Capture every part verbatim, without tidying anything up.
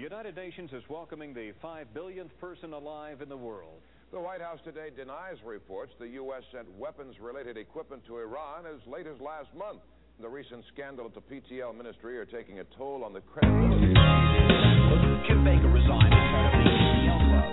United Nations is welcoming the five billionth person alive in the world. The White House today denies reports the U S sent weapons-related equipment to Iran as late as last month. The recent scandal at the P T L ministry are taking a toll on the credibility. Kim Baker resigned as head of the P T L club.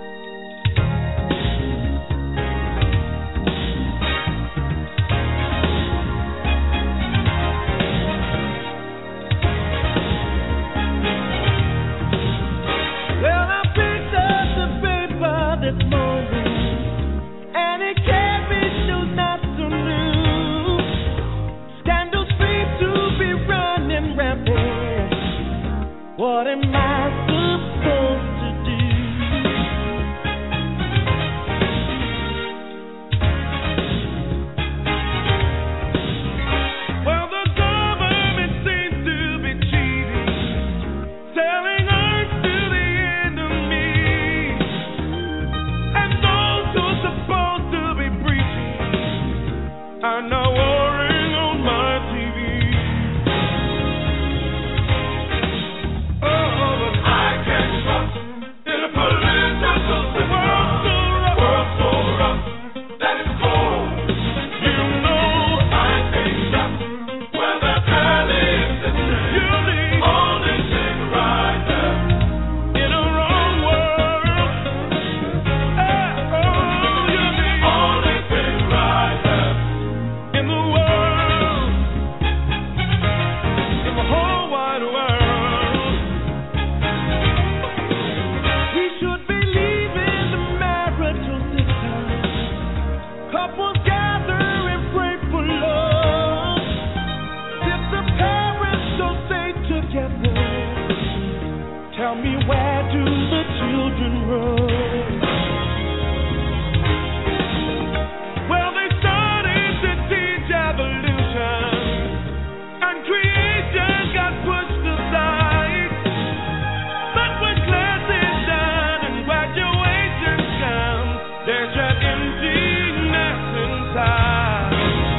Well, I picked up the paper this morning, and it carried news not so new. Scandals seem to be running rampant. What am I supposed to do? Well, the government seems to be cheating, selling earth to the enemy, and those who are supposed to be preaching are now warring on my T V. Oh, but I can't trust in a political system. World so rough that it's cold. You know I can't trust where the belly is sitting. You need only thing right there in a wrong world. Eh, oh, you need only thing right there in the world, in the whole wide world. We should be leaving the marital system. Couples gather and pray for love. If the parents don't stay together, tell me, where do the children run? Well, they started to teach evolution, and creation got pushed aside. But when class is done and graduation comes, there's an emptiness inside.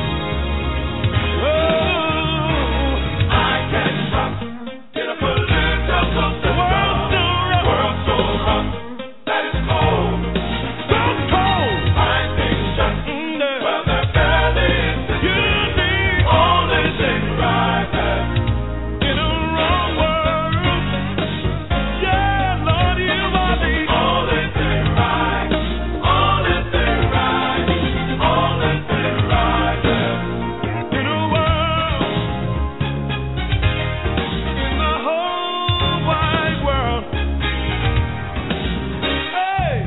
Oh, I can't trust in a political system. World so rough, world so rough that it's cold. So cold. I think just well, the belly is the you need only thing right there in a wrong world. Yeah, Lord, you are the only thing right, only thing right, only thing right there in a world, in the whole wide world. Hey.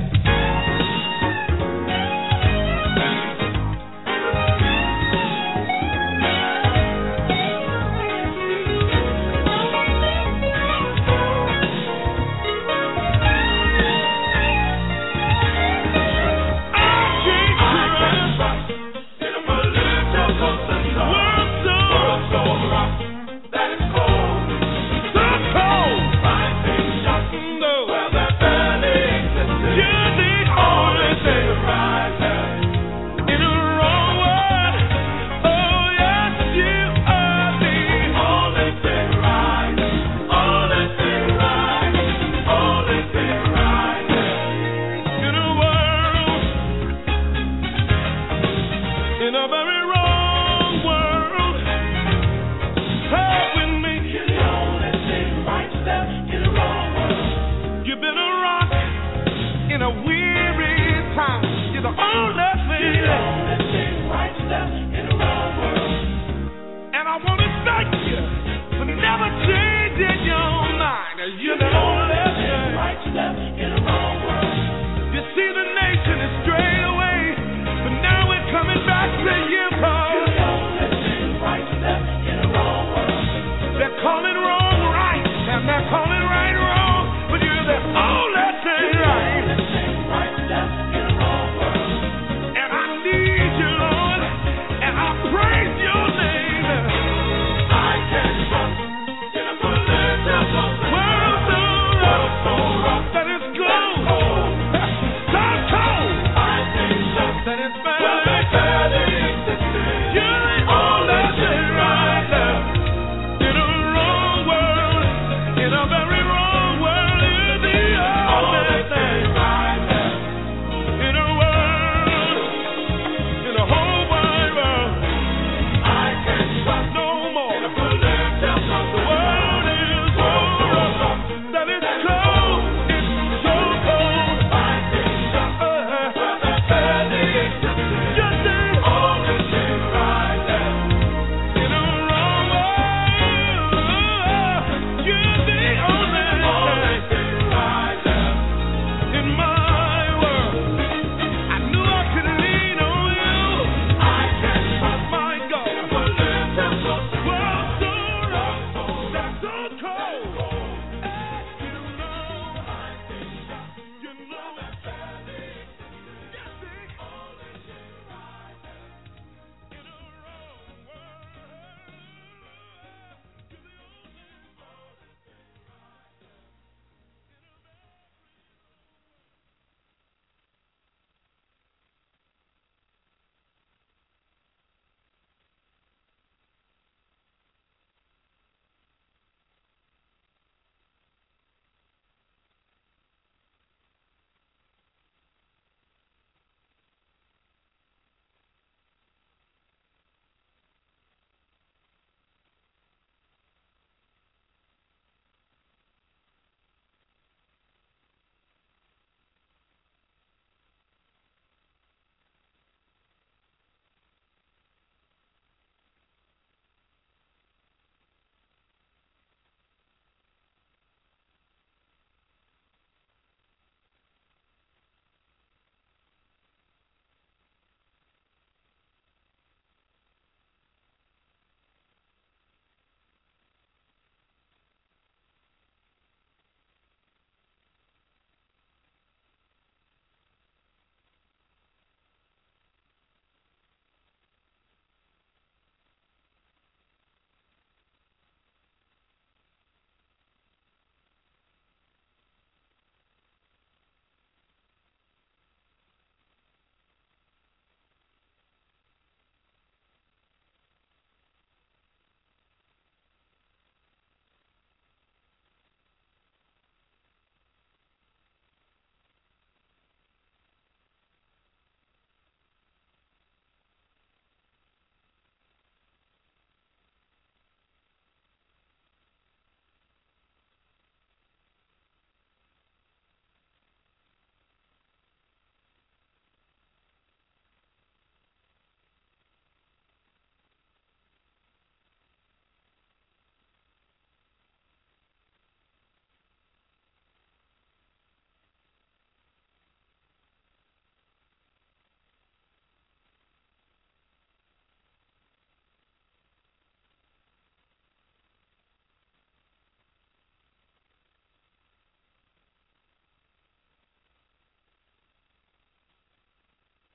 In a very wrong world, hey, with me. You're the only thing right step in a wrong world. You've been a rock in a weary time. You're the only thing. You're the only thing right step in a wrong world. And I want to thank you for never changing your mind. You're the only thing right step in a wrong world. You see, the nation is strayed away, but now we're coming back to you, Paul. You're the only thing right step in a wrong world. They're calling wrong right, and they're calling right wrong, but you're the only thing right. You're the only thing right step in a wrong world. And I need you, Lord, and I praise your name. I can't trust in a political world so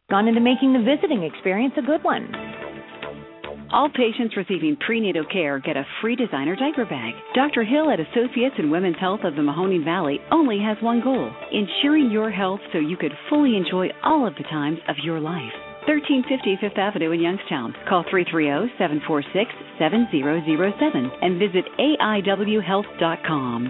gone into making the visiting experience a good one. All patients receiving prenatal care get a free designer diaper bag. Doctor Hill at Associates in Women's Health of the Mahoning Valley only has one goal, ensuring your health so you could fully enjoy all of the times of your life. thirteen fifty Fifth Avenue in Youngstown. Call three three zero, seven four six, seven zero zero seven and visit A I W health dot com.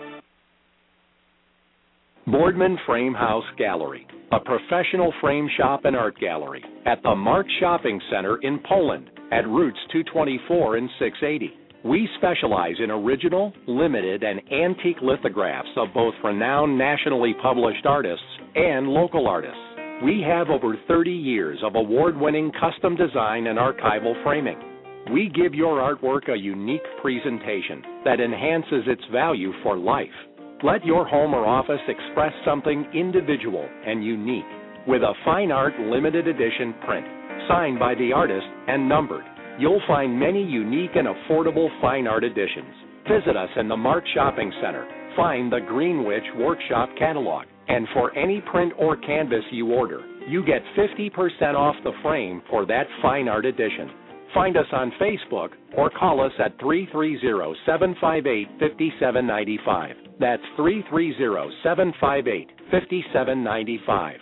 Boardman Frame House Gallery, a professional frame shop and art gallery at the Mart Shopping Center in Poland at Routes two twenty-four and six eighty. We specialize in original, limited, and antique lithographs of both renowned nationally published artists and local artists. We have over thirty years of award-winning custom design and archival framing. We give your artwork a unique presentation that enhances its value for life. Let your home or office express something individual and unique with a fine art limited edition print, signed by the artist and numbered. You'll find many unique and affordable fine art editions. Visit us in the Mart Shopping Center. Find the Greenwich Workshop Catalog. And for any print or canvas you order, you get fifty percent off the frame for that fine art edition. Find us on Facebook or call us at three three zero, seven five eight, five seven nine five. That's three three zero, seven five eight, five seven nine five.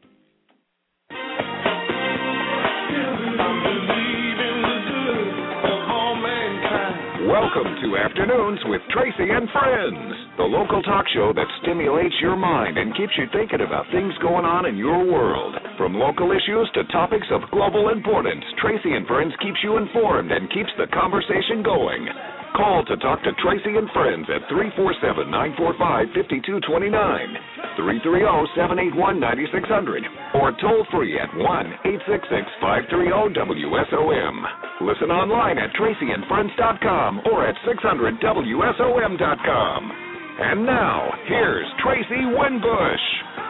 Welcome to Afternoons with Tracy and Friends, the local talk show that stimulates your mind and keeps you thinking about things going on in your world. From local issues to topics of global importance, Tracy and Friends keeps you informed and keeps the conversation going. Call to talk to Tracy and Friends at three four seven, nine four five, five two two nine, three three zero, seven eight one, nine six zero zero, or toll free at one eight six six, five three zero, W S O M. Listen online at tracy and friends dot com or at six hundred W S O M dot com. And now, here's Tracy Winbush.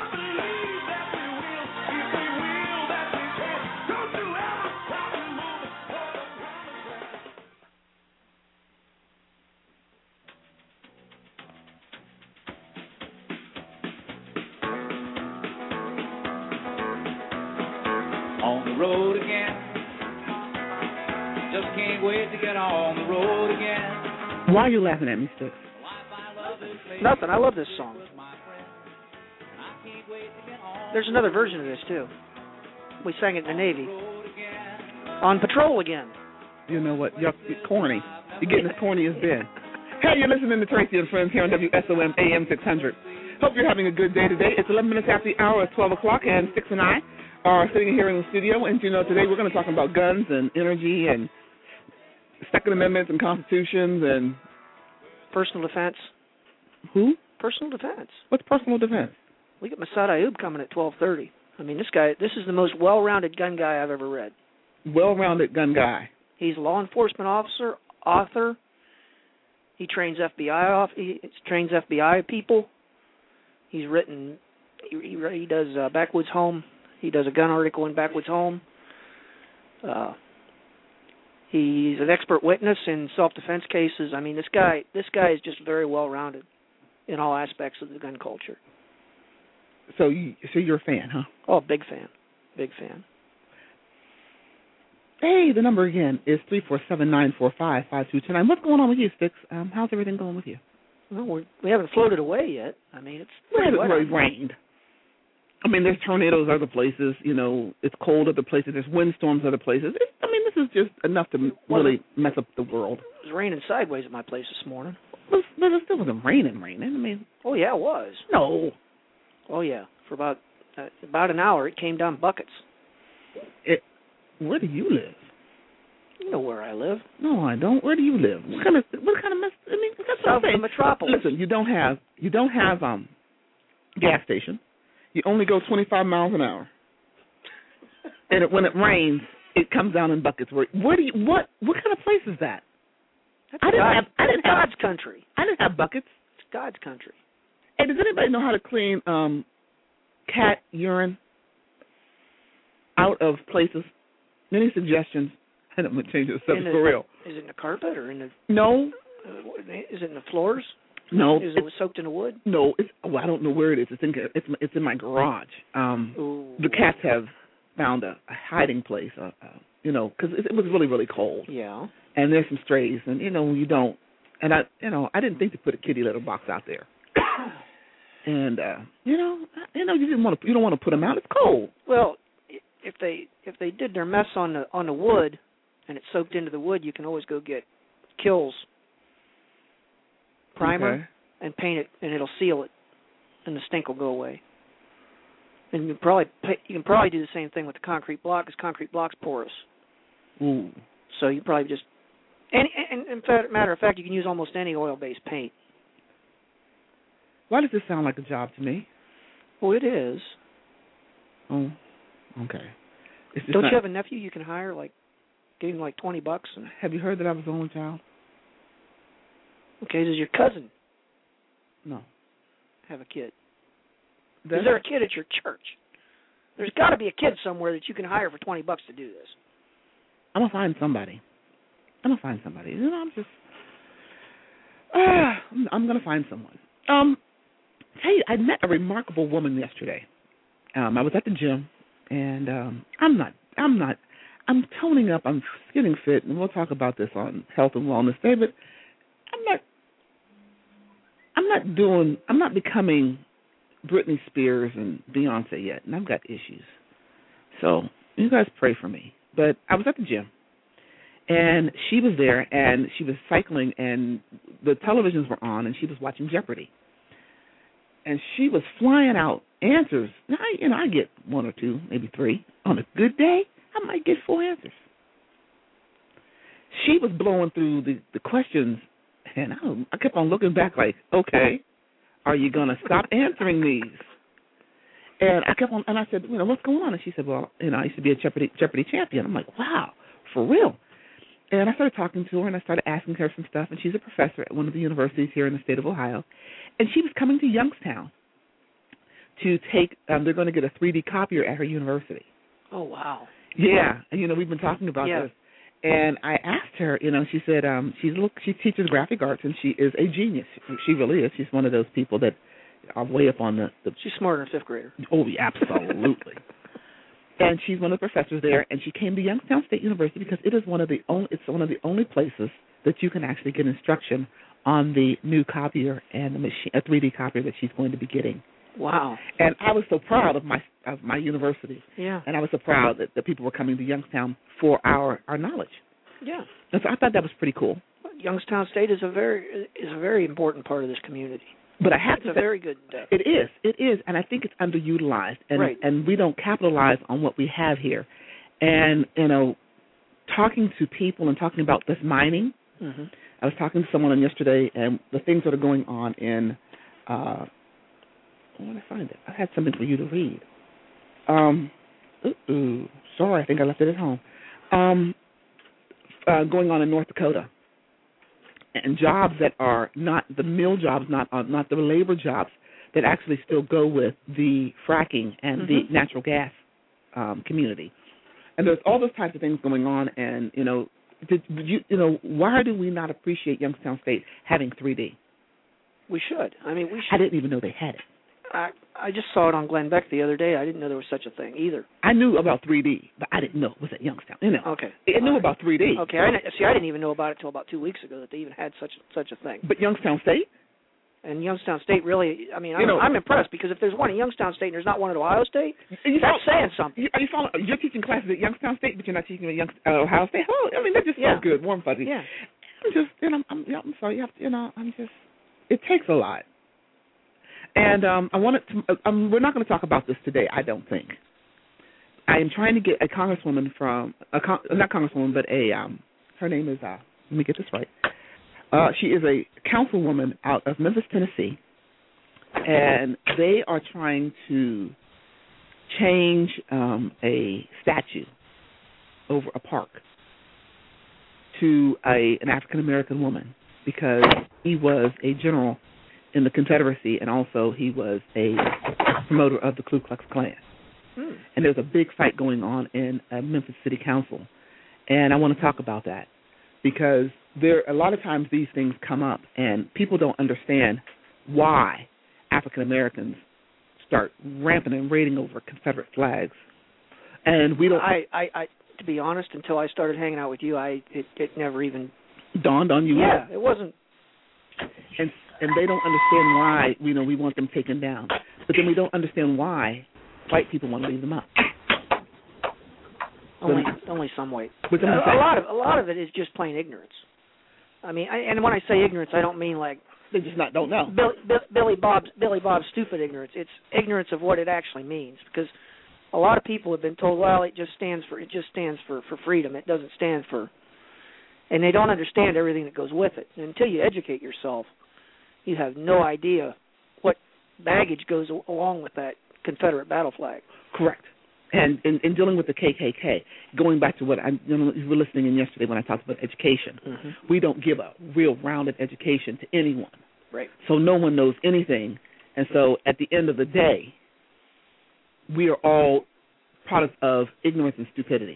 On the road again. Just can't wait to get on the road again. Why are you laughing at me, Sticks? Nothing. I love this song. There's another version of this, too. We sang it in the Navy. On patrol again. You know what? You're, you're corny. You're getting as corny as Ben. Hey, you're listening to Tracy and Friends here on W S O M A M six hundred. Hope you're having a good day today. It's eleven minutes after the hour. It's twelve o'clock, and Sticks and I are sitting here in the studio. And, you know, today we're going to talk about guns and energy and Second Amendments and constitutions and... Personal defense. Who? Personal defense. What's personal defense? We got Masad Ayub coming at twelve thirty. I mean, this guy, this is the most well-rounded gun guy I've ever read. Well-rounded gun guy. He's a law enforcement officer, author. He trains F B I off. He trains F B I people. He's written. He, he, he does uh, Backwoods Home. He does a gun article in Backwoods Home. Uh, he's an expert witness in self-defense cases. I mean, this guy. This guy is just very well-rounded in all aspects of the gun culture. So, you, so you're a fan, huh? Oh, big fan, big fan. Hey, the number again is three four seven, nine four five, five two two nine. What's going on with you, Sticks? Um, how's everything going with you? Well, we're, we haven't floated away yet. I mean, it's we haven't wet. really rained. I mean, there's tornadoes other places. You know, it's cold other places. There's windstorms other places. It, I mean, this is just enough to well, really mess up the world. It was raining sideways at my place this morning. But, but it still wasn't raining, raining. I mean, oh yeah, it was. No. Oh yeah, for about uh, about an hour, it came down buckets. It. Where do you live? You know where I live. No, I don't. Where do you live? What kind of what kind of mess? I mean, that's South what I'm of the metropolis. Listen, you don't have you don't have um gas station. You only go twenty-five miles an hour, and it, when it rains, it comes down in buckets. Where where do you what what kind of place is that? That's I didn't God, have I didn't have God's country. I didn't have buckets. It's God's country. Hey, does anybody know how to clean um cat urine out of places? Any suggestions? I'm going to change the subject the, for real. Is it in the carpet or in the... No. Uh, is it in the floors? No. Is it soaked in the wood? No. It's, well, I don't know where it is. It's in it's it's in my garage. Um, Ooh. The cats have found a, a hiding place, uh, uh, you know, because it, it was really, really cold. Yeah. And there's some strays, and, you know, you don't, and I, you know, I didn't think to put a kitty litter box out there. And, uh, you know, you know, you didn't want to, you don't want to put them out. It's cold. Well, if they if they did their mess on the on the wood and it soaked into the wood, you can always go get Kills primer Okay. and paint it, and it'll seal it, and the stink will go away. And you probably you can probably do the same thing with the concrete block, because concrete block's porous. Ooh. So you probably just and, and in fact, matter of fact, you can use almost any oil-based paint. Why does this sound like a job to me? Well, it is. Oh, okay. It's just Don't not, you have a nephew you can hire, like, give him like twenty bucks? And have you heard that I was the only child? okay, does your cousin No. have a kid? That's, Is there a kid at your church? There's got to be a kid somewhere that you can hire for twenty bucks to do this. I'm gonna find somebody. I'm gonna find somebody. You know, I'm just. Uh, I'm, I'm gonna find someone. Um, tell you, I met a remarkable woman yesterday. Um, I was at the gym, and um, I'm not. I'm not. I'm toning up. I'm getting fit, and we'll talk about this on Health and Wellness Day. But I'm not. I'm not doing. I'm not becoming Britney Spears and Beyonce yet, and I've got issues. So you guys pray for me. But I was at the gym, and she was there, and she was cycling, and the televisions were on, and she was watching Jeopardy. And she was flying out answers. Now, I, you know, I get one or two, maybe three. On a good day, I might get four answers. She was blowing through the, the questions, and I, I kept on looking back like, okay, are you going to stop answering these? And I kept on, and I said, you know, what's going on? And she said, well, you know, I used to be a Jeopardy, Jeopardy champion. I'm like, wow, for real? And I started talking to her, and I started asking her some stuff, and she's a professor at one of the universities here in the state of Ohio. And she was coming to Youngstown to take, um, they're going to get a three D copier at her university. Oh, wow. Yeah, and, you know, we've been talking about yeah. this. And I asked her, you know, she said um, she's look, she teaches graphic arts, and she is a genius. She really is. She's one of those people that are way up on the... the she's smarter than a fifth grader. Oh, yeah, absolutely. And she's one of the professors there, and she came to Youngstown State University because it is one of the only, it's one of the only places that you can actually get instruction on the new copier and the machine, a three D copier that she's going to be getting. Wow. And I was so proud of my of my university. Yeah. And I was so proud that, that people were coming to Youngstown for our, our knowledge. Yeah. And so I thought that was pretty cool. Youngstown State is a very is a very important part of this community. But I have it's to a say, very good. Uh, it is, it is, and I think it's underutilized, and right. and we don't capitalize on what we have here. And you know, talking to people and talking about this mining, mm-hmm. I was talking to someone yesterday, and the things that are going on in. Uh, where did I find it? I had something for you to read. Um, ooh, sorry, I think I left it at home. Um, uh, going on in North Dakota. And jobs that are not the mill jobs, not uh, not the labor jobs that actually still go with the fracking and mm-hmm. the natural gas um, community. And there's all those types of things going on. And you know, did, did you you know, why do we not appreciate Youngstown State having three D? We should. I mean, we should. I didn't even know they had it. I I just saw it on Glenn Beck the other day. I didn't know there was such a thing either. I knew about three D, but I didn't know it was at Youngstown. You know, okay. I knew right. about three D. Okay, I, see, I didn't even know about it until about two weeks ago that they even had such such a thing. But Youngstown State? And Youngstown State really, I mean, I'm, you know, I'm impressed because if there's one at Youngstown State and there's not one at Ohio State, you that's follow, saying something. Are you following, you're teaching classes at Youngstown State, but you're not teaching at Young, uh, Ohio State? Oh, I mean, that just yeah. sounds good, warm fuzzy. Yeah. I'm just, you know, I'm, I'm sorry, you have to, you know, I'm just, it takes a lot. And um, I wanted to, um, we're not going to talk about this today, I don't think. I am trying to get a congresswoman from, a con- not congresswoman, but a, um, her name is, uh, let me get this right. Uh, she is a councilwoman out of Memphis, Tennessee, and they are trying to change um, a statue over a park to a, an African-American woman because he was a general in the Confederacy, and also he was a promoter of the Ku Klux Klan. Hmm. And there's a big fight going on in uh, Memphis City Council, and I want to talk about that because there a lot of times these things come up, and people don't understand why African Americans start ramping and raiding over Confederate flags. And we don't. I, I, I, to be honest, until I started hanging out with you, I it, it never even dawned on you. Yeah, either. it wasn't. And and they don't understand why you know we want them taken down, but then we don't understand why white people want to leave them up. Only only some white. But A, a lot of a lot of it is just plain ignorance. I mean, I, and when I say ignorance, I don't mean like they just not don't know. Bill, Bill, Billy Bob's Billy Bob's stupid ignorance. It's ignorance of what it actually means, because a lot of people have been told, well, it just stands for it just stands for, for freedom. It doesn't stand for, and they don't understand everything that goes with it. And until you educate yourself, you have no idea what baggage goes along with that Confederate battle flag. Correct. And in, in dealing with the K K K, going back to what I, you know, you were listening in yesterday when I talked about education, mm-hmm. we don't give a real rounded education to anyone. Right. So no one knows anything. And so at the end of the day, we are all products of ignorance and stupidity.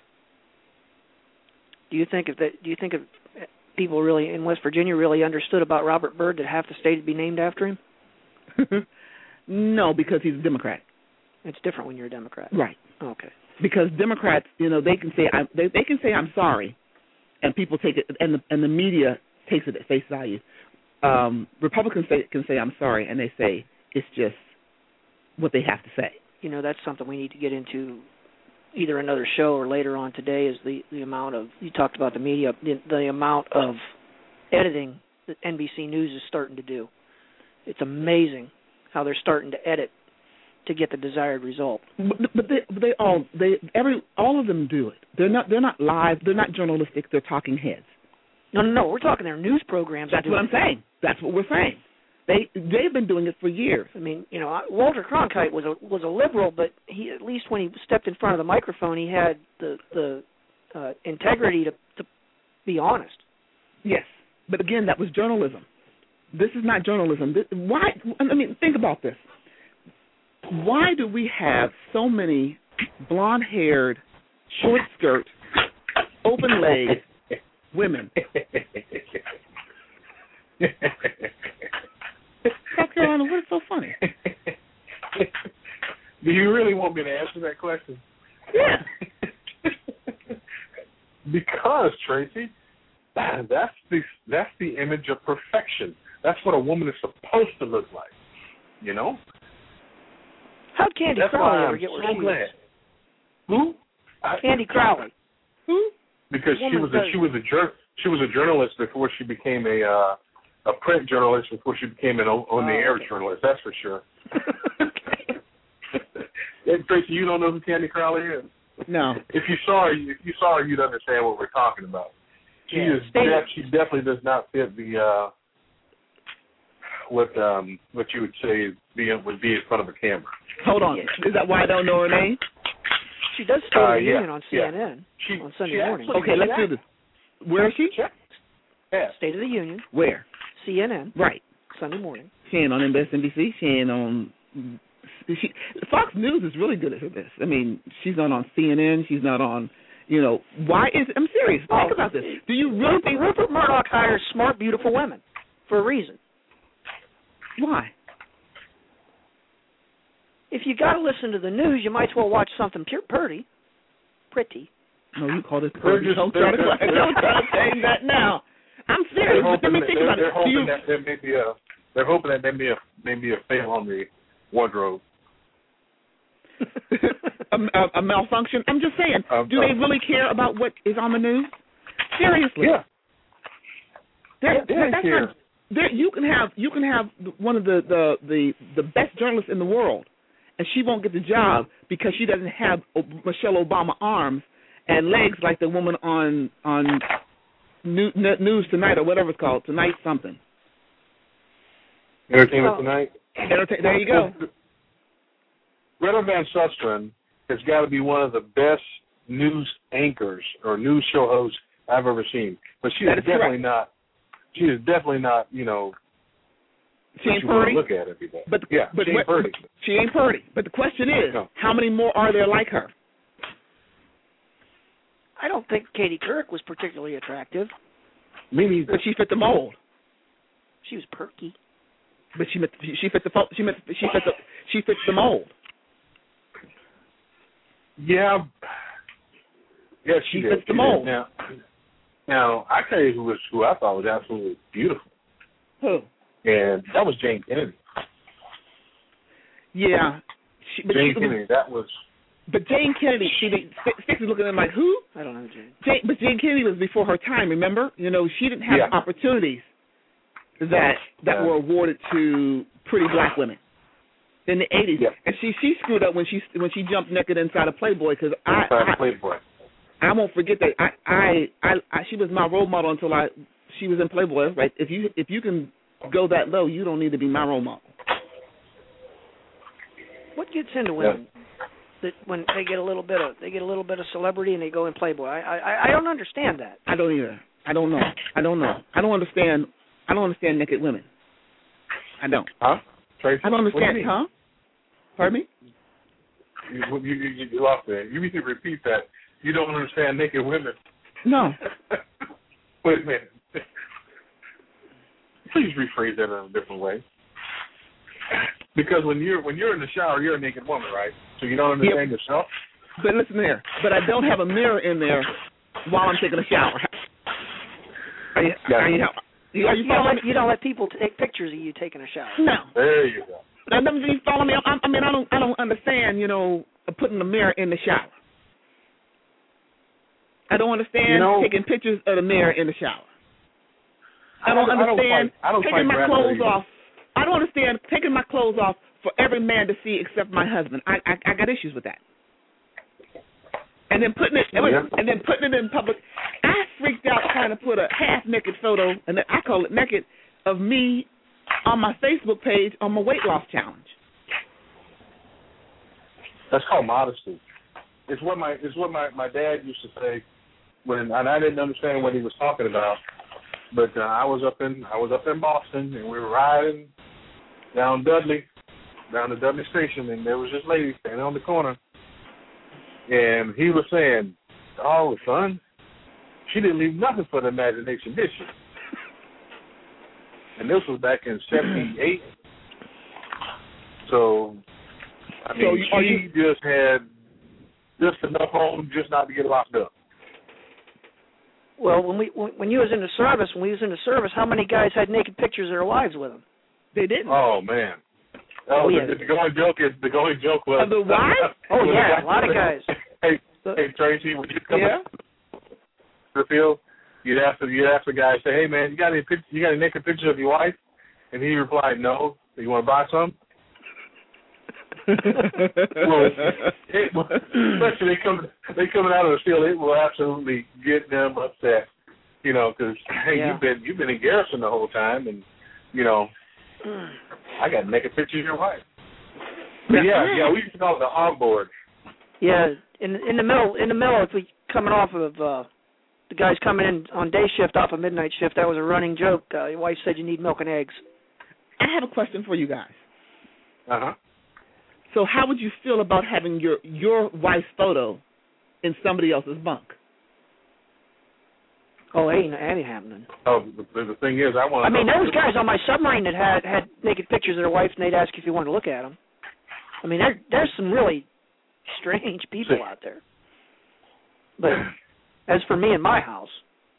Do you think if that? Do you think if people really in West Virginia really understood about Robert Byrd that half the state would be named after him? No, because he's a Democrat. It's different when you're a Democrat. Right. Okay. Because Democrats, you know, they can say I, they they can say I'm sorry, and people take it, and the and the media takes it at face value. Um, Republicans say, can say I'm sorry, and they say it's just what they have to say. You know, that's something we need to get into either another show or later on today. Is the, the amount of you talked about the media, the, the amount of editing that N B C News is starting to do. It's amazing how they're starting to edit to get the desired result. But, but they, they all, they every, all of them do it. They're not, they're not live. They're not journalistic. They're talking heads. No, no, no. We're talking their news programs. That's what I'm saying. That's what we're saying. They, they've been doing it for years. I mean, you know, Walter Cronkite was a was a liberal, but he at least when he stepped in front of the microphone, he had the the uh, integrity to to be honest. Yes, but again, that was journalism. This is not journalism. This, why? I mean, think about this. Why do we have so many blonde-haired, short-skirt, open-legged women? South Carolina, what is so funny? Do you really want me to answer that question? Yeah. Because, Tracy, that, that's the that's the image of perfection. That's what a woman is supposed to look like. You know? How'd Candy That's Crowley ever I'm get where so she glad. is? Who? I, Candy Crowley. Who? Because she was a, she was a jur- she was a journalist before she became a uh, a print journalist before she became an on the air oh, okay. journalist. That's for sure. Hey, Tracy, you don't know who Candy Crowley is? No. If you saw her, if you saw her, you'd understand what we're talking about. She Yeah, is def- she definitely does not fit the uh, what um, what you would say be would be in front of a camera. Hold on. Is that why I don't know her name? She does State Uh, of the yeah, Union on C N N yeah. She, on Sunday she morning. actually- Okay, let's do this. Where is she? Yeah. State of the Union, Where? C N N, Right. Sunday morning. She ain't on M S N B C. She ain't on. She, Fox News is really good at this. I mean, she's not on C N N. She's not on. You know, why is? I'm serious. Think Oh, about this. Do you really Rupert, think Rupert Murdoch hires smart, beautiful women for a reason? Why? If you got to listen to the news, you might as well watch something pure, pretty, pretty. No, you call this. They're just- Don't try to they're- they're- don't try to change that now. I'm They're serious. But let hoping, me that, think they're, about they're it. Do hoping you, that there may be a they're hoping that there may be a maybe a fail on the wardrobe. a, a, a malfunction? I'm just saying. Um, do they um, really care about what is on the news? Seriously. Yeah. They're, Yeah, they that's care. not, they're, you can have you can have one of the, the, the, the best journalists in the world, and she won't get the job because she doesn't have Michelle Obama arms and legs like the woman on on New, News Tonight or whatever it's called, Tonight something. Entertainment Tonight. Entertain, there you go. Greta Van Susteren has got to be one of the best news anchors or news show hosts I've ever seen. But she That is is definitely correct. not. She is definitely not. You know. She ain't you want pretty. to look at every day. But yeah, but she ain't what- pretty. She ain't pretty. But the question is, No. how many more are there like her? I don't think Katie Couric was particularly attractive. Me neither. But she fit the mold. She was perky. But she met, she fit the fo- she met, she fit the she fits the mold. Yeah. Yeah, she, she did. fits the mold. Now, now, I tell you who was who I thought was absolutely beautiful. Who? And that was Jane Kennedy. Yeah. She, but Jane she, Kennedy, that was... But Jane Kennedy, she, Six is looking at him like, who? I don't know Jane. Jane. But Jane Kennedy was before her time, remember? You know, she didn't have yeah. opportunities that that yeah. were awarded to pretty black women in the eighties. Yeah. And she she screwed up when she when she jumped naked inside a Playboy, because I, I, Playboy. I won't forget that. I, I, I, I, she was my role model until I she was in Playboy, right? If you if you can go that low, you don't need to be my role model. What gets into women yeah. that when they get a little bit of they get a little bit of celebrity and they go in Playboy? I I, I don't understand that. I don't either. I don't know. I don't know. I don't understand. I don't understand naked women. I don't. Huh? Tracy? I don't understand. Do huh? Pardon me? You, you, you, you lost that. You need to repeat that. You don't understand naked women. No. Wait a minute. Please rephrase that in a different way. Because when you're when you're in the shower, you're a naked woman, right? So you don't understand yep. yourself. But listen there. But I don't have a mirror in there while I'm taking a shower. Are you, yeah. are you, you, you, don't let, you don't let people take pictures of you taking a shower. No. There you go. Now, do you follow me? I, I mean, I don't I don't understand. You know, putting a mirror in the shower. I don't understand you know, taking pictures of the mirror in the shower. I don't I don't, understand I don't fight, I don't taking my clothes either. off. I don't understand taking my clothes off for every man to see except my husband. I I, I got issues with that. And then putting it yeah. and then putting it in public. I freaked out trying to put a half naked photo, and then I call it naked, of me on my Facebook page on my weight loss challenge. That's called modesty. It's what my it's what my, my dad used to say when, and I didn't understand what he was talking about. But uh, I was up in I was up in Boston, and we were riding down Dudley, down the Dudley station, and there was this lady standing on the corner, and he was saying, "Oh, son, she didn't leave nothing for the imagination, did she?" And this was back in seventy-eight. So, I mean, so she you, just had just enough home just not to get locked up. Well, when we when you was in the service, when we was in the service, how many guys had naked pictures of their wives with them? They didn't. Oh man. Oh, oh yeah. the, the going joke is the going joke was. Of the wives? Oh yeah, a lot of guys. Hey, hey Tracy, when you come yeah? to the field, you'd ask the you'd ask the guy, say, "Hey man, you got any pictures? You got any naked pictures of your wife?" And he replied, "No. You want to buy some?" Well, it, especially they come they coming out of the field, it will absolutely get them upset, you know, because hey, yeah. you've been you've been in garrison the whole time, and you know, I got naked pictures of your wife. But yeah, yeah, we used to call it the hog board. Yeah, in in the middle in the middle, if we coming off of uh, the guys coming in on day shift off of midnight shift, that was a running joke. Uh, your wife said you need milk and eggs. I have a question for you guys. Uh huh. So how would you feel about having your, your wife's photo in somebody else's bunk? Oh, it ain't, it ain't happening. Oh, the, the thing is, I want. I mean, there was guys on my submarine that had had naked pictures of their wives, and they'd ask if you wanted to look at them. I mean, there there's some really strange people out there. But as for me and my house.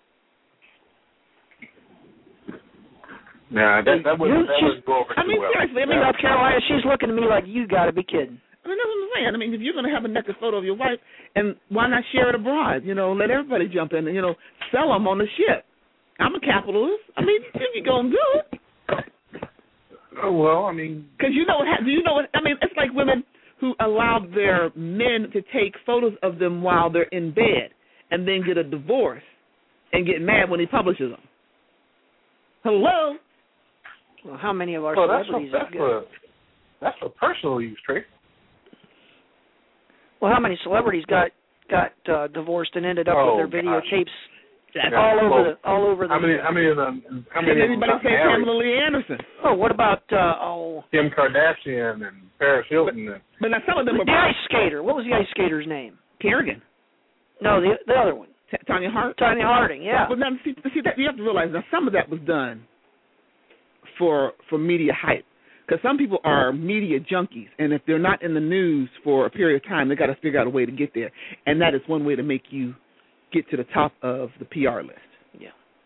Nah, that, that wouldn't, that wouldn't go over I mean, too well. seriously, I mean, South Carolina, she's looking at me like, you got to be kidding. I mean, that's what I'm saying. I mean, if you're going to have a naked photo of your wife, and why not share it abroad? You know, let everybody jump in and, you know, sell them on the ship. I'm a capitalist. I mean, if you're going to do it. Oh, well, I mean. Because you know what, do you know what, I mean, it's like women who allow their men to take photos of them while they're in bed and then get a divorce and get mad when he publishes them. Hello? Well, how many of our well, that's celebrities for, that's, have for, that's for personal use, Trace. Well, how many celebrities got got uh, divorced and ended up oh, with their videotapes yeah, all well, over the all over the? How many? How many of them? How many? Did anybody say Pamela Lee Anderson? Oh, what about uh, oh? Kim Kardashian and Paris Hilton. But, but now some of them the are the ice skater. What was the ice skater's name? Kerrigan. No, the the other one. T- Tanya Hart. Tanya Harding. Yeah. But now, see, see that you have to realize now some of that was done for for media hype. Because some people are media junkies, and if they're not in the news for a period of time, they got to figure out a way to get there, and that is one way to make you get to the top of the P R list. Yeah.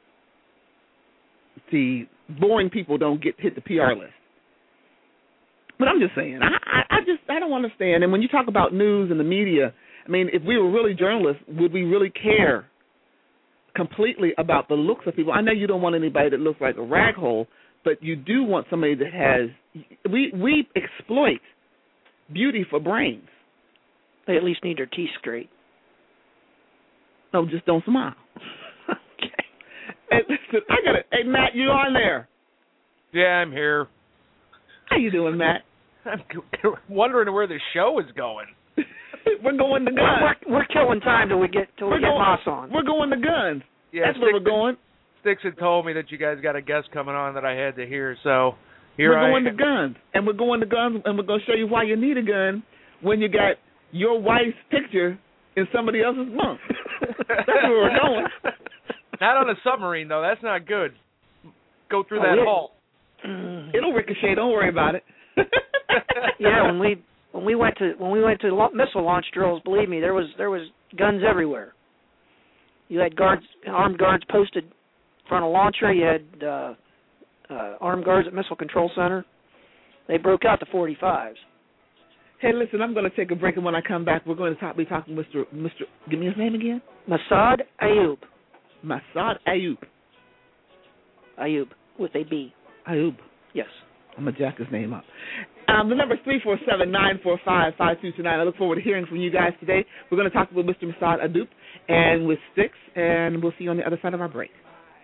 See, boring people don't get hit the P R list. But I'm just saying, I, I, I just I don't understand. And when you talk about news and the media, I mean, if we were really journalists, would we really care completely about the looks of people? I know you don't want anybody that looks like a rag hole, but you do want somebody that has. We we exploit beauty for brains. They at least need their teeth straight. No, just don't smile. Okay. Hey, listen, I got it. Hey, Matt, you on there? Yeah, I'm here. How you doing, Matt? I'm wondering where the show is going. We're going to guns. We're, we're killing time till we get till we we're get going, Moss on. We're going to guns. Yeah, that's where we're going. Sticks had told me that you guys got a guest coming on that I had to hear, so here we're I going am. to guns, and we're going to guns, and we're going to show you why you need a gun when you got your wife's picture in somebody else's bunk. That's where we're going. Not on a submarine, though. That's not good. Go through Oh, that yeah. hull. It'll ricochet. Don't worry about it. Yeah, when we when we went to when we went to lo- missile launch drills, believe me, there was there was guns everywhere. You had guards, armed guards posted in front of launcher. You had uh, uh, armed guards at Missile Control Center. They broke out the forty-fives. Hey, listen, I'm going to take a break, and when I come back, we're going to talk, be talking Mister Mister Give me his name again. Massad Ayoob. Massad Ayoob. Ayoob with a B. Ayoob. Yes. I'm going to jack his name up. Um, the number is three four seven, nine four five, five two two nine. I look forward to hearing from you guys today. We're going to talk with Mister Massad Ayoob and with Sticks, and we'll see you on the other side of our break.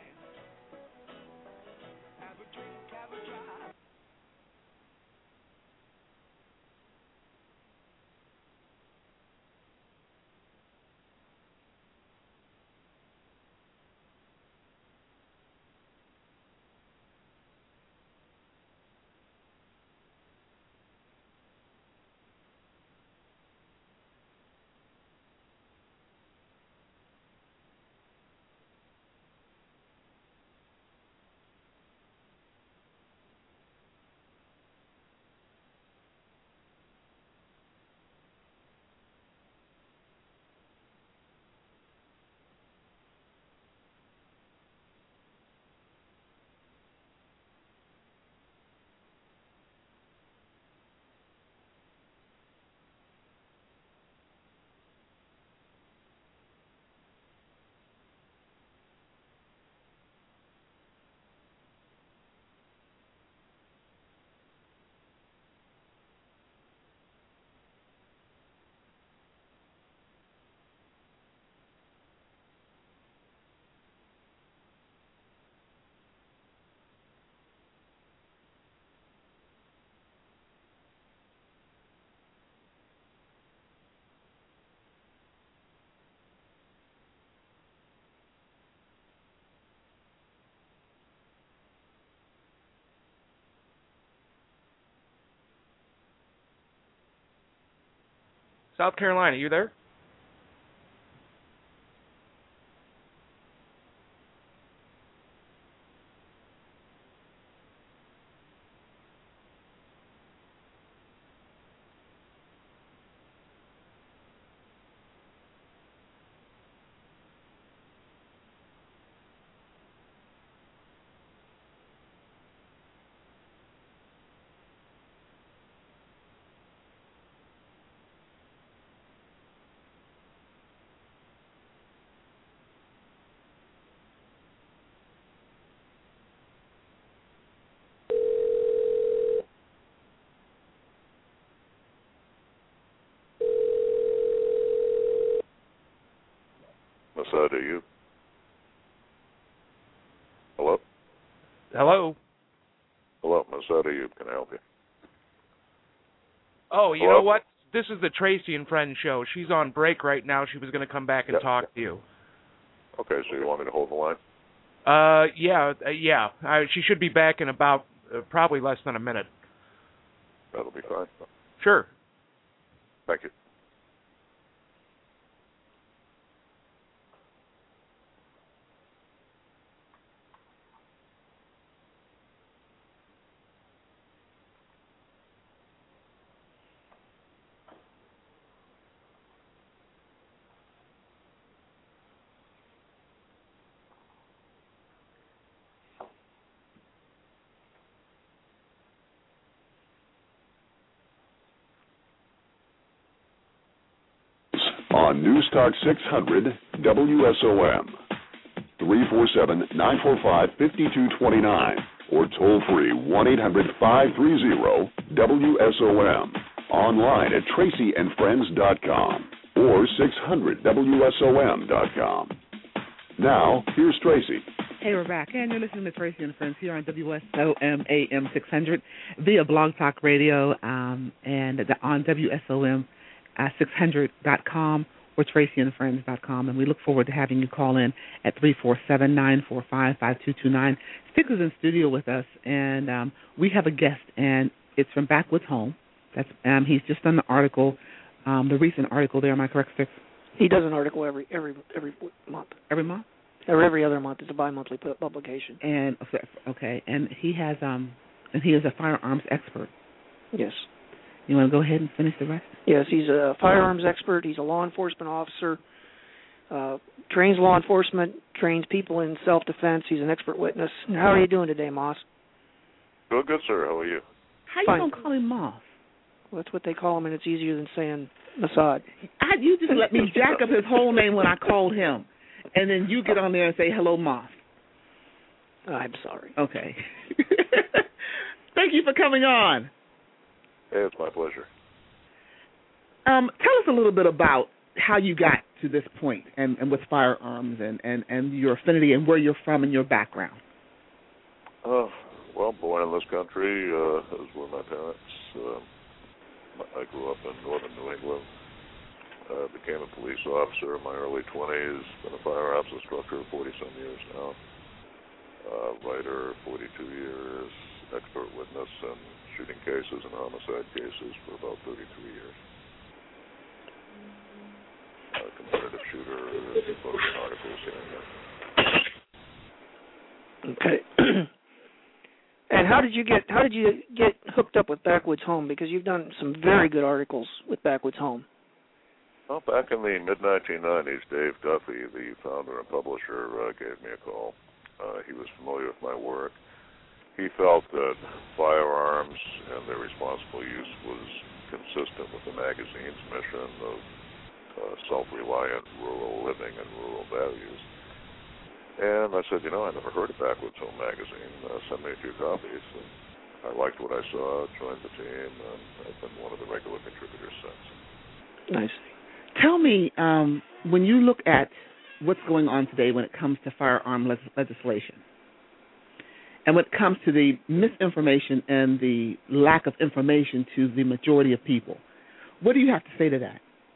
South Carolina, you there? Massad Ayoob. Hello? Hello? Hello, Massad Ayoob. Can I help you? Oh, you Hello? know what? This is the Tracy and Friends show. She's on break right now. She was going to come back and Yep. talk to you. Okay, so you want me to hold the line? Uh, yeah, uh, yeah. Uh, she should be back in about uh, probably less than a minute. That'll be fine. Sure. Thank you. on News Talk six hundred W S O M. three four seven, nine four five, five two two nine or toll free one eight hundred, five three zero, W S O M. Online at tracy and friends dot com or six hundred W S O M dot com. Now, here's Tracy. Hey, we're back, and you're listening to Tracy and Friends here on W S O M A M six hundred via Blog Talk Radio um, and on W S O M six hundred dot com or tracy and friends dot com. And we look forward to having you call in at three four seven, nine four five, five two two nine. Sticks is in studio with us, and um, we have a guest, and it's from Backwoods Home. That's um, he's just done the article, um, the recent article there. Am I correct, Sticks? He does an article every every every month. Every month? Or every other month. It's a bi-monthly pu- publication. And okay, and he has um, and he is a firearms expert. Yes. You want to go ahead and finish the rest? Yes, he's a firearms expert. He's a law enforcement officer. Uh, trains law enforcement. Trains people in self-defense. He's an expert witness. How are you doing today, Moss? Good, good, sir. How are you? How you Fine. gonna call him Moss? Well, that's what they call him, and it's easier than saying Mossad. I, you just let me jack up his whole name when I called him, and then you get on there and say hello, Moss. I'm sorry. Okay. Thank you for coming on. Hey, it's my pleasure. Um, tell us a little bit about how you got to this point and, and with firearms and, and, and your affinity and where you're from and your background. Uh, well, born in this country, uh, as were my parents. Uh, I grew up in northern New England. Uh, became a police officer in my early twenties. Been a firearms instructor for forty-some years now. Uh, writer, forty-two years. Expert witness in shooting cases and homicide cases for about thirty-three years. Uh, competitive shooter, books and articles here and there. Okay. And how did you get how did you get hooked up with Backwoods Home? Because you've done some very good articles with Backwoods Home. Well, back in the mid nineteen nineties, Dave Duffy, the founder and publisher, uh, gave me a call. Uh, he was familiar with my work. He felt that firearms and their responsible use was consistent with the magazine's mission of uh, self-reliant rural living and rural values. And I said, you know, I never heard of Backwoods Home magazine. Uh, send me a few copies. And I liked what I saw, joined the team, and I've been one of the regular contributors since. Nice. Tell me, um, when you look at what's going on today when it comes to firearm le- legislation, and when it comes to the misinformation and the lack of information to the majority of people, what do you have to say to that?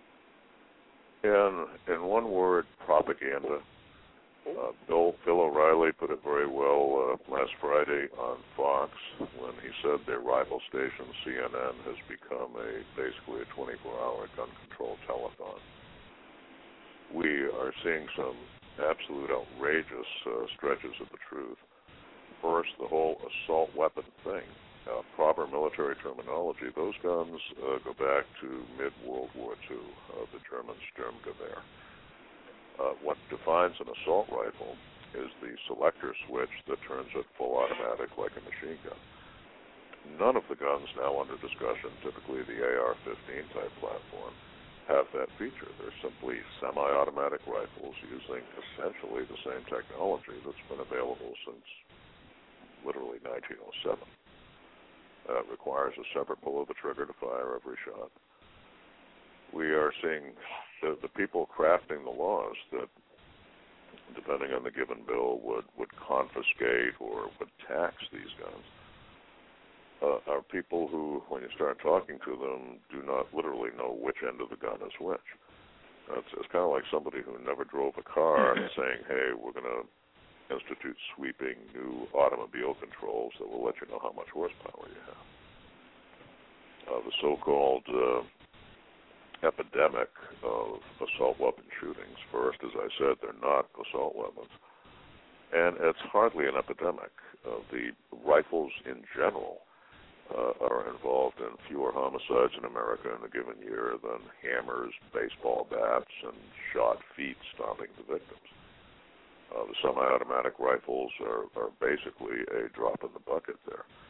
In, in one word, propaganda. Uh, Bill, Bill O'Reilly put it very well uh, last Friday on Fox when he said their rival station, C N N, has become a basically a twenty-four hour gun control telethon. We are seeing some absolute outrageous uh, stretches of the truth. First, the whole assault weapon thing. Uh, proper military terminology, those guns uh, go back to mid-World War Two, uh, the German Sturmgewehr. Uh, what defines an assault rifle is the selector switch that turns it full automatic like a machine gun. None of the guns now under discussion, typically the A R fifteen type platform, have that feature. They're simply semi-automatic rifles using essentially the same technology that's been available since literally nineteen oh seven. Uh, it requires a separate pull of the trigger to fire every shot. We are seeing the, the people crafting the laws that, depending on the given bill, would, would confiscate or would tax these guns, uh, are people who, when you start talking to them, do not literally know which end of the gun is which. It's, it's kind of like somebody who never drove a car saying, hey, we're going to institute sweeping new automobile controls that will let you know how much horsepower you have. Uh, the so-called uh, epidemic of assault weapon shootings. First, as I said, they're not assault weapons. And it's hardly an epidemic. Uh, the rifles in general uh, are involved in fewer homicides in America in a given year than hammers, baseball bats, and shot feet stopping the victims. Uh, the semi-automatic rifles are, are basically a drop in the bucket there.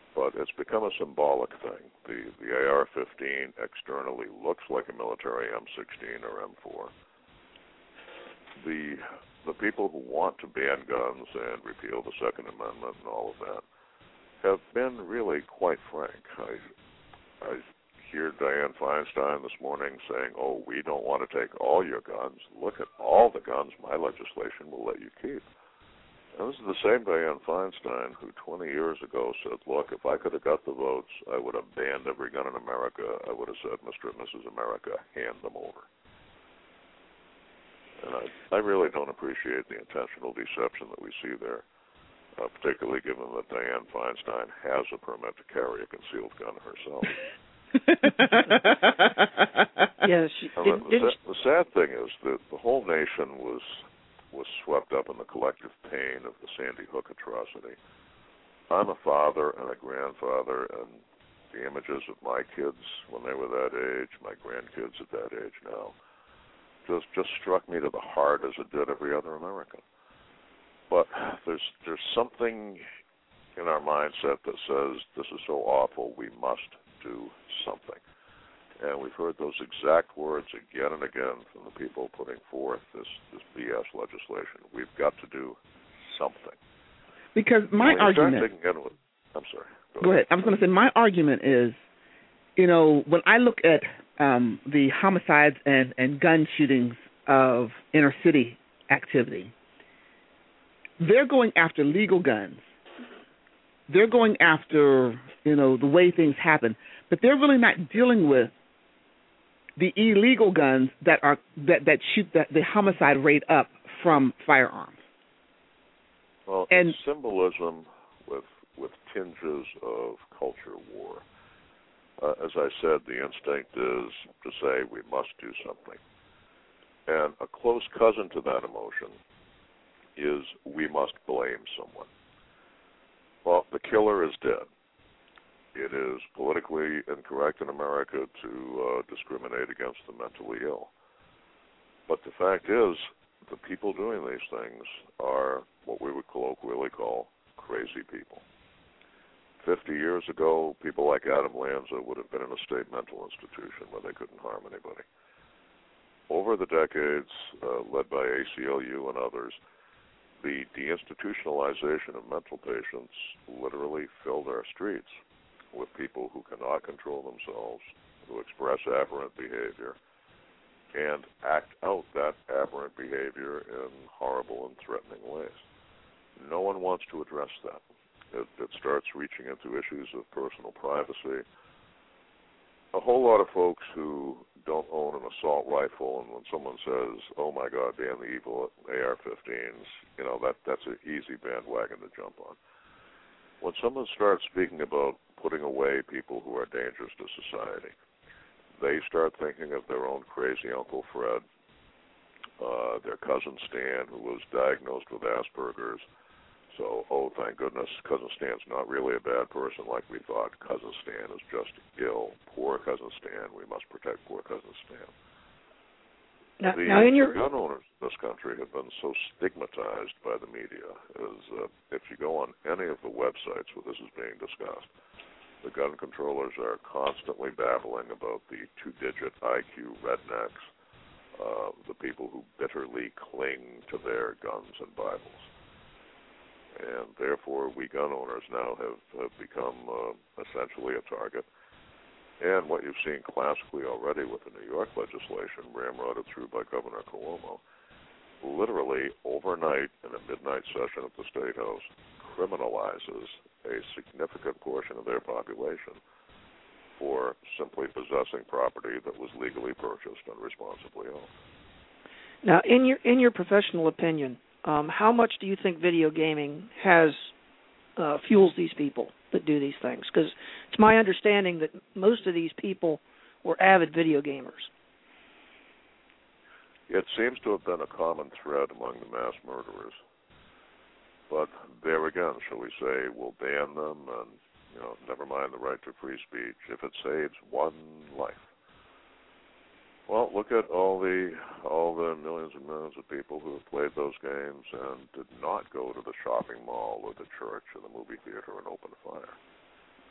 but it's become a symbolic thing. The the A R fifteen externally looks like a military M sixteen or M four. The the people who want to ban guns and repeal the Second Amendment and all of that have been really quite frank. I I hear Dianne Feinstein this morning saying, "Oh, we don't want to take all your guns. Look at all the guns my legislation will let you keep." And this is the same Dianne Feinstein who twenty years ago said, "Look, if I could have got the votes, I would have banned every gun in America. I would have said, Mister and Missus America, hand them over." And I, I really don't appreciate the intentional deception that we see there, uh, particularly given that Dianne Feinstein has a permit to carry a concealed gun herself. Yes. She, the, the, the sad thing is that the whole nation was was swept up in the collective pain of the Sandy Hook atrocity. I'm a father and a grandfather, and the images of my kids when they were that age, my grandkids at that age now, just just struck me to the heart as it did every other American. But there's there's something in our mindset that says this is so awful, we must do something. And we've heard those exact words again and again from the people putting forth this, this B S legislation. We've got to do something. Because my argument... With, I'm sorry. Go, go ahead. ahead. I was going to say, my argument is, you know, when I look at um, the homicides and, and gun shootings of inner city activity, they're going after legal guns. They're going after, you know, the way things happen. But they're really not dealing with the illegal guns that are that, that shoot the, the homicide rate up from firearms. Well, and it's symbolism with with tinges of culture war. Uh, as I said, the instinct is to say we must do something. And a close cousin to that emotion is we must blame someone. Well, the killer is dead. It is politically incorrect in America to uh, discriminate against the mentally ill. But the fact is, the people doing these things are what we would colloquially call crazy people. Fifty years ago, people like Adam Lanza would have been in a state mental institution where they couldn't harm anybody. Over the decades, uh, led by A C L U and others, the deinstitutionalization of mental patients literally filled our streets with people who cannot control themselves, who express aberrant behavior, and act out that aberrant behavior in horrible and threatening ways. No one wants to address that. It, it starts reaching into issues of personal privacy. A whole lot of folks who don't own an assault rifle, and when someone says, "Oh my God, ban the evil A R fifteens," you know, that that's an easy bandwagon to jump on. When someone starts speaking about putting away people who are dangerous to society, they start thinking of their own crazy Uncle Fred, uh, their cousin Stan, who was diagnosed with Asperger's. So, oh, thank goodness, Cousin Stan's not really a bad person like we thought. Cousin Stan is just ill. Poor Cousin Stan. We must protect poor Cousin Stan. Now, the now in your... gun owners in this country have been so stigmatized by the media. As uh, if you go on any of the websites where this is being discussed, the gun controllers are constantly babbling about the two-digit I Q rednecks, uh, the people who bitterly cling to their guns and Bibles. And therefore, we gun owners now have, have become uh, essentially a target. And what you've seen classically already with the New York legislation, ramrodded through by Governor Cuomo, literally overnight in a midnight session at the State House, criminalizes a significant portion of their population for simply possessing property that was legally purchased and responsibly owned. Now, in your in your professional opinion, um, how much do you think video gaming has uh, fuels these people that do these things? Because it's my understanding that most of these people were avid video gamers. It seems to have been a common thread among the mass murderers. But there again, shall we say, we'll ban them and, you know, never mind the right to free speech if it saves one life. Well, look at all the all the millions and millions of people who have played those games and did not go to the shopping mall or the church or the movie theater and open fire.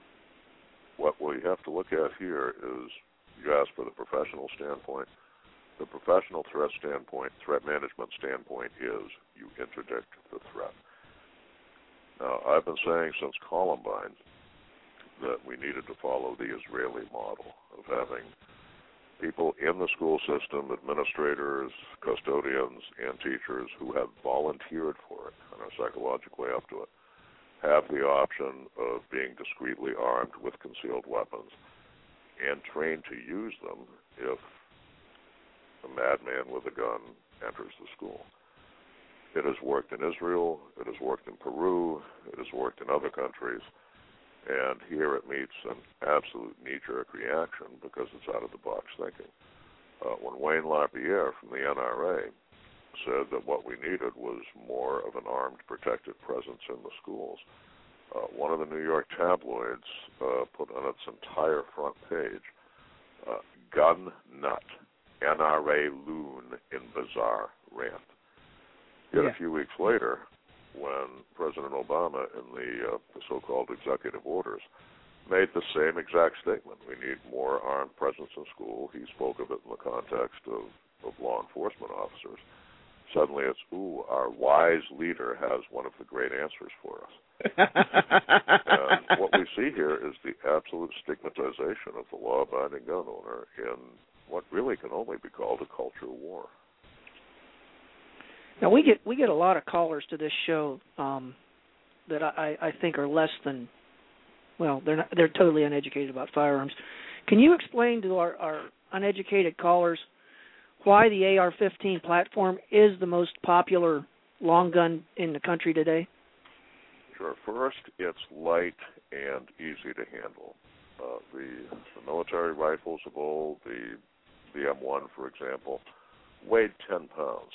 what we have to look at here is, you asked for the professional standpoint. The professional threat standpoint, threat management standpoint is you interdict the threat. Now, I've been saying since Columbine that we needed to follow the Israeli model of having people in the school system, administrators, custodians, and teachers who have volunteered for it and are psychologically up to it, have the option of being discreetly armed with concealed weapons and trained to use them if a madman with a gun enters the school. It has worked in Israel, it has worked in Peru, it has worked in other countries, and here it meets an absolute knee-jerk reaction because it's out-of-the-box thinking. Uh, when Wayne LaPierre from the N R A said that what we needed was more of an armed, protected presence in the schools, uh, one of the New York tabloids uh, put on its entire front page, uh, gun nut, N R A loon in bizarre rant. Yet yeah. a few weeks later, when President Obama, in the, uh, the so-called executive orders, made the same exact statement, we need more armed presence in school. He spoke of it in the context of, of law enforcement officers. Suddenly it's, ooh, our wise leader has one of the great answers for us. And what we see here is the absolute stigmatization of the law-abiding gun owner in what really can only be called a culture war. Now we get we get a lot of callers to this show um, that I, I think are less than, well, they're not, they're totally uneducated about firearms. Can you explain to our, our uneducated callers why the A R fifteen platform is the most popular long gun in the country today? Sure. First, it's light and easy to handle. Uh, the, the military rifles of old, the the M one, for example, weighed ten pounds.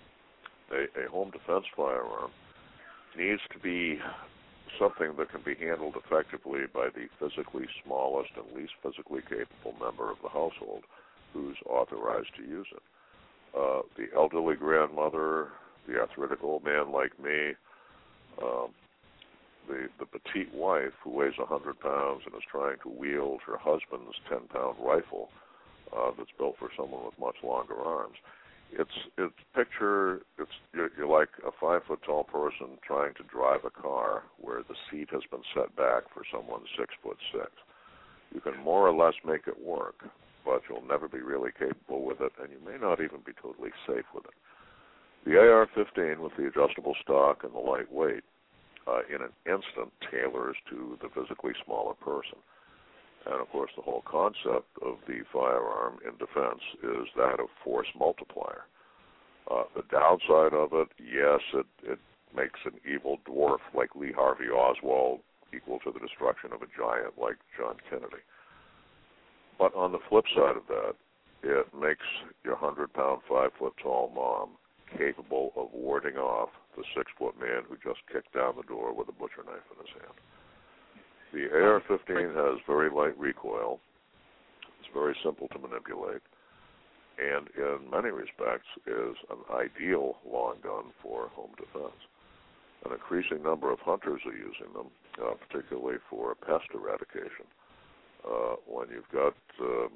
A, a home defense firearm needs to be something that can be handled effectively by the physically smallest and least physically capable member of the household who's authorized to use it. Uh, the elderly grandmother, the arthritic old man like me, um, the, the petite wife who weighs one hundred pounds and is trying to wield her husband's ten-pound rifle uh, that's built for someone with much longer arms. It's it's picture it's you're, you're like a five foot tall person trying to drive a car where the seat has been set back for someone six foot six. You can more or less make it work, but you'll never be really capable with it, and you may not even be totally safe with it. The A R fifteen with the adjustable stock and the light weight, uh, in an instant tailors to the physically smaller person. And, of course, the whole concept of the firearm in defense is that of force multiplier. Uh, the downside of it, yes, it, it makes an evil dwarf like Lee Harvey Oswald equal to the destruction of a giant like John Kennedy. But on the flip side of that, it makes your one hundred pound, five foot tall mom capable of warding off the six foot man who just kicked down the door with a butcher knife in his hand. The A R fifteen has very light recoil. It's very simple to manipulate, and in many respects is an ideal long gun for home defense. An increasing number of hunters are using them, uh, particularly for pest eradication. Uh, when you've got uh,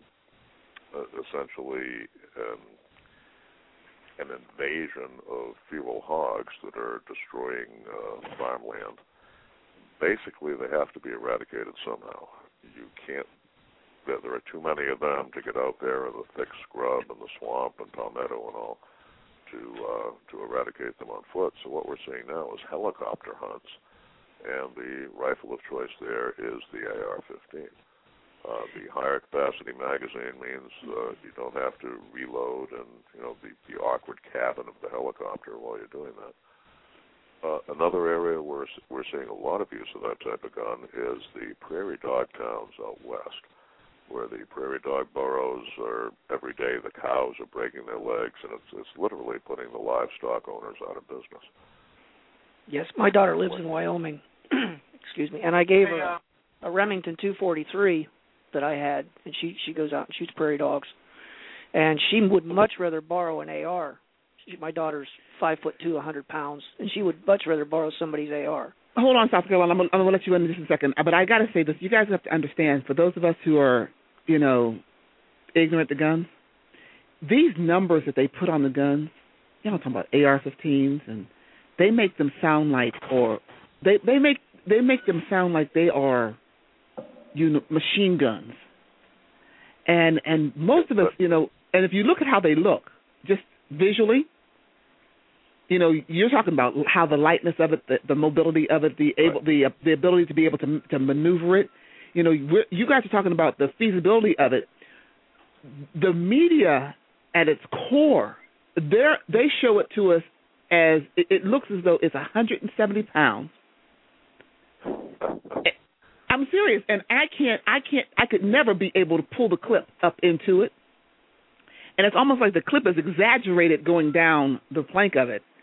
essentially an, an invasion of feral hogs that are destroying uh, farmland, basically they have to be eradicated somehow. You can't, there, there are too many of them to get out there in the thick scrub and the swamp and palmetto and all to uh, to eradicate them on foot. So what we're seeing now is helicopter hunts, and the rifle of choice there is the A R fifteen. Uh, the higher capacity magazine means uh, you don't have to reload and, you know, the, the awkward cabin of the helicopter while you're doing that. Uh, another area where we're seeing a lot of use of that type of gun is the prairie dog towns out west, where the prairie dog burrows are every day the cows are breaking their legs, and it's, it's literally putting the livestock owners out of business. Yes, my daughter lives in Wyoming. Excuse me, and I gave her a, a Remington two forty-three that I had, and she she goes out and shoots prairie dogs, and she would much rather borrow an A R. She, my daughter's five foot two, a hundred pounds, and she would much rather borrow somebody's A R. hold on, South Carolina. I'm gonna, I'm gonna let you in just a second, but I got to say this. You guys have to understand. For those of us who are, you know, ignorant to guns, these numbers that they put on the guns, you know, I'm talking about A R fifteens, and they make them sound like, or they they make they make them sound like they are, you know, machine guns. And and most of us, you know, and if you look at how they look, just visually, you know, you're talking about how the lightness of it, the, the mobility of it, the able, the uh, the ability to be able to to maneuver it. You know, we're, you guys are talking about the feasibility of it. The media, at its core, they they show it to us as it, it looks as though it's one hundred seventy pounds. I'm serious, and I can't, I can't, I could never be able to pull the clip up into it, and it's almost like the clip is exaggerated going down the flank of it.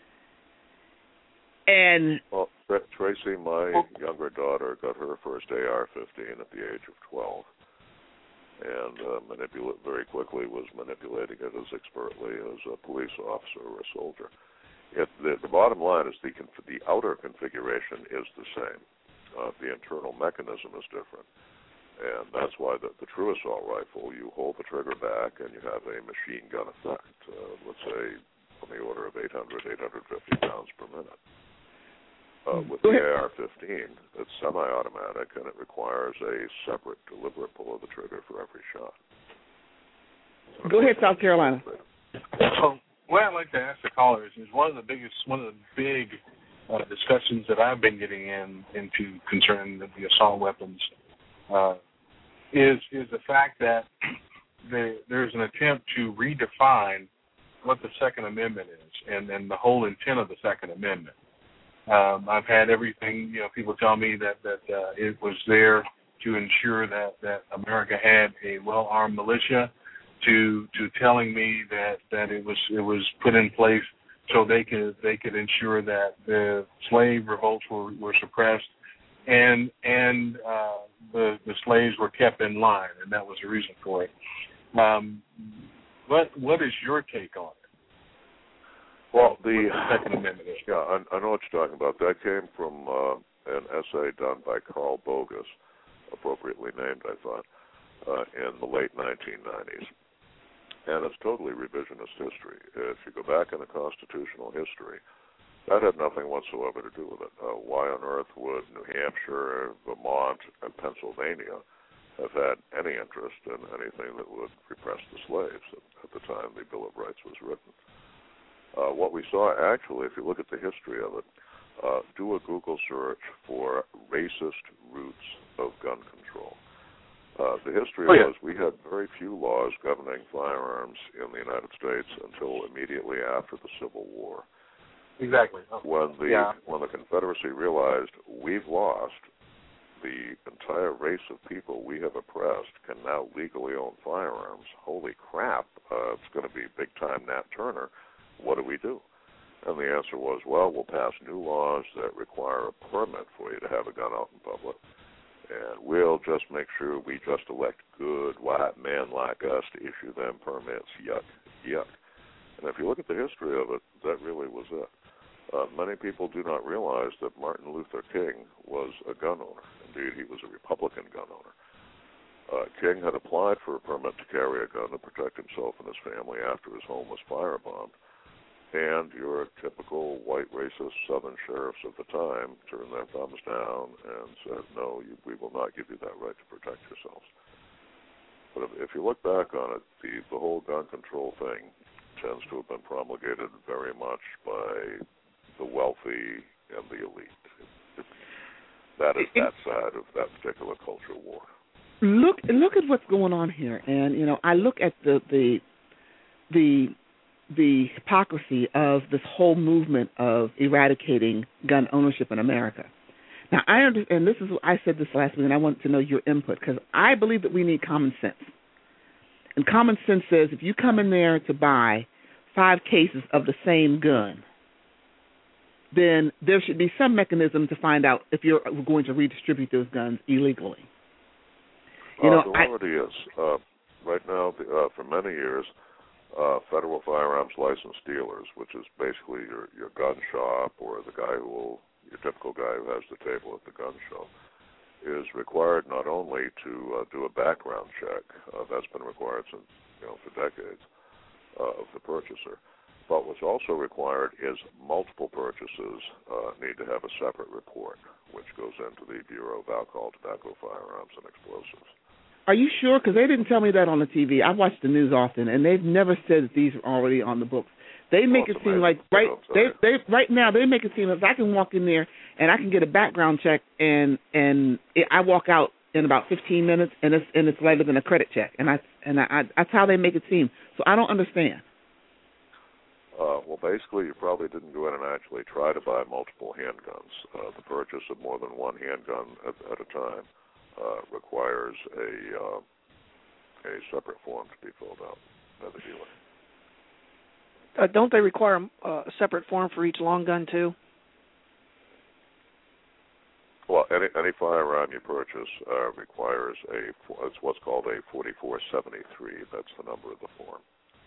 And well, Tracy, my younger daughter got her first A R fifteen at the age of twelve, and uh, manipulate very quickly was manipulating it as expertly as a police officer or a soldier. It, the, the bottom line is the the outer configuration is the same. Uh, the internal mechanism is different, and that's why the, the true assault rifle, you hold the trigger back and you have a machine gun effect, uh, let's say on the order of eight hundred, eight hundred fifty pounds per minute. Uh, with the A R fifteen, it's semi-automatic, and it requires a separate, deliberate pull of the trigger for every shot. So go ahead, South Carolina. So, what I'd like to ask the callers is one of the biggest, one of the big Uh, discussions that I've been getting in into concerning the, the assault weapons uh, is is the fact that the, there's an attempt to redefine what the Second Amendment is and, and the whole intent of the Second Amendment. Um, I've had everything, you know, people tell me that that uh, it was there to ensure that, that America had a well-armed militia, to to telling me that, that it was it was put in place so they could they could ensure that the slave revolts were, were suppressed, and and uh, the the slaves were kept in line, and that was the reason for it. Um, what what is your take on it? Well, the, the Second Amendment is. Yeah, I, I know what you're talking about. That came from uh, an essay done by Carl Bogus, appropriately named, I thought, uh, in the late nineteen nineties. And it's totally revisionist history. If you go back in the constitutional history, that had nothing whatsoever to do with it. Uh, why on earth would New Hampshire, Vermont, and Pennsylvania have had any interest in anything that would repress the slaves at the time the Bill of Rights was written? Uh, what we saw, actually, if you look at the history of it, uh, do a Google search for racist roots of gun control. Uh, the history oh, yeah. was we had very few laws governing firearms in the United States until immediately after the Civil War. Exactly. Oh. When the yeah. when the Confederacy realized we've lost, the entire race of people we have oppressed can now legally own firearms. Holy crap, uh, it's going to be big time Nat Turner. What do we do? And the answer was, well, we'll pass new laws that require a permit for you to have a gun out in public. And we'll just make sure we just elect good white men like us to issue them permits. Yuck, yuck. And if you look at the history of it, that really was it. Uh, many people do not realize that Martin Luther King was a gun owner. Indeed, he was a Republican gun owner. Uh, King had applied for a permit to carry a gun to protect himself and his family after his home was firebombed. And your typical white racist Southern sheriffs of the time turned their thumbs down and said, no, you, we will not give you that right to protect yourselves. But if, if you look back on it, the, the whole gun control thing tends to have been promulgated very much by the wealthy and the elite. It, it, that is that side of that particular culture war. Look, look at what's going on here, and you know, I look at the the the the hypocrisy of this whole movement of eradicating gun ownership in America. Now, I understand, and this is, I said this last week, and I want to know your input, because I believe that we need common sense. And common sense says if you come in there to buy five cases of the same gun, then there should be some mechanism to find out if you're going to redistribute those guns illegally. You uh, know, there I, already is. Uh, right now, the, uh, for many years, Uh, federal firearms license dealers, which is basically your, your gun shop or the guy who will, your typical guy who has the table at the gun show, is required not only to uh, do a background check, uh, that's been required since, you know, for decades, uh, of the purchaser, but what's also required is multiple purchases uh, need to have a separate report, which goes into the Bureau of Alcohol, Tobacco, Firearms, and Explosives. Are you sure? Because they didn't tell me that on the T V. I watch the news often, and they've never said that these are already on the books. They make well, it seem like right they they right now they make it seem as I can walk in there and I can get a background check and and it, I walk out in about fifteen minutes and it's and it's later than a credit check, and I and I, I that's how they make it seem. So I don't understand. Uh, well, basically, you probably didn't go in and actually try to buy multiple handguns. Uh, the purchase of more than one handgun at, at a time uh, requires a uh, a separate form to be filled out by the dealer. Uh, don't they require uh, a separate form for each long gun too? Well, any any firearm you purchase uh, requires a it's what's called a forty-four seventy-three. That's the number of the form.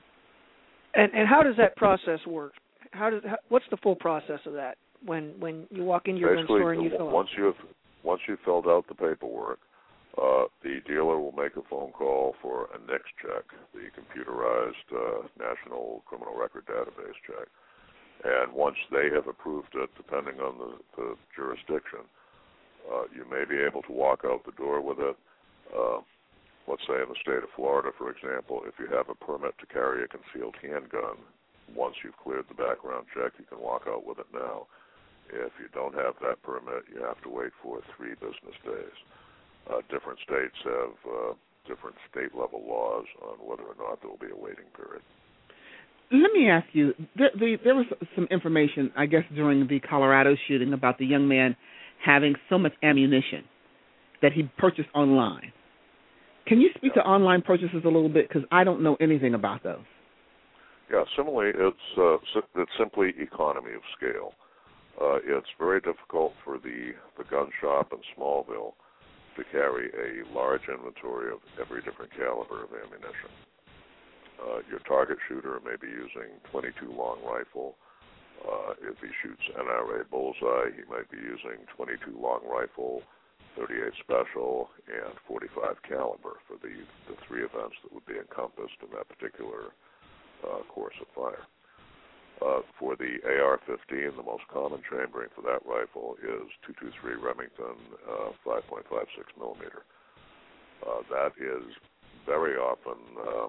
And and how does that process work? How does how, what's the full process of that when when you walk into your Basically, gun store and you fill once out? you've once you've filled out the paperwork, uh, the dealer will make a phone call for a NICS check, the computerized uh, National Criminal Record Database check, and once they have approved it, depending on the, the jurisdiction, uh, you may be able to walk out the door with it. Uh, let's say in the state of Florida, for example, if you have a permit to carry a concealed handgun, once you've cleared the background check, you can walk out with it now. If you don't have that permit, you have to wait for three business days. Uh, different states have uh, different state-level laws on whether or not there will be a waiting period. Let me ask you, there, the, there was some information, I guess, during the Colorado shooting about the young man having so much ammunition that he purchased online. Can you speak yeah. to online purchases a little bit? Because I don't know anything about those. Yeah, similarly, it's, uh, it's simply economy of scale. Uh, it's very difficult for the, the gun shop in Smallville to carry a large inventory of every different caliber of ammunition. Uh, your target shooter may be using twenty-two long rifle. Uh, if he shoots N R A bullseye, he might be using twenty-two long rifle, thirty-eight special, and forty-five caliber for the, the three events that would be encompassed in that particular uh, course of fire. Uh, for the A R fifteen, the most common chambering for that rifle is two twenty-three Remington uh, five point five six millimeter. Uh, that is very often uh,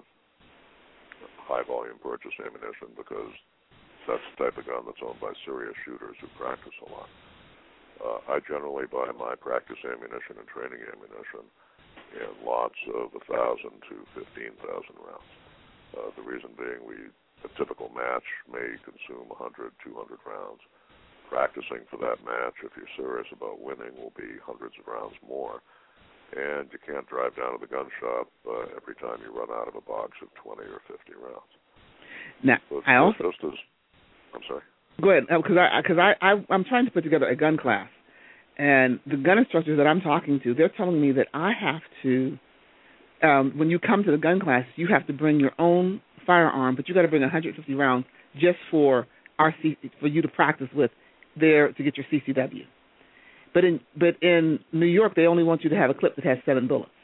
high-volume purchase ammunition because that's the type of gun that's owned by serious shooters who practice a lot. Uh, I generally buy my practice ammunition and training ammunition in lots of one thousand to fifteen thousand rounds. Uh, the reason being we a typical match may consume one hundred, two hundred rounds. Practicing for that match, if you're serious about winning, will be hundreds of rounds more. And you can't drive down to the gun shop uh, every time you run out of a box of twenty or fifty rounds. Now, so I also... Just as, I'm sorry. Go ahead, because I, cause I, I, I'm trying to put together a gun class. And the gun instructors that I'm talking to, they're telling me that I have to, um, when you come to the gun class, you have to bring your own firearm, but you got to bring one hundred fifty rounds just for our C, for you to practice with there to get your C C W. But in but in New York, they only want you to have a clip that has seven bullets.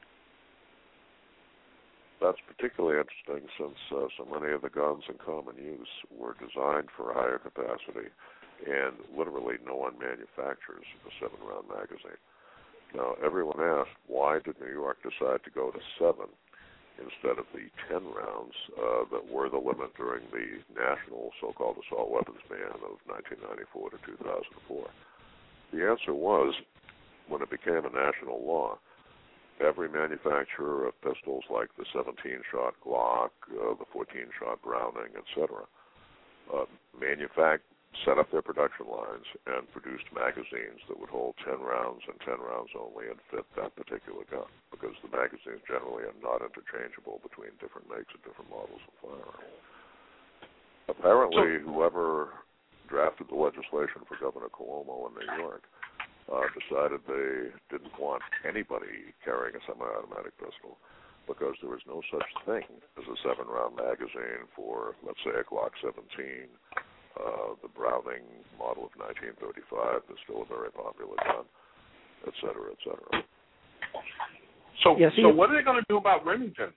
That's particularly interesting since uh, so many of the guns in common use were designed for a higher capacity, and literally no one manufactures a seven-round magazine. Now, everyone asked, why did New York decide to go to seven instead of the ten rounds uh, that were the limit during the national so-called assault weapons ban of nineteen ninety-four to two thousand four? The answer was, when it became a national law, every manufacturer of pistols like the seventeen-shot Glock, uh, the fourteen-shot Browning, et cetera, uh, manufact- set up their production lines and produced magazines that would hold ten rounds and ten rounds only and fit that particular gun, because the magazines generally are not interchangeable between different makes and different models of firearms. Apparently, whoever drafted the legislation for Governor Cuomo in New York uh, decided they didn't want anybody carrying a semi-automatic pistol because there was no such thing as a seven-round magazine for, let's say, a Glock seventeen, Uh, the Browning model of nineteen thirty-five is still a very popular gun, et cetera, et cetera. So, yes, so what are they going to do about Remington?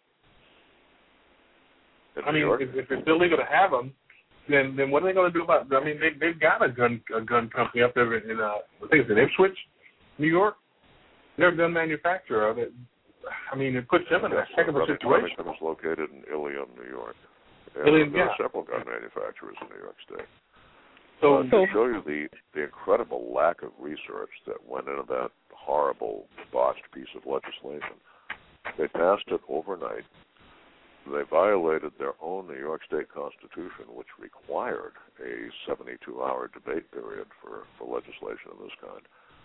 In I New mean, York? if, if it's illegal to have them, then then what are they going to do about? I mean, they they've got a gun a gun company up there in uh, I think it's in Ipswich, New York. They're a gun manufacturer. They, I mean, it puts them in a heck of a situation. Remington is located in Ilium, New York. And Ilium, there yeah. are several gun manufacturers in New York State. So, uh, to show you the, the incredible lack of research that went into that horrible, botched piece of legislation, they passed it overnight. They violated their own New York State Constitution, which required a seventy-two hour debate period for, for legislation of this kind.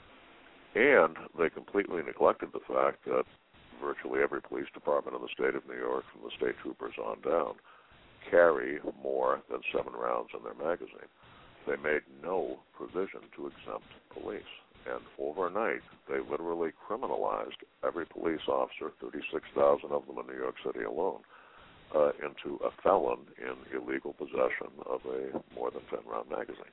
And they completely neglected the fact that virtually every police department in the state of New York, from the state troopers on down, carry more than seven rounds in their magazine. They made no provision to exempt police. And overnight, they literally criminalized every police officer, thirty-six thousand of them in New York City alone, uh, into a felon in illegal possession of a more than ten round magazine.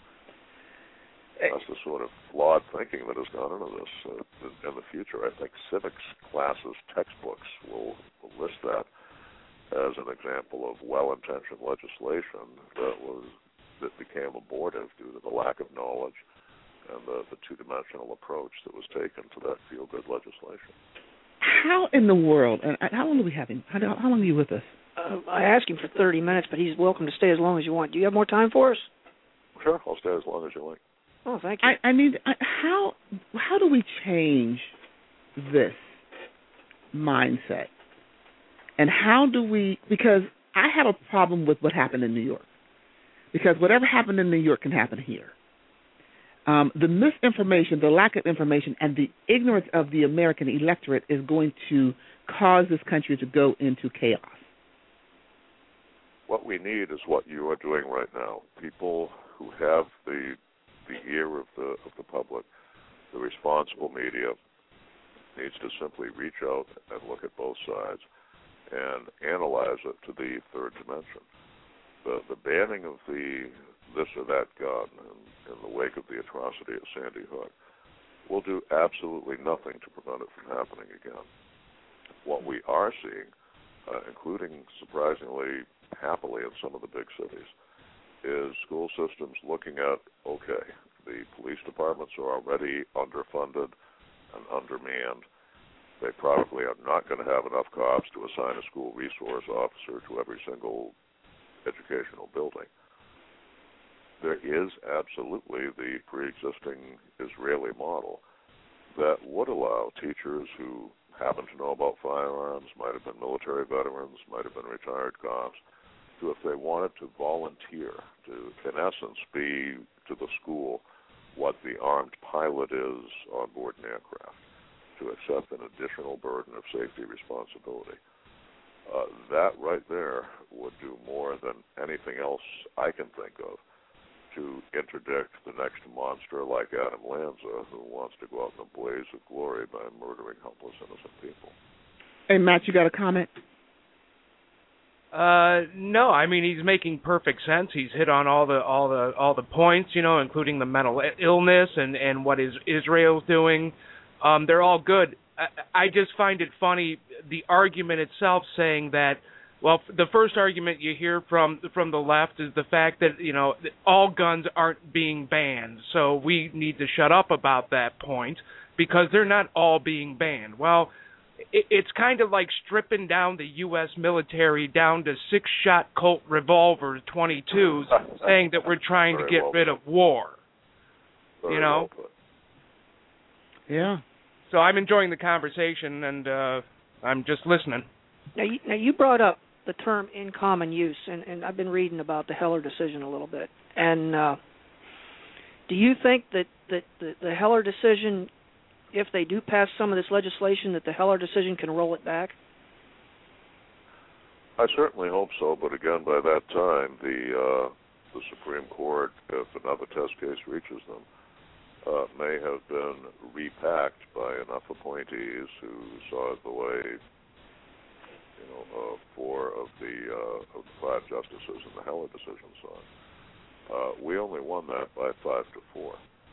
That's the sort of flawed thinking that has gone into this. Uh, in the future, I think civics classes, textbooks will, will list that as an example of well-intentioned legislation that was that became abortive due to the lack of knowledge and the, the two-dimensional approach that was taken to that feel-good legislation. How in the world, and how long do we have him? How, how long are you with us? Uh, I asked him for thirty minutes, but he's welcome to stay as long as you want. Do you have more time for us? Sure, I'll stay as long as you like. Oh, thank you. I, I need. I, how how do we change this mindset? And how do we? Because I have a problem with what happened in New York. Because whatever happened in New York can happen here. Um, the misinformation, the lack of information, and the ignorance of the American electorate is going to cause this country to go into chaos. What we need is what you are doing right now. People who have the the ear of the of the public, the responsible media, needs to simply reach out and look at both sides and analyze it to the third dimension. The the banning of the this or that gun in, in the wake of the atrocity at Sandy Hook will do absolutely nothing to prevent it from happening again. What we are seeing, uh, including surprisingly happily in some of the big cities, is school systems looking at, okay, the police departments are already underfunded and undermanned. They probably are not going to have enough cops to assign a school resource officer to every single educational building. There is absolutely the pre-existing Israeli model that would allow teachers who happen to know about firearms, might have been military veterans, might have been retired cops, to, if they wanted to volunteer, to, in essence, be to the school what the armed pilot is on board an aircraft, to accept an additional burden of safety responsibility. Uh, that right there would do more than anything else I can think of to interdict the next monster like Adam Lanza, who wants to go out in a blaze of glory by murdering helpless, innocent people. Hey, Matt, you got a comment? Uh, no, I mean he's making perfect sense. He's hit on all the all the all the points, you know, including the mental illness and and what is Israel's doing. Um, they're all good. I, I just find it funny the argument itself saying that. Well, the first argument you hear from from the left is the fact that, you know, all guns aren't being banned, so we need to shut up about that point because they're not all being banned. Well, it, it's kind of like stripping down the U S military down to six-shot Colt revolvers, twenty-twos, saying that we're trying Very to get well rid of war. Very you know? well put. Yeah. So I'm enjoying the conversation, and uh, I'm just listening. Now you, now, you brought up the term in common use, and, and I've been reading about the Heller decision a little bit. And uh, do you think that, that the, the Heller decision, if they do pass some of this legislation, that the Heller decision can roll it back? I certainly hope so, but again, by that time, the uh, the Supreme Court, if another test case reaches them, uh, may have been repacked by enough appointees who saw it the way you know, uh, four of the uh, of the five justices in the Heller decision saw it. Uh, we only won that by five to four.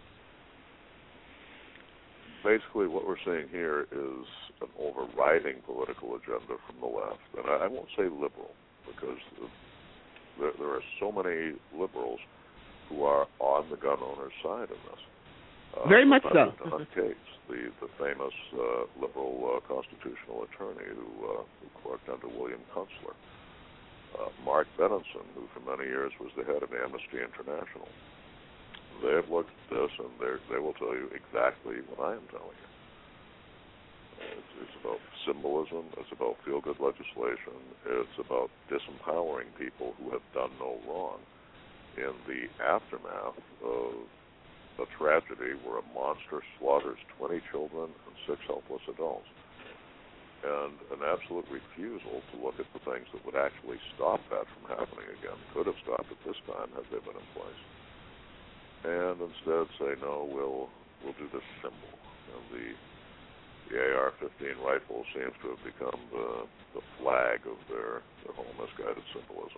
Basically, what we're seeing here is an overriding political agenda from the left, and I, I won't say liberal, because the, there, there are so many liberals who are on the gun owners' side of this. Uh, Very much so. Don Cates, the, the famous uh, liberal uh, constitutional attorney who, uh, who clerked under William Kunstler. Uh, Mark Benenson, who for many years was the head of Amnesty International. They have looked at this, and they will tell you exactly what I am telling you. It's, it's about symbolism. It's about feel-good legislation. It's about disempowering people who have done no wrong in the aftermath of a tragedy where a monster slaughters twenty children and six helpless adults, and an absolute refusal to look at the things that would actually stop that from happening again. Could have stopped it this time had they been in place. And instead say, no, we'll we'll do this symbol. And the the A R fifteen rifle seems to have become the the flag of their, their whole misguided symbolism.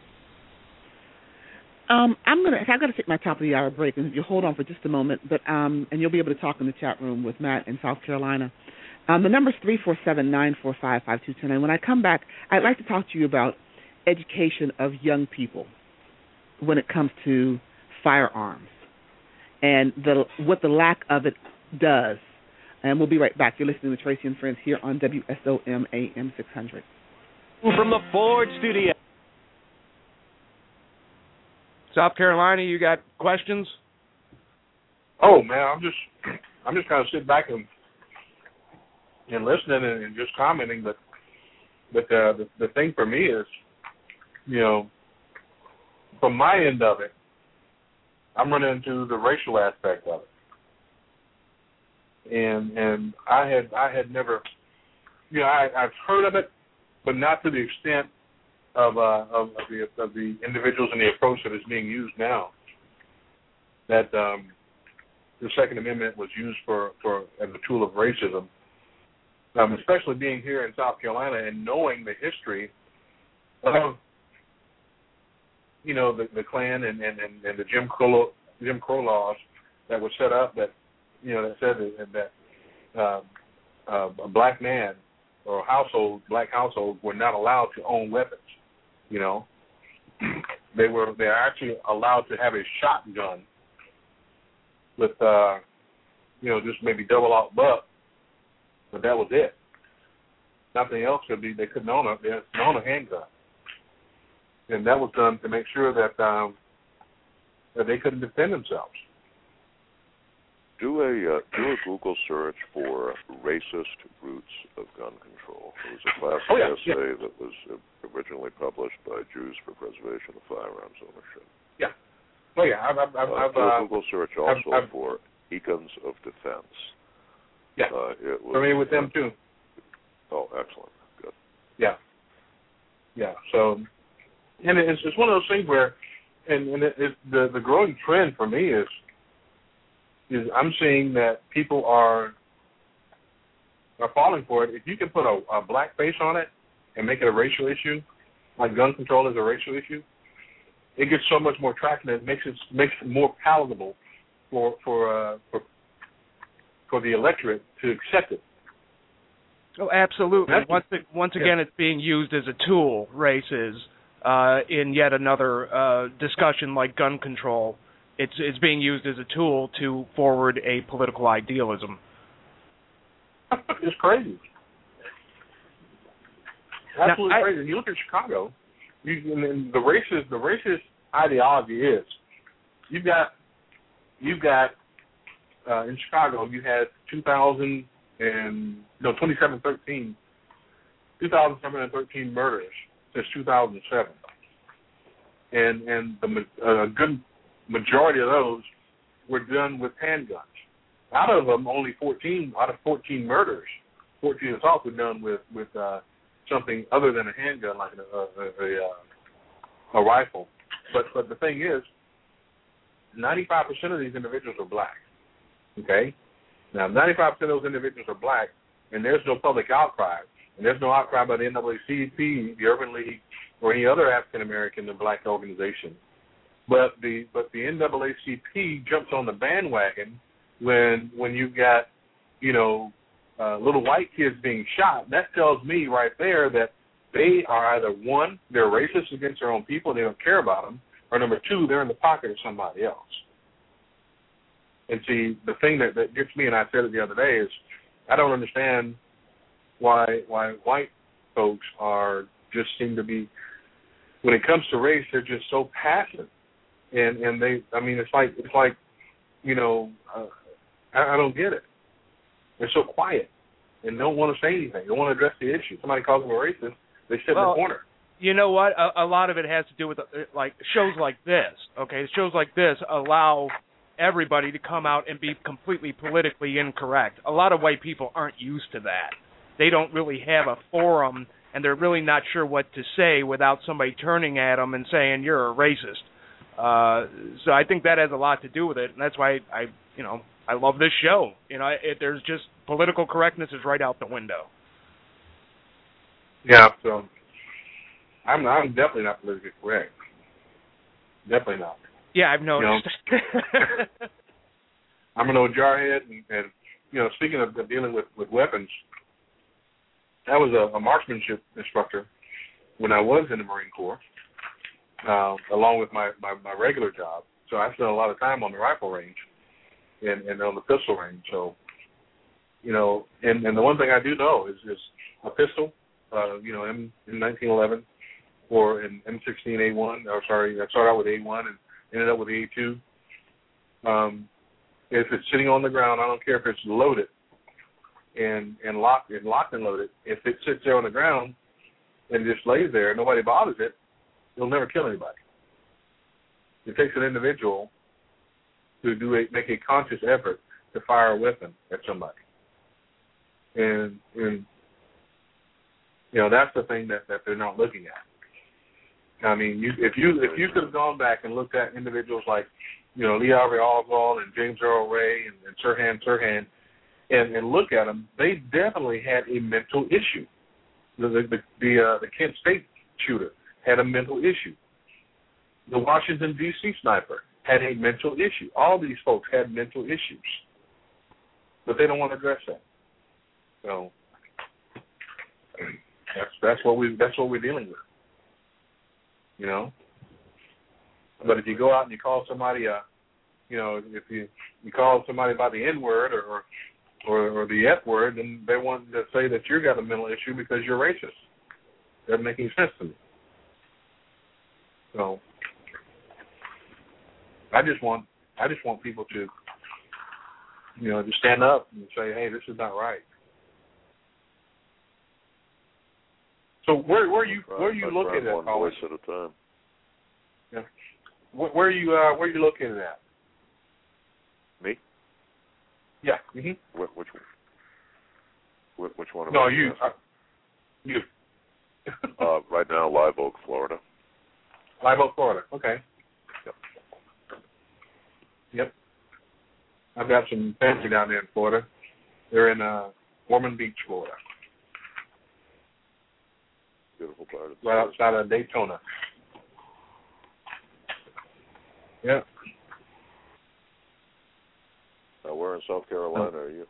Um, I'm gonna. I've got to take my top of the hour break, and if you hold on for just a moment, but um, and you'll be able to talk in the chat room with Matt in South Carolina. Um, the number is three four seven nine four five five two two nine. When I come back, I'd like to talk to you about education of young people when it comes to firearms and the what the lack of it does. And we'll be right back. You're listening to Tracy and Friends here on W S O M A M six hundred. From the Ford studio. South Carolina, you got questions? Oh man, I'm just I'm just kind of sitting back and and listening and, and just commenting. But but uh, the the thing for me is, you know, from my end of it, I'm running into the racial aspect of it, and and I had I had never, you know, I, I've heard of it, but not to the extent of uh, of, of the of the individuals and the approach that is being used now. That um, the Second Amendment was used for, for as a tool of racism, um, especially being here in South Carolina and knowing the history of, you know, the, the Klan and, and, and, and the Jim Crow Jim Crow laws that were set up that, you know, that said that, that uh, uh, a black man or household, black households were not allowed to own weapons. You know, they were they are actually allowed to have a shotgun with, uh, you know, just maybe double out buck, but that was it. Nothing else could be. They couldn't own a they couldn't own a handgun, and that was done to make sure that um, that they couldn't defend themselves. Do a uh, do a Google search for racist roots of gun control. It was a classic oh, yeah, essay yeah. that was originally published by Jews for Preservation of Firearms Ownership. Yeah. Oh yeah. I've, I've, uh, I've, do a uh, Google search also I've, I've, for beacons of defense. Yeah. Uh, it was, familiar with them too. Oh, excellent. Good. Yeah. Yeah. So, and it's it's one of those things where, and, and it, it, the the growing trend for me is. Is I'm seeing that people are are falling for it. If you can put a, a black face on it and make it a racial issue, like gun control is a racial issue, it gets so much more traction that it makes it makes it more palatable for for uh, for, for the electorate to accept it. Oh, absolutely. That's, once it, once again, yeah. it's being used as a tool, races, uh, in yet another uh, discussion like gun control. It's it's being used as a tool to forward a political idealism. It's crazy. Absolutely now, I, crazy. You look at Chicago, you, and the racist the racist ideology is you've got you've got uh, in Chicago you had two thousand and no twenty-seven thirteen two thousand seven hundred thirteen murders since two thousand seven, and and the uh, good. majority of those were done with handguns. Out of them, only fourteen out of fourteen murders, fourteen assaults were done with with uh, something other than a handgun, like a a, a, a rifle. But but the thing is, ninety-five percent of these individuals are black. Okay, now ninety-five percent of those individuals are black, and there's no public outcry, and there's no outcry by the N double A C P, the Urban League, or any other African American or black organization But the but the N double A C P jumps on the bandwagon when when you've got, you know, uh, little white kids being shot. That tells me right there that they are either, one, they're racist against their own people, they don't care about them, or number two, they're in the pocket of somebody else. And see, the thing that, that gets me, and I said it the other day, is I don't understand why why white folks are just seem to be, when it comes to race, they're just so passive. And and they, I mean, it's like, it's like, you know, uh, I, I don't get it. They're so quiet and don't want to say anything. They don't want to address the issue. Somebody calls them a racist, they sit well, in the corner. You know what? A, a lot of it has to do with, uh, like, shows like this, okay? Shows like this allow everybody to come out and be completely politically incorrect. A lot of white people aren't used to that. They don't really have a forum, and they're really not sure what to say without somebody turning at them and saying, you're a racist. Uh, so I think that has a lot to do with it, and that's why I, you know, I love this show. You know, it, there's just political correctness is right out the window. Yeah, so I'm I'm definitely not politically correct. Definitely not. Yeah, I've noticed. You know, I'm an old jarhead, and, and you know, speaking of dealing with, with weapons, I was a, a marksmanship instructor when I was in the Marine Corps, uh, along with my, my, my regular job. So I spent a lot of time on the rifle range and, and on the pistol range. So, you know, and, and the one thing I do know is, is a pistol, uh, you know, M nineteen eleven or an M sixteen A one, or sorry, I started out with A one and ended up with the A two. Um, if it's sitting on the ground, I don't care if it's loaded and, and locked and locked and loaded. If it sits there on the ground and just lays there, nobody bothers it, it'll never kill anybody. It takes an individual to do a, make a conscious effort to fire a weapon at somebody. And, and you know, that's the thing that, that they're not looking at. I mean, you, if you if you could have gone back and looked at individuals like, you know, Lee Harvey Oswald and James Earl Ray and, and Sirhan Sirhan, and, and look at them, they definitely had a mental issue. The the the, the, uh, the Kent State shooter had a mental issue. The Washington, D C sniper had a mental issue. All these folks had mental issues, but they don't want to address that. So that's that's what we that's what we're dealing with. You know, but if you go out and you call somebody, uh, you know, if you you call somebody by the N word or, or or the F word, then they want to say that you got a mental issue because you're racist. Doesn't make any sense to me. So I just want I just want people to, you know, to stand up and say, hey, this is not right. So where where you where are you located at? One voice at a time. Yeah. Where, where are you uh, where are you located at? Me? Yeah. Mm-hmm. Which which which, which one? No, you. Uh, you. uh, right now, Live Oak, Florida. Live Oak, Florida. Okay. Yep. Yep. I've got some family down there in Florida. They're in uh, Ormond Beach, Florida. Beautiful part of right outside of Daytona. Yeah. Now, where in South Carolina oh. are you?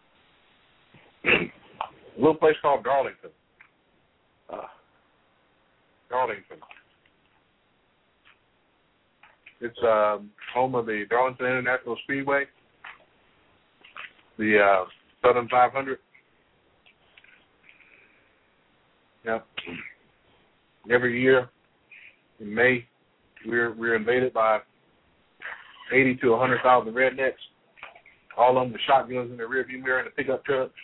A little place called Darlington. Ah. Darlington. It's um, home of the Darlington International Speedway, the uh, Southern five hundred. Yep. Every year in May, we're we're invaded by eighty to a hundred thousand rednecks, all of them with shotguns in their rearview mirror and the pickup trucks.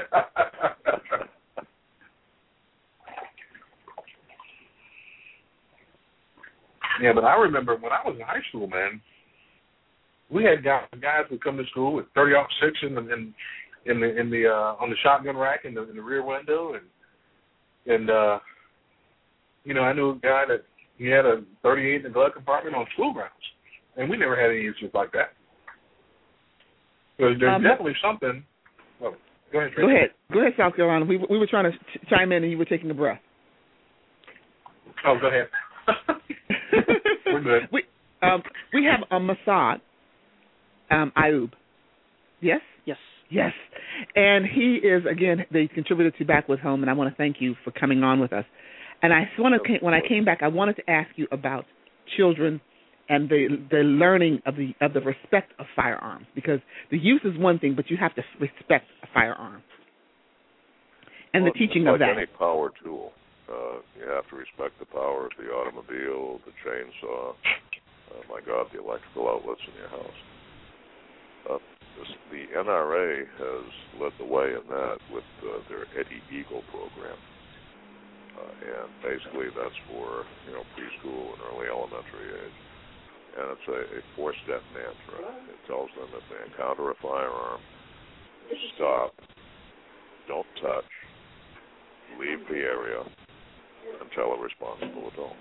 Yeah, but I remember when I was in high school, man, we had guys guys would come to school with thirty aught six in the in, in the in the uh, on the shotgun rack in the in the rear window, and and uh, you know, I knew a guy that he had a thirty-eight in the glove compartment on school grounds, and we never had any issues like that. So there's um, definitely something. Oh, go ahead, Tracy. Go ahead, go ahead, South Carolina. We we were trying to ch- chime in, and you were taking a breath. Oh, go ahead. We're good. We Um, we have a Masad um, Ayub. Yes? Yes. Yes. And he is, again, the contributor to Backwoods Home, and I want to thank you for coming on with us. And I want to, when I came back, I wanted to ask you about children and the the learning of the of the respect of firearms, because the use is one thing, but you have to respect a firearm and well, the teaching it's of like that. Any power tool, uh, you have to respect the power of the automobile, the chainsaw. Uh, my God, the electrical outlets in your house. Uh, this, the N R A has led the way in that with uh, their Eddie Eagle program. Uh, and basically that's for, you know, preschool and early elementary age. And it's a, a four-step mantra. It tells them if they encounter a firearm, stop, don't touch, leave the area, and tell a responsible adult.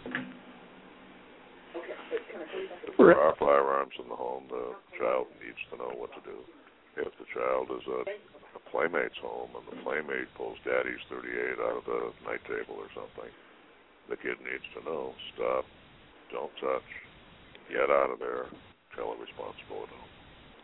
If there are firearms in the home, the child needs to know what to do. If the child is at a playmate's home and the playmate pulls daddy's thirty-eight out of the night table or something, the kid needs to know, stop, don't touch, get out of there, tell a responsible adult.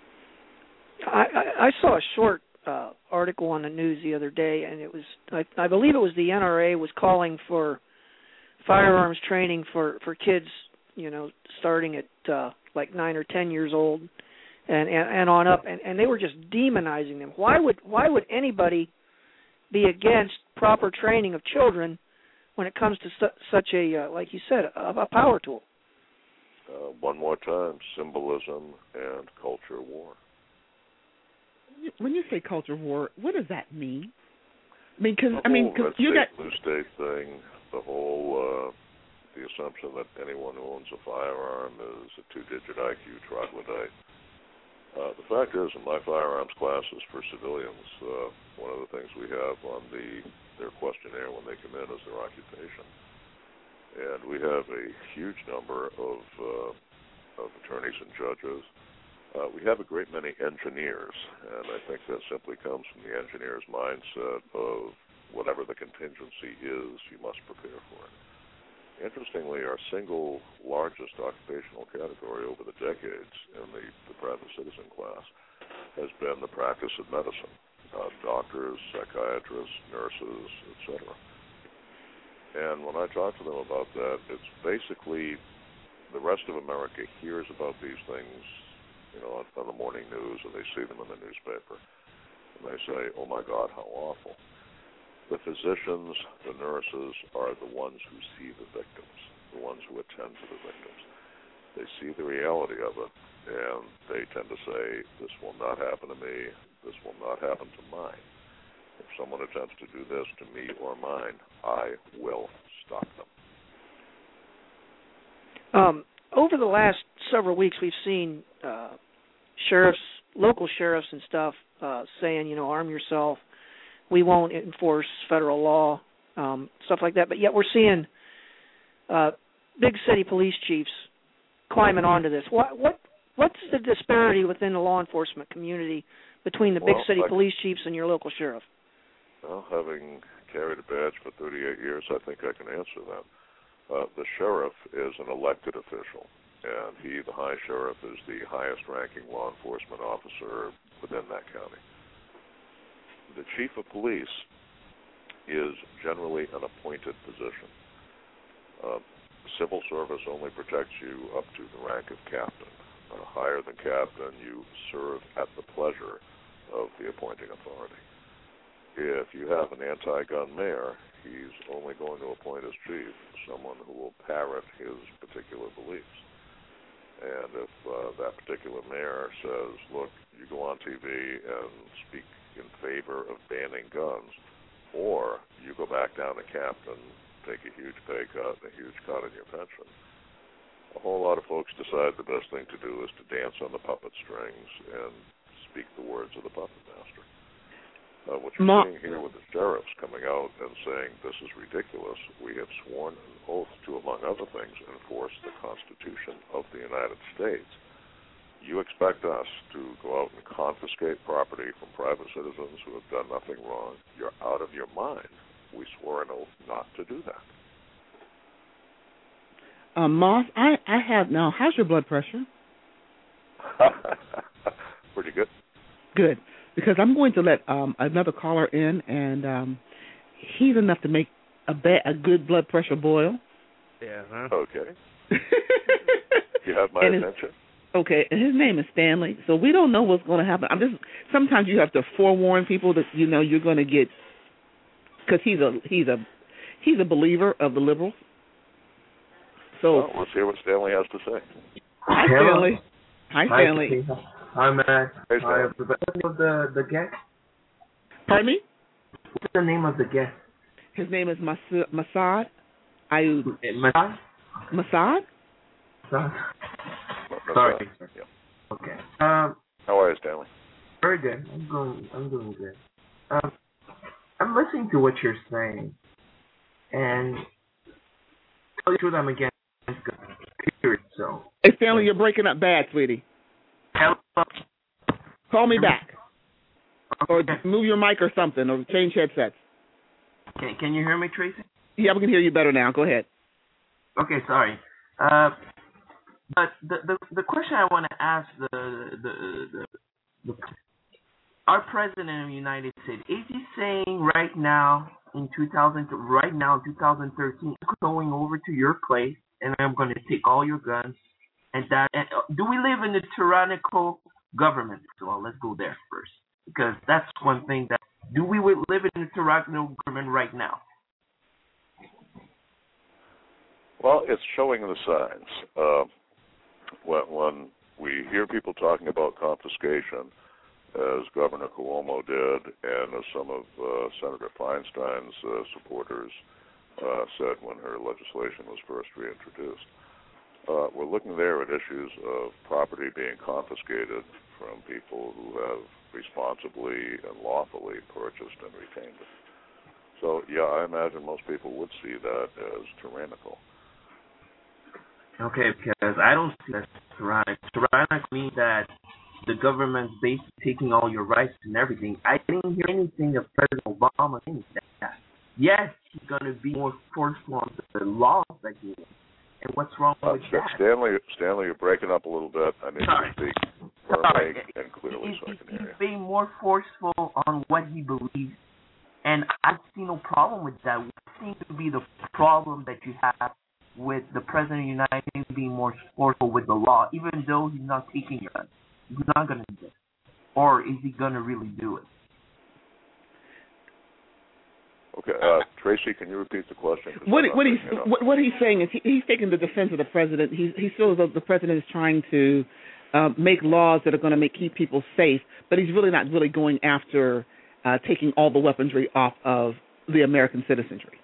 I, I, I saw a short uh, article on the news the other day, and it was, I, I believe it was the N R A was calling for firearms training for, for kids, you know, starting at uh, like nine or ten years old and, and, and on up, and, and they were just demonizing them. Why would why would anybody be against proper training of children when it comes to su- such a, uh, like you said, a, a power tool? Uh, one more time, symbolism and culture war. When you say culture war, what does that mean? I mean, because the I mean, whole cause you red got state, blue state thing, the whole uh, the assumption that anyone who owns a firearm is a two-digit I Q troglodyte. Uh, the fact is, in my firearms classes for civilians, uh, one of the things we have on the their questionnaire when they come in is their occupation, and we have a huge number of uh, of attorneys and judges. Uh, we have a great many engineers, and I think that simply comes from the engineer's mindset of whatever the contingency is, you must prepare for it. Interestingly, our single largest occupational category over the decades in the, the private citizen class has been the practice of medicine. Uh, doctors, psychiatrists, nurses, et cetera. And when I talk to them about that, it's basically the rest of America hears about these things, you know, on, on the morning news, or they see them in the newspaper, and they say, oh my God, how awful. The physicians, the nurses are the ones who see the victims, the ones who attend to the victims. They see the reality of it, and they tend to say, this will not happen to me, this will not happen to mine. If someone attempts to do this to me or mine, I will stop them. Um, over the last several weeks, we've seen uh, sheriffs, local sheriffs and stuff uh, saying, you know, arm yourself. We won't enforce federal law, um, stuff like that. But yet we're seeing uh, big city police chiefs climbing onto this. What, what, what's the disparity within the law enforcement community between the well, big city I, police chiefs and your local sheriff? Well, having carried a badge for thirty-eight years, I think I can answer that. Uh, the sheriff is an elected official, and he, the high sheriff, is the highest-ranking law enforcement officer within that county. The chief of police is generally an appointed position. Uh, civil service only protects you up to the rank of captain. Uh, higher than captain, you serve at the pleasure of the appointing authority. If you have an anti-gun mayor, he's only going to appoint as chief someone who will parrot his particular beliefs. And if uh, that particular mayor says, look, you go on T V and speak in favor of banning guns, or you go back down to captain, take a huge pay cut and a huge cut in your pension, a whole lot of folks decide the best thing to do is to dance on the puppet strings and speak the words of the puppet master. Uh, what you're Ma- seeing here with the sheriffs coming out and saying this is ridiculous, we have sworn an oath to, among other things, enforce the Constitution of the United States. You expect us to go out and confiscate property from private citizens who have done nothing wrong. You're out of your mind. We swore an oath not to do that. Uh, Moss, I, I have now. How's your blood pressure? Pretty good. Good, because I'm going to let um, another caller in, and um, he's enough to make a ba- a good blood pressure boil. Yeah. Huh? Okay. You have my and attention. Okay, and his name is Stanley. So we don't know what's going to happen. I'm just sometimes you have to forewarn people that you know you're going to get, because he's a he's a he's a believer of the liberals. So well, let's hear what Stanley has to say. Hi, Hello. Stanley. Hi, Hi, Stanley. Hi, Matt. Hey, Hi, everybody. What's the name of the, the guest? Pardon me? What's the name of the guest? His name is Mas- Masad Ayub. Masad? Masad? Masad? That's Sorry. right. Yeah. Okay. Um, How are you, Stanley? very good. I'm going. I'm doing good. Um, I'm listening to what you're saying, and to tell you the truth, I'm against gun. Period. So. Hey, Stanley, you're breaking up bad, sweetie. Hello. Call me back. Or move your mic or something, or change headsets. Can, can you hear me, Tracy? Yeah, we can hear you better now. Go ahead. Okay, sorry. Uh, but the, the the question I want to ask the the, the the our president of the United States, is he saying right now in two thousand right now in two thousand thirteen, going over to your place and I'm going to take all your guns, and that and, uh, do we live in a tyrannical government? Well, let's go there first, because that's one thing that do we live in a tyrannical government right now? Well, it's showing the signs. Uh, when, when we hear people talking about confiscation, as Governor Cuomo did, and as some of uh, Senator Feinstein's uh, supporters uh, said when her legislation was first reintroduced, uh, we're looking there at issues of property being confiscated from people who have responsibly and lawfully purchased and retained it. So, yeah, I imagine most people would see that as tyrannical. Okay, because I don't see that as tyrannical. Tyrannical means that the government's basically taking all your rights and everything. I didn't hear anything of President Obama saying that. Yes, he's going to be more forceful on the laws that he wants. And what's wrong uh, with St- that? Stanley, Stanley, you're breaking up a little bit. I need Sorry. you to speak Sorry. firmly and clearly He's, so I can he's hear you. being more forceful on what he believes, and I see no problem with that. What seems to be the problem that you have with the President of the United States being more forceful with the law, even though he's not taking your gun? He's not going to do it. Or is he going to really do it? Okay, uh, Tracy, can you repeat the question? What, what he's what, what he's saying is he, he's taking the defense of the president. He he feels that the president is trying to uh, make laws that are going to make keep people safe, but he's really not really going after uh, taking all the weaponry off of the American citizenry.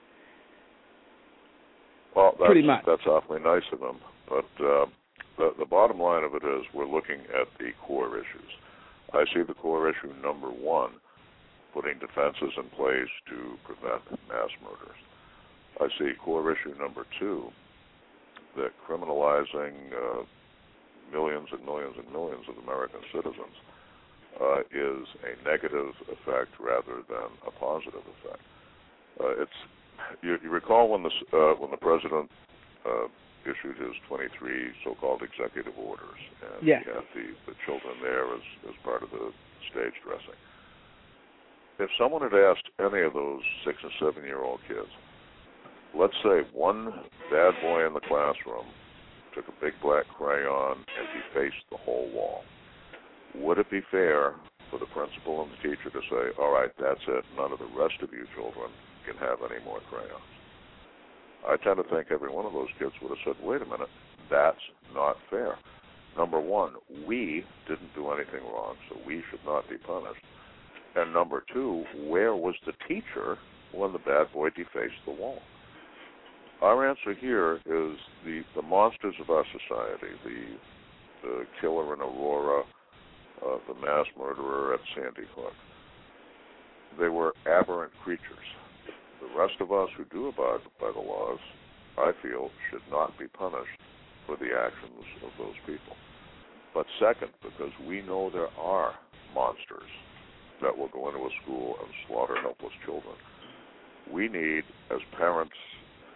Well, that's, Pretty much. that's awfully nice of him. But uh, the, the bottom line of it is we're looking at the core issues. I see the core issue number one, putting defenses in place to prevent mass murders. I see core issue number two, that criminalizing uh, millions and millions and millions of American citizens uh, is a negative effect rather than a positive effect. Uh, it's you, you recall when the uh, when the president uh, issued his twenty-three so-called executive orders, and yes. he had the, the children there as, as part of the stage dressing. If someone had asked any of those six and seven-year-old kids, let's say one bad boy in the classroom took a big black crayon and defaced the whole wall, would it be fair for the principal and the teacher to say, all right, that's it, none of the rest of you children can have any more crayons? I tend to think every one of those kids would have said, wait a minute, that's not fair. Number one, we didn't do anything wrong, so we should not be punished. And number two, where was the teacher when the bad boy defaced the wall? Our answer here is the, the monsters of our society, the, the killer in Aurora, uh, the mass murderer at Sandy Hook. They were aberrant creatures. The rest of us who do abide by the laws, I feel, should not be punished for the actions of those people. But second, because we know there are monsters that will go into a school and slaughter helpless children, we need, as parents,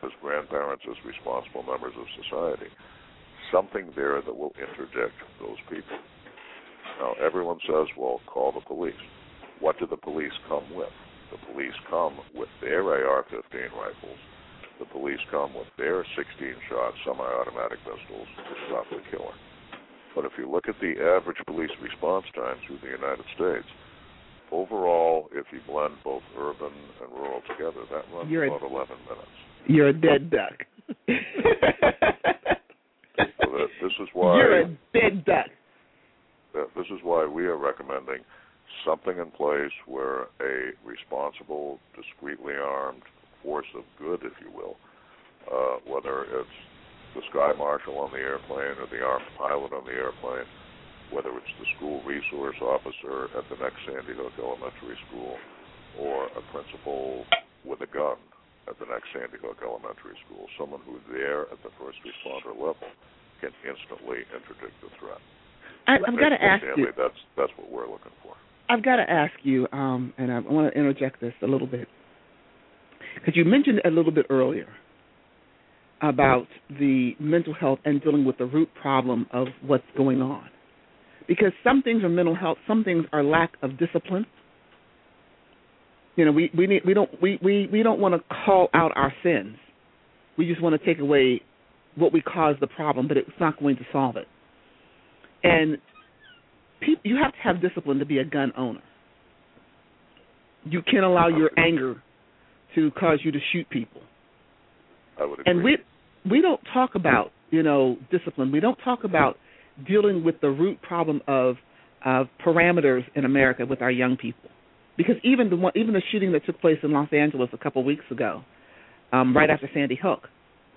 as grandparents, as responsible members of society, something there that will interdict those people. Now, everyone says, well, call the police. What do the police come with? The police come with their A R fifteen rifles. The police come with their sixteen-shot semi-automatic pistols to stop the killer. But if you look at the average police response time through the United States, overall, if you blend both urban and rural together, that runs You're about a, eleven minutes. You're a dead duck. So that, this is why You're a dead duck. That, this is why we are recommending something in place where a responsible, discreetly armed force of good, if you will, uh, whether it's the sky marshal on the airplane or the armed pilot on the airplane, whether it's the school resource officer at the next Sandy Hook Elementary School, or a principal with a gun at the next Sandy Hook Elementary School, someone who's there at the first responder level can instantly interdict the threat. I, I've got to ask Stanley, you. That's that's what we're looking for. I've got to ask you, um, and I want to interject this a little bit, because you mentioned a little bit earlier about the mental health and dealing with the root problem of what's going on. Because some things are mental health, some things are lack of discipline. You know, we we need we don't we, we, we don't want to call out our sins. We just want to take away what we caused the problem, but it's not going to solve it. And people, you have to have discipline to be a gun owner. You can't allow your anger to cause you to shoot people. I would agree. And we we don't talk about, you know, discipline. We don't talk about dealing with the root problem of of parameters in America with our young people. Because even the one, even the shooting that took place in Los Angeles a couple of weeks ago, um, right after Sandy Hook,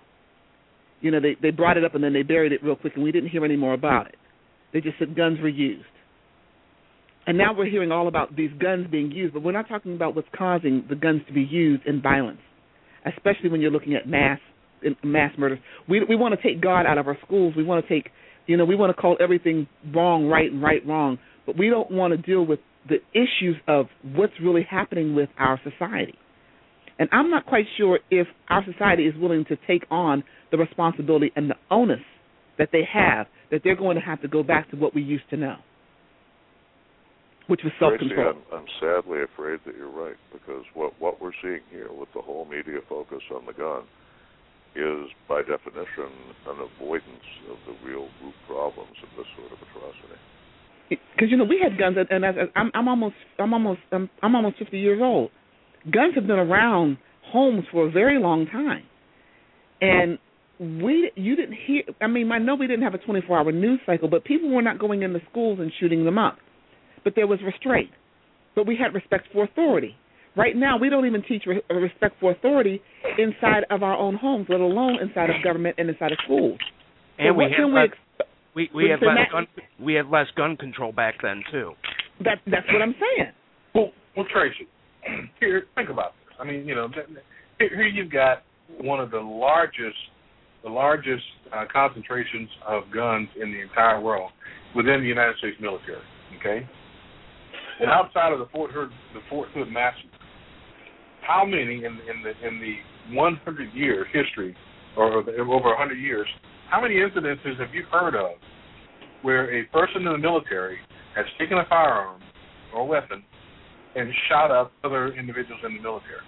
you know, they, they brought it up and then they buried it real quick, and we didn't hear any more about it. They just said guns were used. And now we're hearing all about these guns being used, but we're not talking about what's causing the guns to be used in violence, especially when you're looking at mass mass murders. We we want to take God out of our schools. We want to take, you know, we want to call everything wrong right and right wrong, but we don't want to deal with the issues of what's really happening with our society. And I'm not quite sure if our society is willing to take on the responsibility and the onus that they have, that they're going to have to go back to what we used to know, which was self-control. Tracy, I'm, I'm sadly afraid that you're right, because what, what we're seeing here with the whole media focus on the gun is, by definition, an avoidance of the real root problems of this sort of atrocity. Because you know we had guns, and as, as I'm, I'm almost, I'm almost, I'm, I'm almost fifty years old. Guns have been around homes for a very long time, and we, you didn't hear. I mean, I know we didn't have a twenty-four hour news cycle, but people were not going into schools and shooting them up. But there was restraint. But we had respect for authority. Right now, we don't even teach re- respect for authority inside of our own homes, let alone inside of government and inside of schools. And so we what had can less, we ex- we we had less gun we had less gun control back then too. That that's what I'm saying. Well, well, Tracy, here, think about this. I mean, you know, here, here you've got one of the largest, the largest uh, concentrations of guns in the entire world within the United States military. Okay, and outside of the Fort Hood, the Fort Hood massacre, how many in in the in the one hundred year history, or the, over one hundred years, how many incidences have you heard of where a person in the military has taken a firearm or a weapon and shot up other individuals in the military?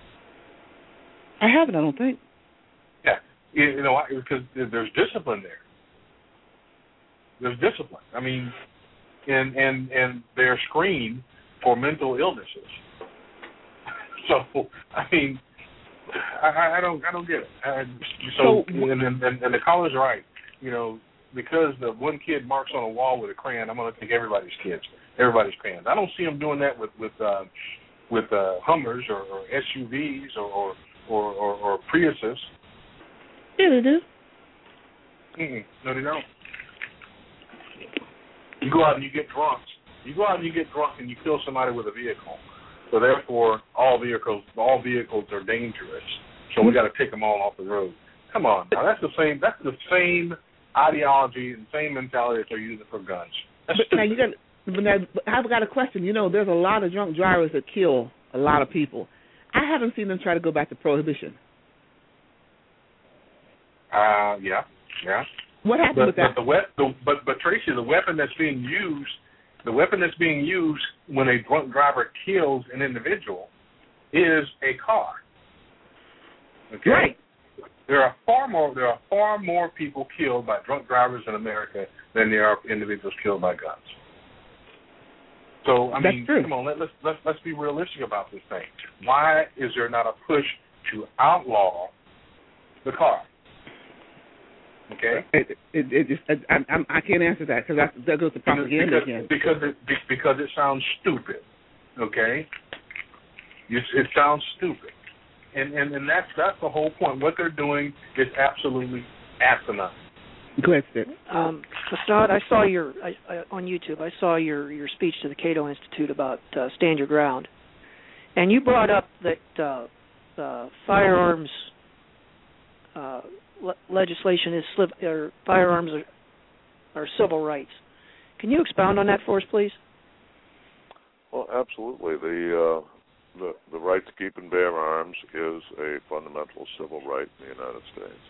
I haven't, I don't think. Yeah, you know, because there's discipline there. There's discipline. I mean, and and and they're screened for mental illnesses. So, I mean, I, I don't I don't get it. I, so, so and, and and the caller's right. You know, because the one kid marks on a wall with a crayon, I'm going to take everybody's kids, everybody's crayons. I don't see them doing that with with uh, with uh, Hummers or, or S U Vs or or, or, or or Priuses. Yeah, they do. Mm-mm. No, they don't. You go out and you get drunk. You go out and you get drunk and you kill somebody with a vehicle. So therefore, all vehicles all vehicles are dangerous. So we got to take them all off the road. Come on, now that's the same. That's the same ideology and same mentality that they're using for guns. That's but now you got. But now I've got a question. You know, there's a lot of drunk drivers that kill a lot of people. I haven't seen them try to go back to prohibition. Uh, yeah, yeah. What happened but, with that? But, the we- the, but, but Tracy, the weapon that's being used, the weapon that's being used when a drunk driver kills an individual is a car. Okay. Right. There are far more. There are far more people killed by drunk drivers in America than there are individuals killed by guns. So I That's mean, true. come on, let, let's let's let's be realistic about this thing. Why is there not a push to outlaw the car? Okay. It, it, it just I, I, I can't answer that because that goes to propaganda because, again. Because it because it sounds stupid. Okay. It, it sounds stupid. And, and and that's that's the whole point. What they're doing is absolutely asinine. Go ahead, Sid. Um, Assad, I saw your I, I, on YouTube. I saw your, your speech to the Cato Institute about uh, stand your ground, and you brought up that uh, uh, firearms uh, le- legislation is sli- or firearms are, are civil rights. Can you expound on that for us, please? Well, absolutely. The uh, The, the right to keep and bear arms is a fundamental civil right in the United States.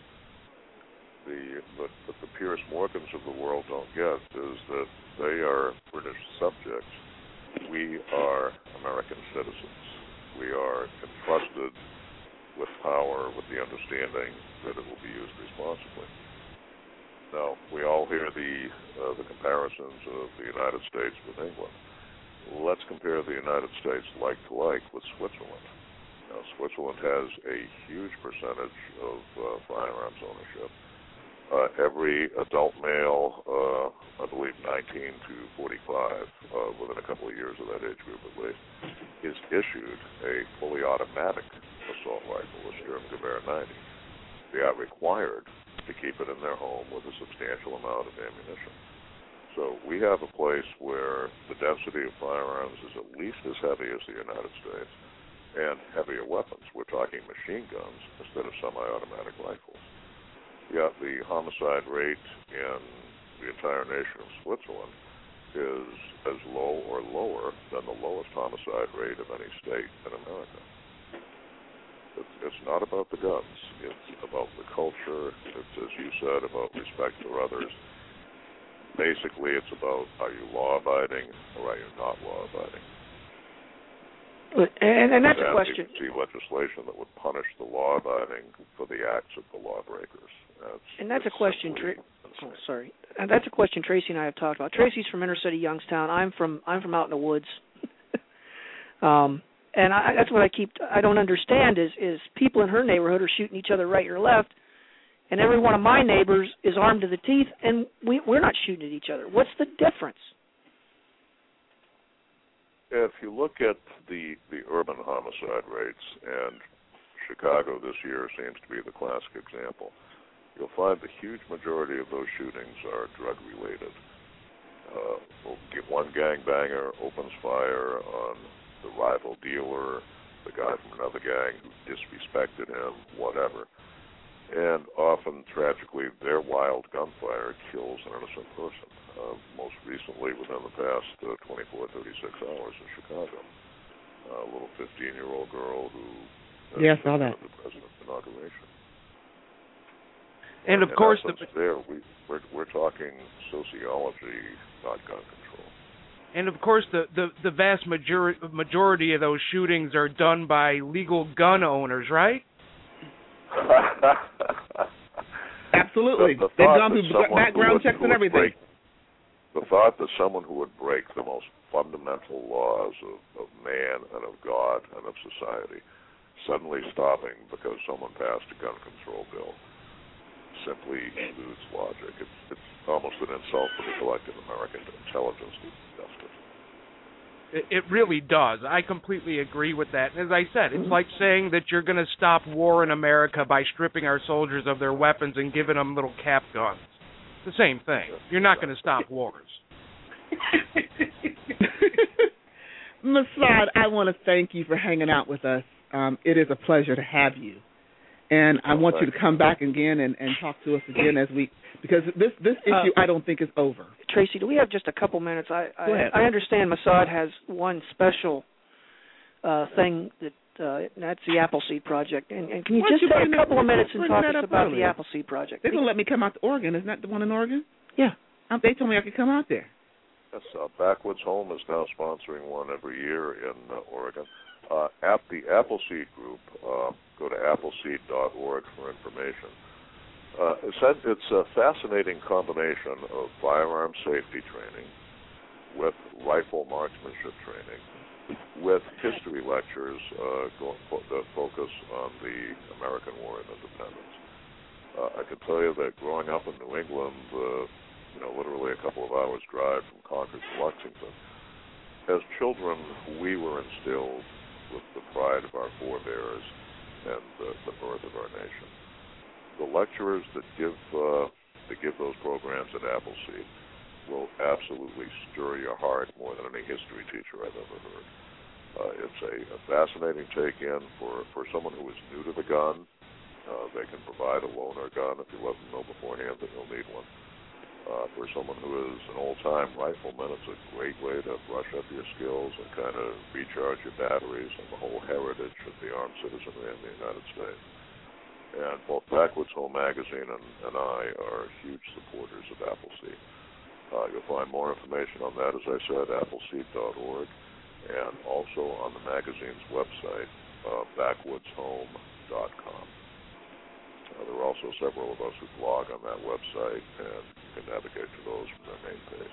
The, but what the Piers Morgans of the world don't get is that they are British subjects. We are American citizens. We are entrusted with power with the understanding that it will be used responsibly. Now, we all hear the, uh, the comparisons of the United States with England. Let's compare the United States like to like with Switzerland. Now, Switzerland has a huge percentage of uh, firearms ownership. Uh, every adult male, uh, I believe nineteen to forty-five, uh, within a couple of years of that age group at least, is issued a fully automatic assault rifle, a Sturmgewehr ninety. They are required to keep it in their home with a substantial amount of ammunition. So we have a place where the density of firearms is at least as heavy as the United States, and heavier weapons. We're talking machine guns instead of semi-automatic rifles. Yet the homicide rate in the entire nation of Switzerland is as low or lower than the lowest homicide rate of any state in America. It's, it's not about the guns. It's about the culture. It's, as you said, about respect for others. Basically, it's about, are you law-abiding or are you not law-abiding? And, and that's and a question. You can see legislation that would punish the law-abiding for the acts of the lawbreakers. That's, and that's a question. Tra- oh, insane. sorry, and that's a question Tracy and I have talked about. Tracy's from inner city Youngstown. I'm from I'm from out in the woods. um, and I, that's what I keep. I don't understand is is people in her neighborhood are shooting each other right or left. And every one of my neighbors is armed to the teeth, and we, we're not shooting at each other. What's the difference? If you look at the, the urban homicide rates, and Chicago this year seems to be the classic example, you'll find the huge majority of those shootings are drug-related. Uh, one gangbanger opens fire on the rival dealer, the guy from another gang who disrespected him, whatever. And often, tragically, their wild gunfire kills an innocent person. Uh, most recently, within the past uh, twenty-four, thirty-six hours in Chicago, uh, a little fifteen-year-old girl who uh, yeah, saw that. the president's inauguration. And of in course, essence, the, there we we're, we're talking sociology, not gun control. And of course, the, the, the vast majority majority of those shootings are done by legal gun owners, right? Absolutely. The, the They've gone through background would, checks and everything. Break, the thought that someone who would break the most fundamental laws of, of man and of God and of society suddenly stopping because someone passed a gun control bill simply eludes logic. It's, it's almost an insult to the collective American intelligence and justice. It, it really does. I completely agree with that. And as I said, it's like saying that you're going to stop war in America by stripping our soldiers of their weapons and giving them little cap guns. It's the same thing. You're not going to stop wars. Massad, I want to thank you for hanging out with us. Um, it is a pleasure to have you. And I want you to come back again and, and talk to us again as we, because this, this issue uh, I don't think is over. Tracy, do we have just a couple minutes? I I, I understand Massad has one special uh, thing that Uh, and that's the Appleseed Project. And, and can you Why just don't you take bring a that- couple of minutes and bring talk that us up about the earlier? Appleseed Project? They're going to let me come out to Oregon. Isn't that the one in Oregon? Yeah. Um, they told me I could come out there. Yes, uh, Backwoods Home is now sponsoring one every year in uh, Oregon. Uh, at the Appleseed Group, uh, go to appleseed dot org for information. Uh, it's, it's a fascinating combination of firearm safety training with rifle marksmanship training, with history lectures uh, go, that focus on the American War of Independence. Uh, I can tell you that growing up in New England, uh, you know, literally a couple of hours drive from Concord to Lexington, as children, we were instilled with the pride of our forebears and uh, the birth of our nation. The lecturers that give uh, that give those programs at Appleseed will absolutely stir your heart more than any history teacher I've ever heard. Uh, it's a, a fascinating take-in for, for someone who is new to the gun. Uh, they can provide a loaner gun if you let them know beforehand that you'll need one. Uh, for someone who is an old-time rifleman, it's a great way to brush up your skills and kind of recharge your batteries and the whole heritage of the armed citizenry in the United States. And both Backwoods Home Magazine and, and I are huge supporters of Appleseed. Uh, you'll find more information on that, as I said, appleseed dot org, and also on the magazine's website, uh, backwoods home dot com. Uh, there are also several of us who blog on that website, and you can navigate to those from their main page.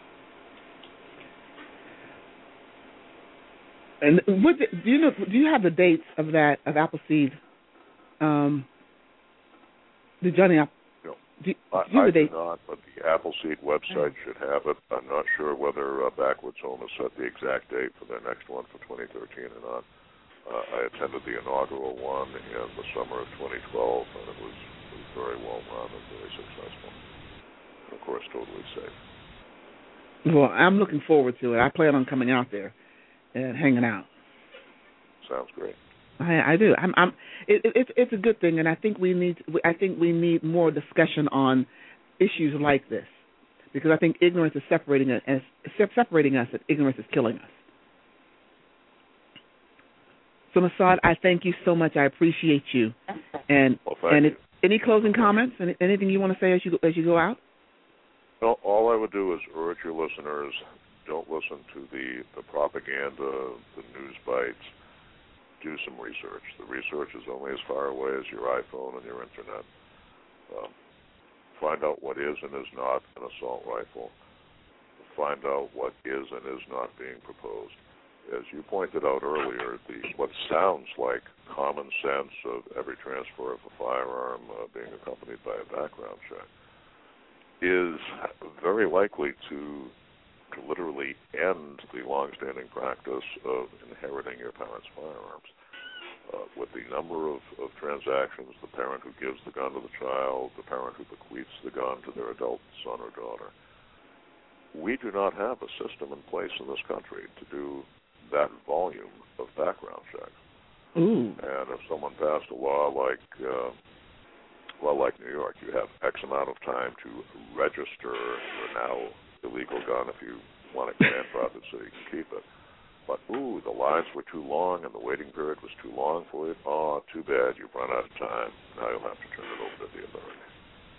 And what do you know? Do you have the dates of that of Appleseed? Um, the Johnny Apple. No, do, do I, you have I the date? do not, but the Appleseed website should have it. I'm not sure whether uh, Backwoods Home has set the exact date for their next one for twenty thirteen or not. Uh, I attended the inaugural one in the summer of twenty twelve, and it was, it was very well run and very successful. And of course, totally safe. Well, I'm looking forward to it. I plan on coming out there and hanging out. Sounds great. I, I do. I'm. I'm it, it, it's it's a good thing, and I think we need. I think we need more discussion on issues like this, because I think ignorance is separating us. As separating us, and ignorance is killing us. So, Massad, I thank you so much. I appreciate you. And well, thank and you. It, any closing comments? Any, anything you want to say as you as you go out? No, all I would do is urge your listeners: don't listen to the the propaganda, the news bites. Do some research. The research is only as far away as your iPhone and your internet. Um, find out what is and is not an assault rifle. Find out what is and is not being proposed. As you pointed out earlier, the what sounds like common sense of every transfer of a firearm uh, being accompanied by a background check is very likely to to literally end the long-standing practice of inheriting your parents' firearms. Uh, with the number of, of transactions, the parent who gives the gun to the child, the parent who bequeaths the gun to their adult son or daughter, we do not have a system in place in this country to do that volume of background checks. Ooh. And if someone passed a law like uh, well, like New York, you have X amount of time to register your now illegal gun if you want it grandfathered so you can keep it. But, ooh, the lines were too long and the waiting period was too long for it. Oh, too bad, you've run out of time. Now you'll have to turn it over to the authorities.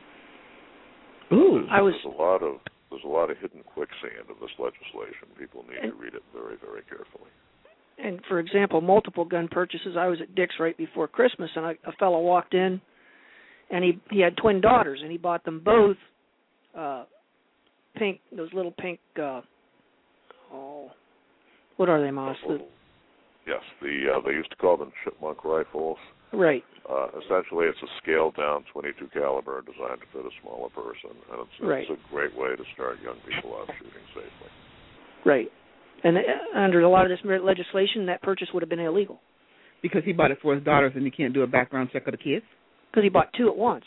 Ooh, there's, I was... There's a lot of, there's a lot of hidden quicksand in this legislation. People need and, to read it very, very carefully. And, for example, multiple gun purchases. I was at Dick's right before Christmas, and I, a fellow walked in, and he, he had twin daughters, and he bought them both uh, pink, those little pink, uh, oh, what are they, Moss? Oh, yes, the uh, they used to call them chipmunk rifles. Right. Uh, essentially, it's a scaled-down twenty-two caliber designed to fit a smaller person, and it's, right. it's a great way to start young people out shooting safely. Right. And uh, under a lot of this legislation, that purchase would have been illegal. Because he bought it for his daughters, and you can't do a background check of the kids? Because he bought two at once.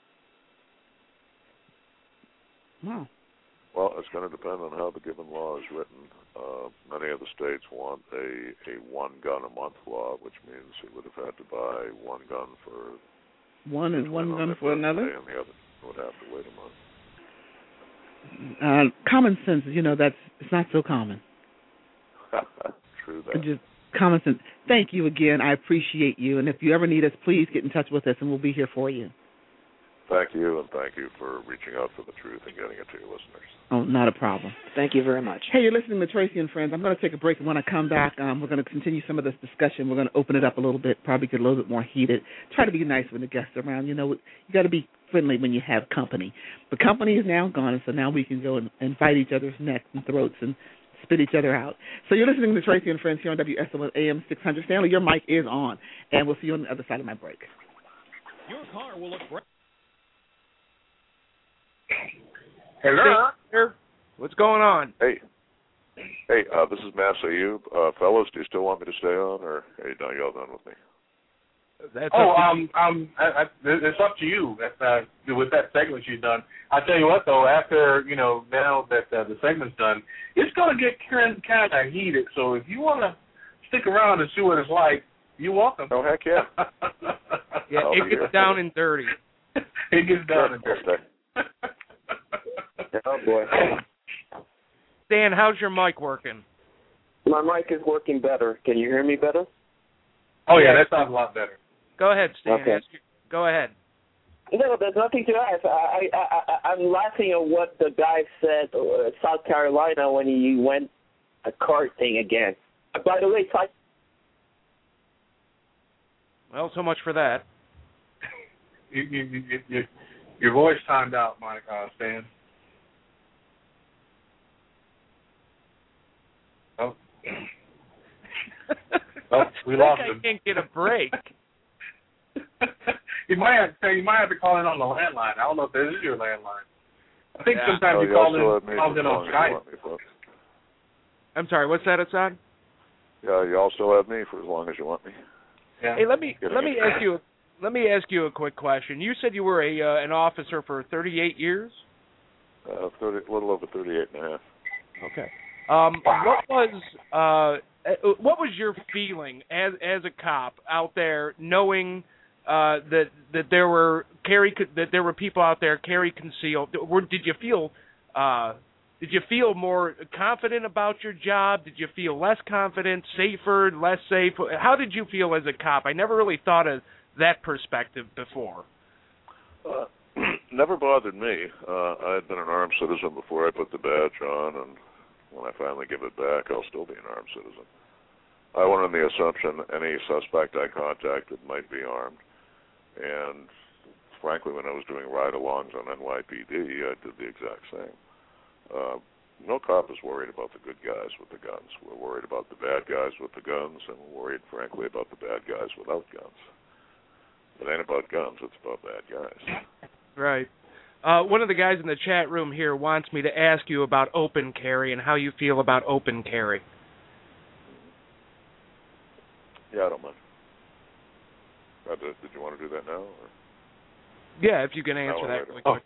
Wow. Well, it's going to depend on how the given law is written. Uh, many of the states want a, a one-gun-a-month law, which means he would have had to buy one gun for... One and one gun for another? And the other would have to wait a month. Uh, common sense, you know, that's it's not so common. True that. Just common sense. Thank you again. I appreciate you. And if you ever need us, please get in touch with us, and we'll be here for you. Thank you, and thank you for reaching out for the truth and getting it to your listeners. Oh, not a problem. Thank you very much. Hey, you're listening to Tracy and Friends. I'm going to take a break, and when I come back, um, we're going to continue some of this discussion. We're going to open it up a little bit, probably get a little bit more heated. Try to be nice when the guests are around. You know, you got to be friendly when you have company. But company is now gone, so now we can go and, and bite each other's necks and throats and spit each other out. So you're listening to Tracy and Friends here on W S O M A M six hundred. Stanley, your mic is on, and we'll see you on the other side of my break. Your car will look great. Hello. Hey, what's going on? Hey, hey, uh, this is Mass Ayub. Uh, fellas, do you still want me to stay on, or are you done, y'all done with me? That's oh, um, um, I, I, it's up to you. Uh, with that segment you've done, I tell you what though, after you know now that uh, the segment's done, it's gonna get kind of heated. So if you want to stick around and see what it's like, you're welcome. Oh heck yeah. Yeah, I'll it gets here. down and dirty. It gets down and dirty. Oh boy. Dan, how's your mic working? My mic is working better. Can you hear me better? Oh yeah, that sounds a lot better. Go ahead, Stan. Okay. Ask you, go ahead. No, there's nothing to ask. I, I, I, I'm laughing at what the guy said, uh, South Carolina, when he went a karting again. Uh, by the way, South Well, so much for that. you, you, you, you, your voice timed out, Mike, uh, Stan. Oh. Oh, we lost him. I can't get a break. you might have to, you might have to call in on the landline. I don't know if this is your landline. I think Yeah. sometimes Oh, you you call also in, calls in on Skype. I'm sorry, what's that, Assad? Yeah, you all still have me for as long as you want me. Yeah. Hey, let me Getting let me it. ask you let me ask you a quick question. You said you were a uh, an officer for thirty-eight years. Uh, thirty, a little over thirty-eight and a half. Okay. Um, what was uh, what was your feeling as as a cop out there, knowing uh, that that there were carry that there were people out there carry concealed? Were, did you feel uh, did you feel more confident about your job? Did you feel less confident, safer, less safe? How did you feel as a cop? I never really thought of that perspective before. Uh, never bothered me. Uh, I had been an armed citizen before I put the badge on, and when I finally give it back, I'll still be an armed citizen. I went on the assumption any suspect I contacted might be armed, and frankly, when I was doing ride-alongs on N Y P D, I did the exact same. Uh, no cop is worried about the good guys with the guns. We're worried about the bad guys with the guns, and we're worried, frankly, about the bad guys without guns. It ain't about guns, it's about bad guys. Right. Uh, one of the guys in the chat room here wants me to ask you about open carry and how you feel about open carry. Yeah, I don't mind. Uh, did, did you want to do that now? Or? Yeah, if you can answer No, that later. really quick.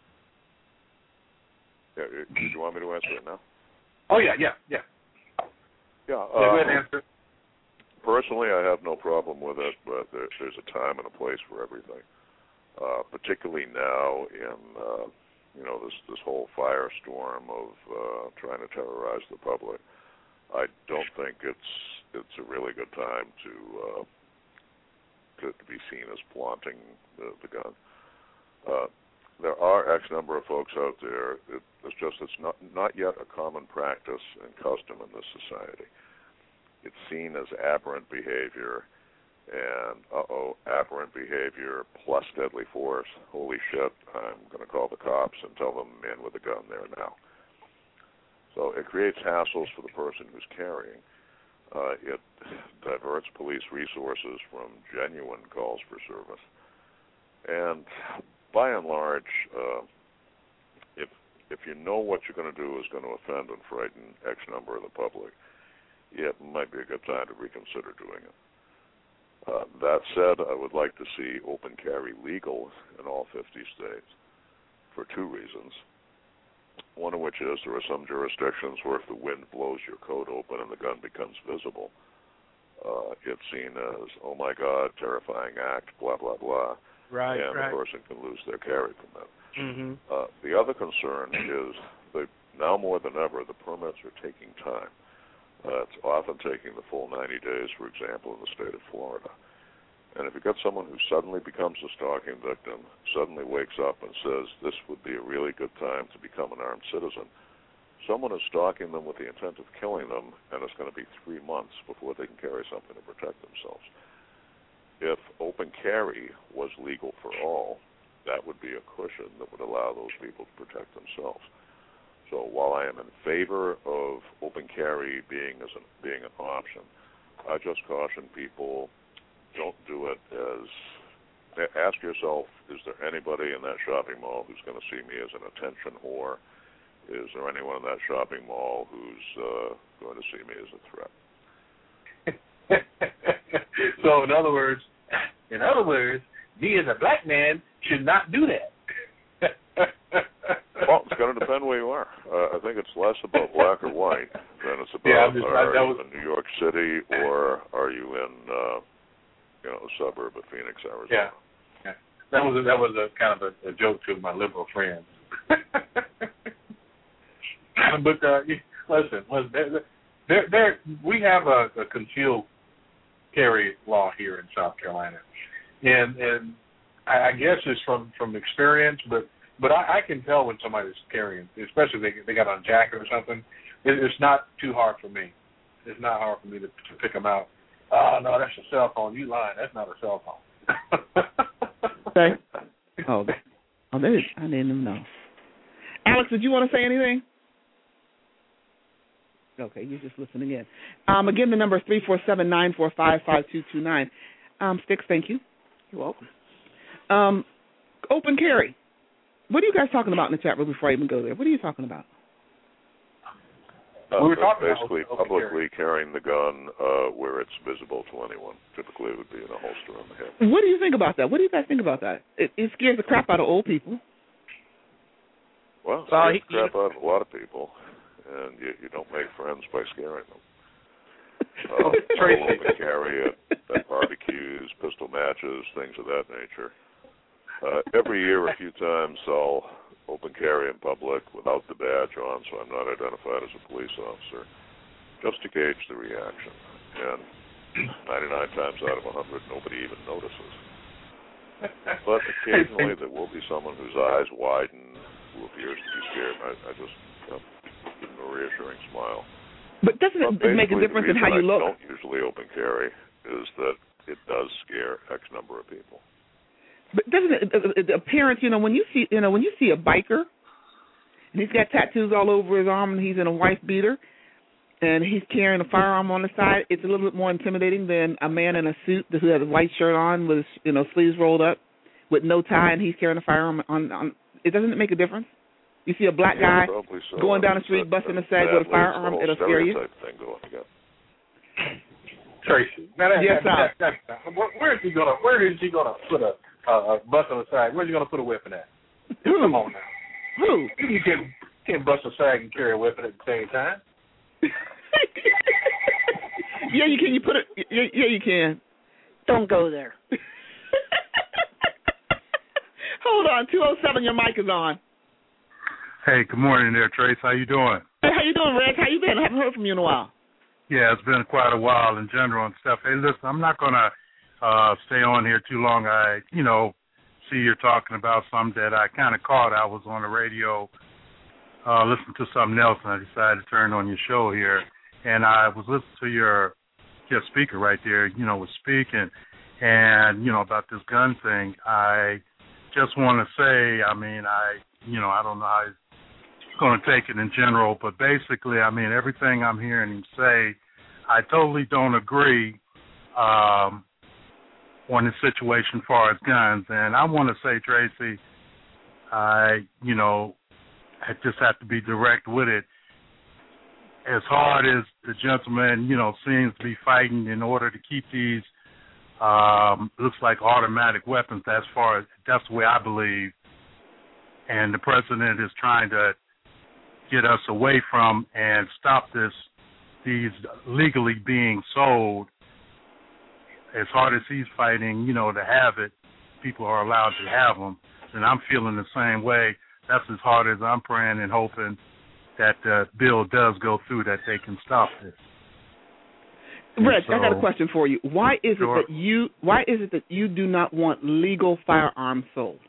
Yeah, did you want me to answer it now? Oh yeah, yeah, yeah. Yeah. Yeah, go ahead uh, and answer. Personally, I have no problem with it, but there, there's a time and a place for everything. Uh, particularly now in uh, you know this this whole firestorm of uh, trying to terrorize the public, I don't think it's it's a really good time to uh, to, to be seen as flaunting the, the gun. Uh, there are X number of folks out there. It, it's just it's not not yet a common practice and custom in this society. It's seen as aberrant behavior. And, uh-oh, aberrant behavior plus deadly force. Holy shit, I'm going to call the cops and tell them man with a gun there now. So it creates hassles for the person who's carrying. Uh, it diverts police resources from genuine calls for service. And by and large, uh, if if you know what you're going to do is going to offend and frighten X number of the public, it might be a good time to reconsider doing it. Uh, that said, I would like to see open carry legal in all fifty states for two reasons. One of which is there are some jurisdictions where if the wind blows your coat open and the gun becomes visible, uh, it's seen as, oh my God, terrifying act, blah, blah, blah. Right, and right. the person can lose their carry permit. Mm-hmm. Uh, the other concern is that now more than ever, the permits are taking time. Uh, it's often taking the full ninety days, for example, in the state of Florida. And if you've got someone who suddenly becomes a stalking victim, suddenly wakes up and says, this would be a really good time to become an armed citizen, someone is stalking them with the intent of killing them, and it's going to be three months before they can carry something to protect themselves. If open carry was legal for all, that would be a cushion that would allow those people to protect themselves. So while I am in favor of open carry being as an, being an option, I just caution people, don't do it as, ask yourself, is there anybody in that shopping mall who's going to see me as an attention whore? Is there anyone in that shopping mall who's uh, going to see me as a threat? So in other words, in other words, me as a black man should not do that. Well, it's going to depend where you are. Uh, I think it's less about black or white than it's about yeah, just, are I, you was... in New York City or are you in uh, you know, the suburb of Phoenix, Arizona. Yeah, yeah. That was a, that was a kind of a, a joke to my liberal friends. But uh, listen, listen, there, there, there, we have a, a concealed carry law here in South Carolina, and and I, I guess it's from, from experience, but but I, I can tell when somebody's carrying, especially if they they got on a jacket or something. It, it's not too hard for me. It's not hard for me to, to pick them out. Oh, no, that's a cell phone. You lying. That's not a cell phone. Okay. Oh, oh they, I didn't even know. Alex, did you want to say anything? Okay, you're just listening in. Um, again, the number is three four seven, nine four five, five two two nine. Um, Sticks, thank you. You're welcome. Um, open carry. What are you guys talking about in the chat room before I even go there? What are you talking about? Uh, we were talking basically about open publicly carry. carrying the gun uh, where it's visible to anyone. Typically, it would be in a holster on the hip. What do you think about that? What do you guys think about that? It, it scares the crap out of old people. Well, it Uh, scares he- the crap out of a lot of people, and you, you don't make friends by scaring them. Uh, Tracy. I'll open carry at, at barbecues, pistol matches, things of that nature. Uh, every year, a few times, I'll open carry in public without the badge on, so I'm not identified as a police officer, just to gauge the reaction. And ninety-nine times out of one hundred, nobody even notices. But occasionally, there will be someone whose eyes widen, who appears to be scared. I, I just you know, give them a reassuring smile. But doesn't it But make a difference in how you I look? don't usually open carry is that it does scare X number of people. But doesn't it, the, the appearance, you know, when you see, you know, when you see a biker, and he's got tattoos all over his arm, and he's in a wife beater, and he's carrying a firearm on the side, it's a little bit more intimidating than a man in a suit who has a white shirt on with his, you know, sleeves rolled up, with no tie, and he's carrying a firearm on. on it doesn't it make a difference? You see a black Yeah, guy probably so. going down the It's street, that- busting a that- sag with a that firearm, leads to it'll the whole scare you. stereotype thing going again. Tracy. Now that, Yes, that, that, that, where, where is he gonna? Where is he gonna put a, a, a bust on the side? Where's he gonna put a weapon at? Come on now. Who? You can't can't bust a sag and carry a weapon at the same time. Yeah, you can. You put it. Yeah, yeah, you can. Don't go there. Hold on, two oh seven. Your mic is on. Hey, good morning there, Trace. How you doing? Hey, how you doing, Rex? How you been? I haven't heard from you in a while. Yeah, it's been quite a while in general and stuff. Hey, listen, I'm not gonna uh, stay on here too long. I, you know, see you're talking about something that I kind of caught. I was on the radio uh, listening to something else, and I decided to turn on your show here. And I was listening to your your speaker right there, you know, was speaking, and you know about this gun thing. I just want to say, I mean, I, you know, I don't know how he's going to take it in general, but basically, I mean, everything I'm hearing him say, I totally don't agree um, on the situation as far as guns. And I want to say, Tracy, I, you know, I just have to be direct with it. As hard as the gentleman, you know, seems to be fighting in order to keep these, um, looks like automatic weapons, as far as, that's the way I believe. And the president is trying to get us away from and stop this, these legally being sold. As hard as he's fighting, you know, to have it, people are allowed to have them. And I'm feeling the same way. That's as hard as I'm praying and hoping that the bill does go through, that they can stop this. Reg, so, I got a question for you. Why is sure. it that you why is it that you do not want legal firearms sold?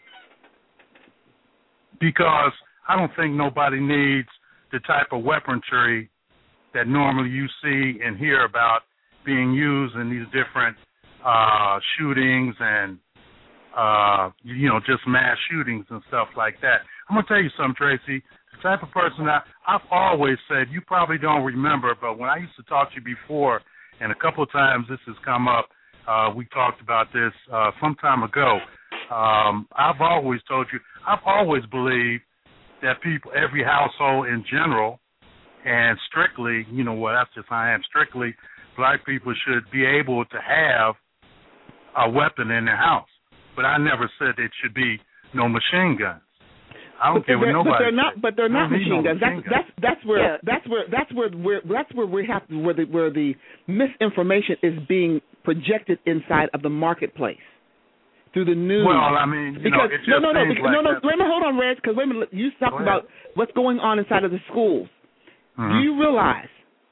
Because I don't think nobody needs the type of weaponry that normally you see and hear about being used in these different uh, shootings and, uh, you know, just mass shootings and stuff like that. I'm going to tell you something, Tracy. The type of person I, I've always said, you probably don't remember, but when I used to talk to you before, and a couple of times this has come up, uh, we talked about this uh, some time ago, um, I've always told you, I've always believed that people, every household in general, and strictly, you know what, that's just how I am, strictly, black people should be able to have a weapon in their house. But I never said it should be no machine guns. I don't but care what nobody. But they're not. says. But they're not machine no guns. Machine That's, guns. that's that's where Yeah. that's where that's where we're, that's where we have where the where the misinformation is being projected inside of the marketplace through the news. Well, I mean, you because know, it just no, no, no, seems because, like no, no. that. Wait a minute, hold on, Reg. Because wait a minute, you talked about what's going on inside of the schools. Mm-hmm. Do you realize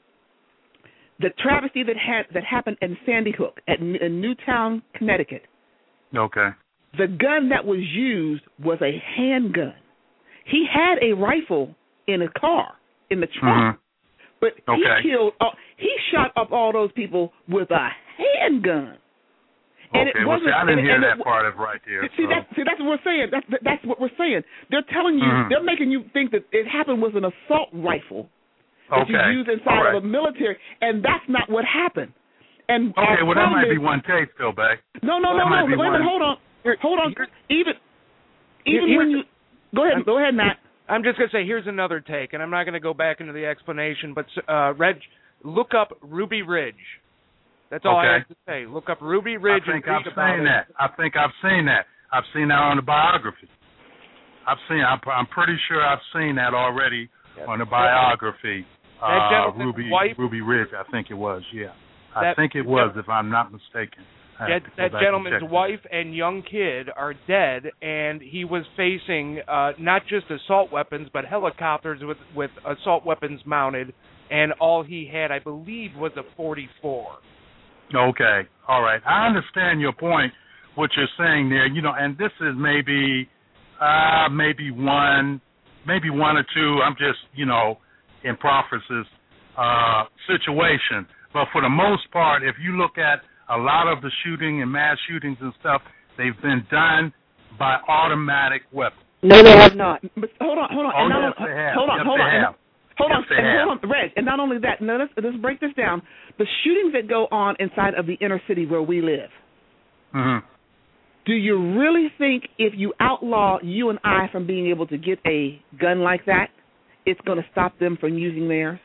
the travesty that had that happened in Sandy Hook at in Newtown, Connecticut? Okay. The gun that was used was a handgun. He had a rifle in a car in the trunk, Mm-hmm. but Okay. he killed. Uh, he shot up all those people with a handgun. And Okay, it well, see, wasn't, I didn't and, hear and that it, part of right there. See, so. that's, see, that's what we're saying. That's that's what we're saying. They're telling you, Mhm. they're making you think that it happened with an assault rifle that Okay. you use inside All right. of a military, and that's not what happened. And Okay, our well, that problem might be is- one case, though, Beck. No, no, That no, might no. be Wait a minute. one. Hold on. Hold on. Even even Here- when you go ahead, go ahead, Matt. I'm just going to say, here's another take, and I'm not going to go back into the explanation, but, uh, Reg, look up Ruby Ridge. That's all I Okay. have to say. Look up Ruby Ridge I think and I've read about seen it. that. I think I've seen that. I've seen that on the biography. I've seen. I'm, I'm pretty sure I've seen that already on the biography. That Uh, gentleman's Ruby wife- Ruby Ridge, I think it was. Yeah, I That- think it was, if I'm not mistaken. I have That, to go that back gentleman's and check. wife and young kid are dead, and he was facing uh, not just assault weapons, but helicopters with, with assault weapons mounted, and all he had, I believe, was a forty-four. Okay, all right. I understand your point, what you're saying there. You know, and this is maybe, uh, maybe one, maybe one or two. I'm just, you know, in Prophet's uh, situation. But for the most part, if you look at a lot of the shooting and mass shootings and stuff, they've been done by automatic weapons. No, they have not. But hold on, hold on. Oh, and not yes, on- they have. Hold on, Yes, hold they on. and- have. Hold Yes, on, they and have. hold on, Reg. And not only that, no, let's, let's break this down. The shootings that go on inside of the inner city where we live. Mm-hmm. Do you really think if you outlaw you and I from being able to get a gun like that, it's going to stop them from using theirs?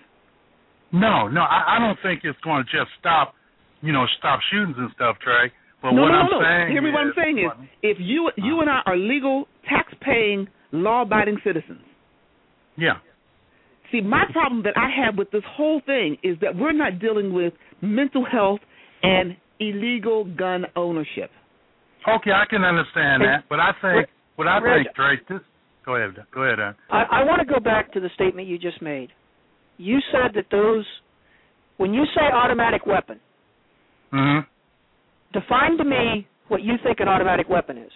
No, no, I, I don't think it's going to just stop, you know, stop shootings and stuff, Trey. But no, what no, I'm no, no. saying Hear me. is, What I'm saying is, if you you and I are legal, tax-paying, law-abiding citizens. Yeah. See, my problem that I have with this whole thing is that we're not dealing with mental health and illegal gun ownership. Okay, I can understand that, but I think what I Reg, think, Trey. This, go ahead, go ahead, Aaron. I, I want to go back to the statement you just made. You said that those, when you say automatic weapon, Mm-hmm. define to me what you think an automatic weapon is.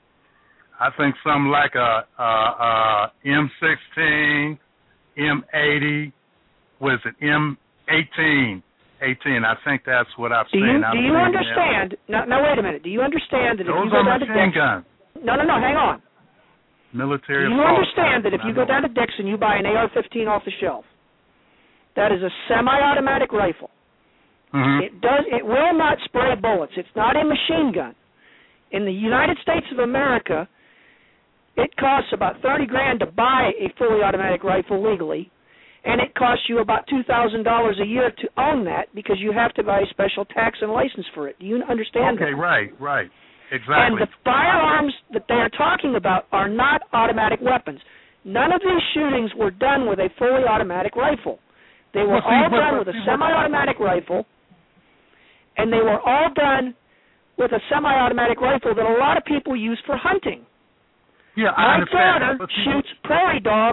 I think something like a, a, a M sixteen, M eighty, was it M eighteen? eighteen. I think that's what I've Do seen. you I've do you seen understand? Now, now wait a minute. Do you understand that if Those you go are down to machine Dixon? guns. No, no, no. Hang on. Military Do you assault understand that if rifles. you I go know. down to Dixon, you buy an A R fifteen off the shelf? That is a semi-automatic rifle. Mhm. It does. It will not spray bullets. It's not a machine gun. In the United States of America, it costs about thirty grand to buy a fully automatic rifle legally, and it costs you about two thousand dollars a year to own that because you have to buy a special tax and license for it. Do you understand Okay, that? right, right. And Exactly. the firearms that they are talking about are not automatic weapons. None of these shootings were done with a fully automatic rifle. They were Well, see, all but- done but with a see, what- semi-automatic rifle, and they were all done with a semi-automatic rifle that a lot of people use for hunting. Yeah, I My understand. daughter But see, shoots prairie dogs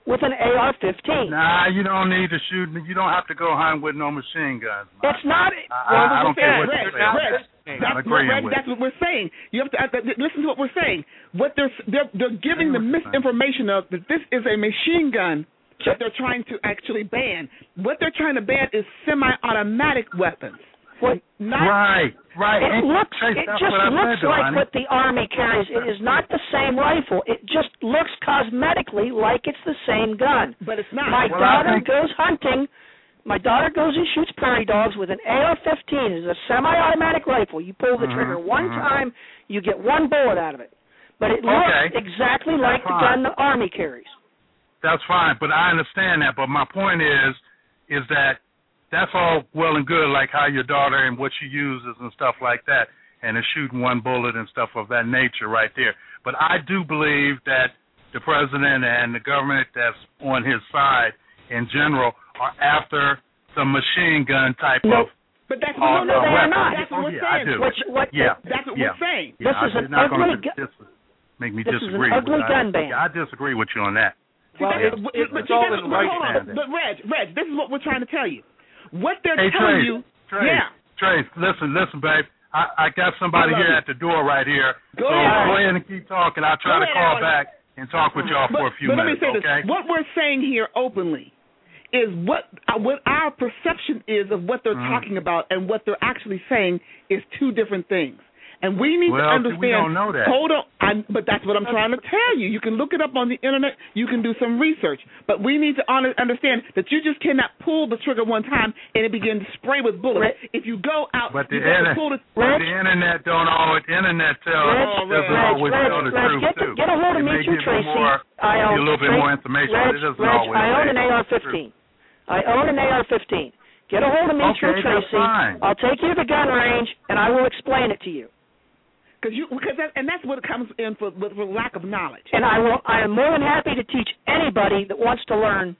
with an A R fifteen. Nah, you don't need to shoot. You don't have to go hunting with no machine guns. Man. It's not. I, I, I don't care what Red, you say. Red, that's, Red, that's what we're saying. You have to uh, listen to what we're saying. What they're they're, they're giving the misinformation of that this is a machine gun that they're trying to actually ban. What they're trying to ban is semi-automatic weapons. What? Not, right, right. It and looks. Chase, it just what looks said, like honey. what the Army carries. It is not the same rifle. It just looks cosmetically like it's the same gun. But it's not. My well, daughter think... goes hunting. My daughter goes and shoots prairie dogs with an A R fifteen. It's a semi-automatic rifle. You pull the mm-hmm, trigger one mm-hmm. time, you get one bullet out of it. But it okay. looks exactly That's like fine. the gun the Army carries. That's fine, but I understand that. But my point is, is that that's all well and good, like how your daughter and what she uses and stuff like that, and is shooting one bullet and stuff of that nature right there. But I do believe that the president and the government that's on his side in general are after some machine gun type no. of. But that's uh, no, no, they uh, are not. weapon. That's what oh, we're yeah, saying. I do. Which, what, yeah, that's what yeah. we're saying. Yeah, This is I'm an not ugly gonna gun. dis- make me This disagree. is an ugly with gun I, ban. I disagree with you on that. Well, See, it's, but, it's, but, it's all but, in but, right hold on. standing. But Reg, Reg, this is what we're trying to tell you. What they're Hey, telling Trace, you. Trace, yeah. Trace, listen, listen, babe. I, I got somebody here you. at the door right here. Go so ahead. go ahead and keep talking. I'll try Go to ahead, call Alex. back and talk with y'all but, for a few but minutes, let me say okay? this. What we're saying here openly is what uh, what our perception is of what they're Mm. talking about and what they're actually saying is two different things. And we need well, to understand. we don't know that. Hold on, I, but that's what I'm trying to tell you. You can look it up on the internet. You can do some research. But we need to honor, understand that you just cannot pull the trigger one time and it begins to spray with bullets. Reg, if you go out, But the, you got to inter- pull the. but the internet don't always. Internet tells Reg, doesn't Reg, always Reg, tell the Reg, truth get, too. get a hold of it me may too, give you Tracy. more, I give own you a little bit Tracy, more information, Reg, but it doesn't Reg, always. I own say an A R the truth. fifteen. I own an A R fifteen. Get a hold of me Okay, through that's Tracy. fine. I'll take you to the gun range and I will explain it to you. Because you, because that, and that's what it comes in for, with, for lack of knowledge. And I will. I am more than happy to teach anybody that wants to learn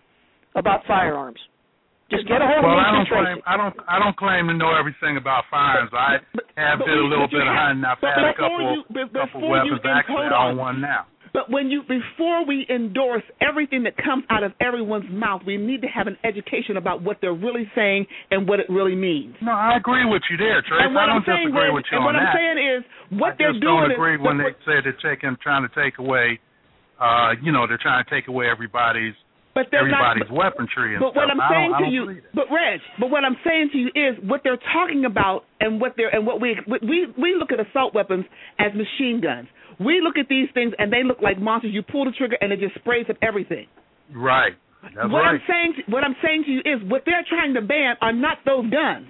about firearms. Just get a hold Well, of me I don't through claim Tracy. I don't I don't claim to know everything about firearms. I But- have but did a we- little but you bit of have- hunting. I've but had a before couple you- but couple before you weapons en- actually. hold I on. own one now. But when you before we endorse everything that comes out of everyone's mouth, we need to have an education about what they're really saying and what it really means. No, I agree with you there, Trace. And what I I'm don't saying, disagree Reg, with you and on what I'm that. saying is what I they're just doing don't agree is when what- they say they're taking, trying to take away, uh, you know, they're trying to take away everybody's But they're not- everybody's weaponry and But stuff. what I'm I saying don't, I to don't you, believe that. but Reg, but what I'm saying to you is what they're talking about and what they're and what we we we look at assault weapons as machine guns. We look at these things and they look like monsters. You pull the trigger and it just sprays up everything. Right. That's what right. I'm saying, to, what I'm saying to you is what they're trying to ban are not those guns.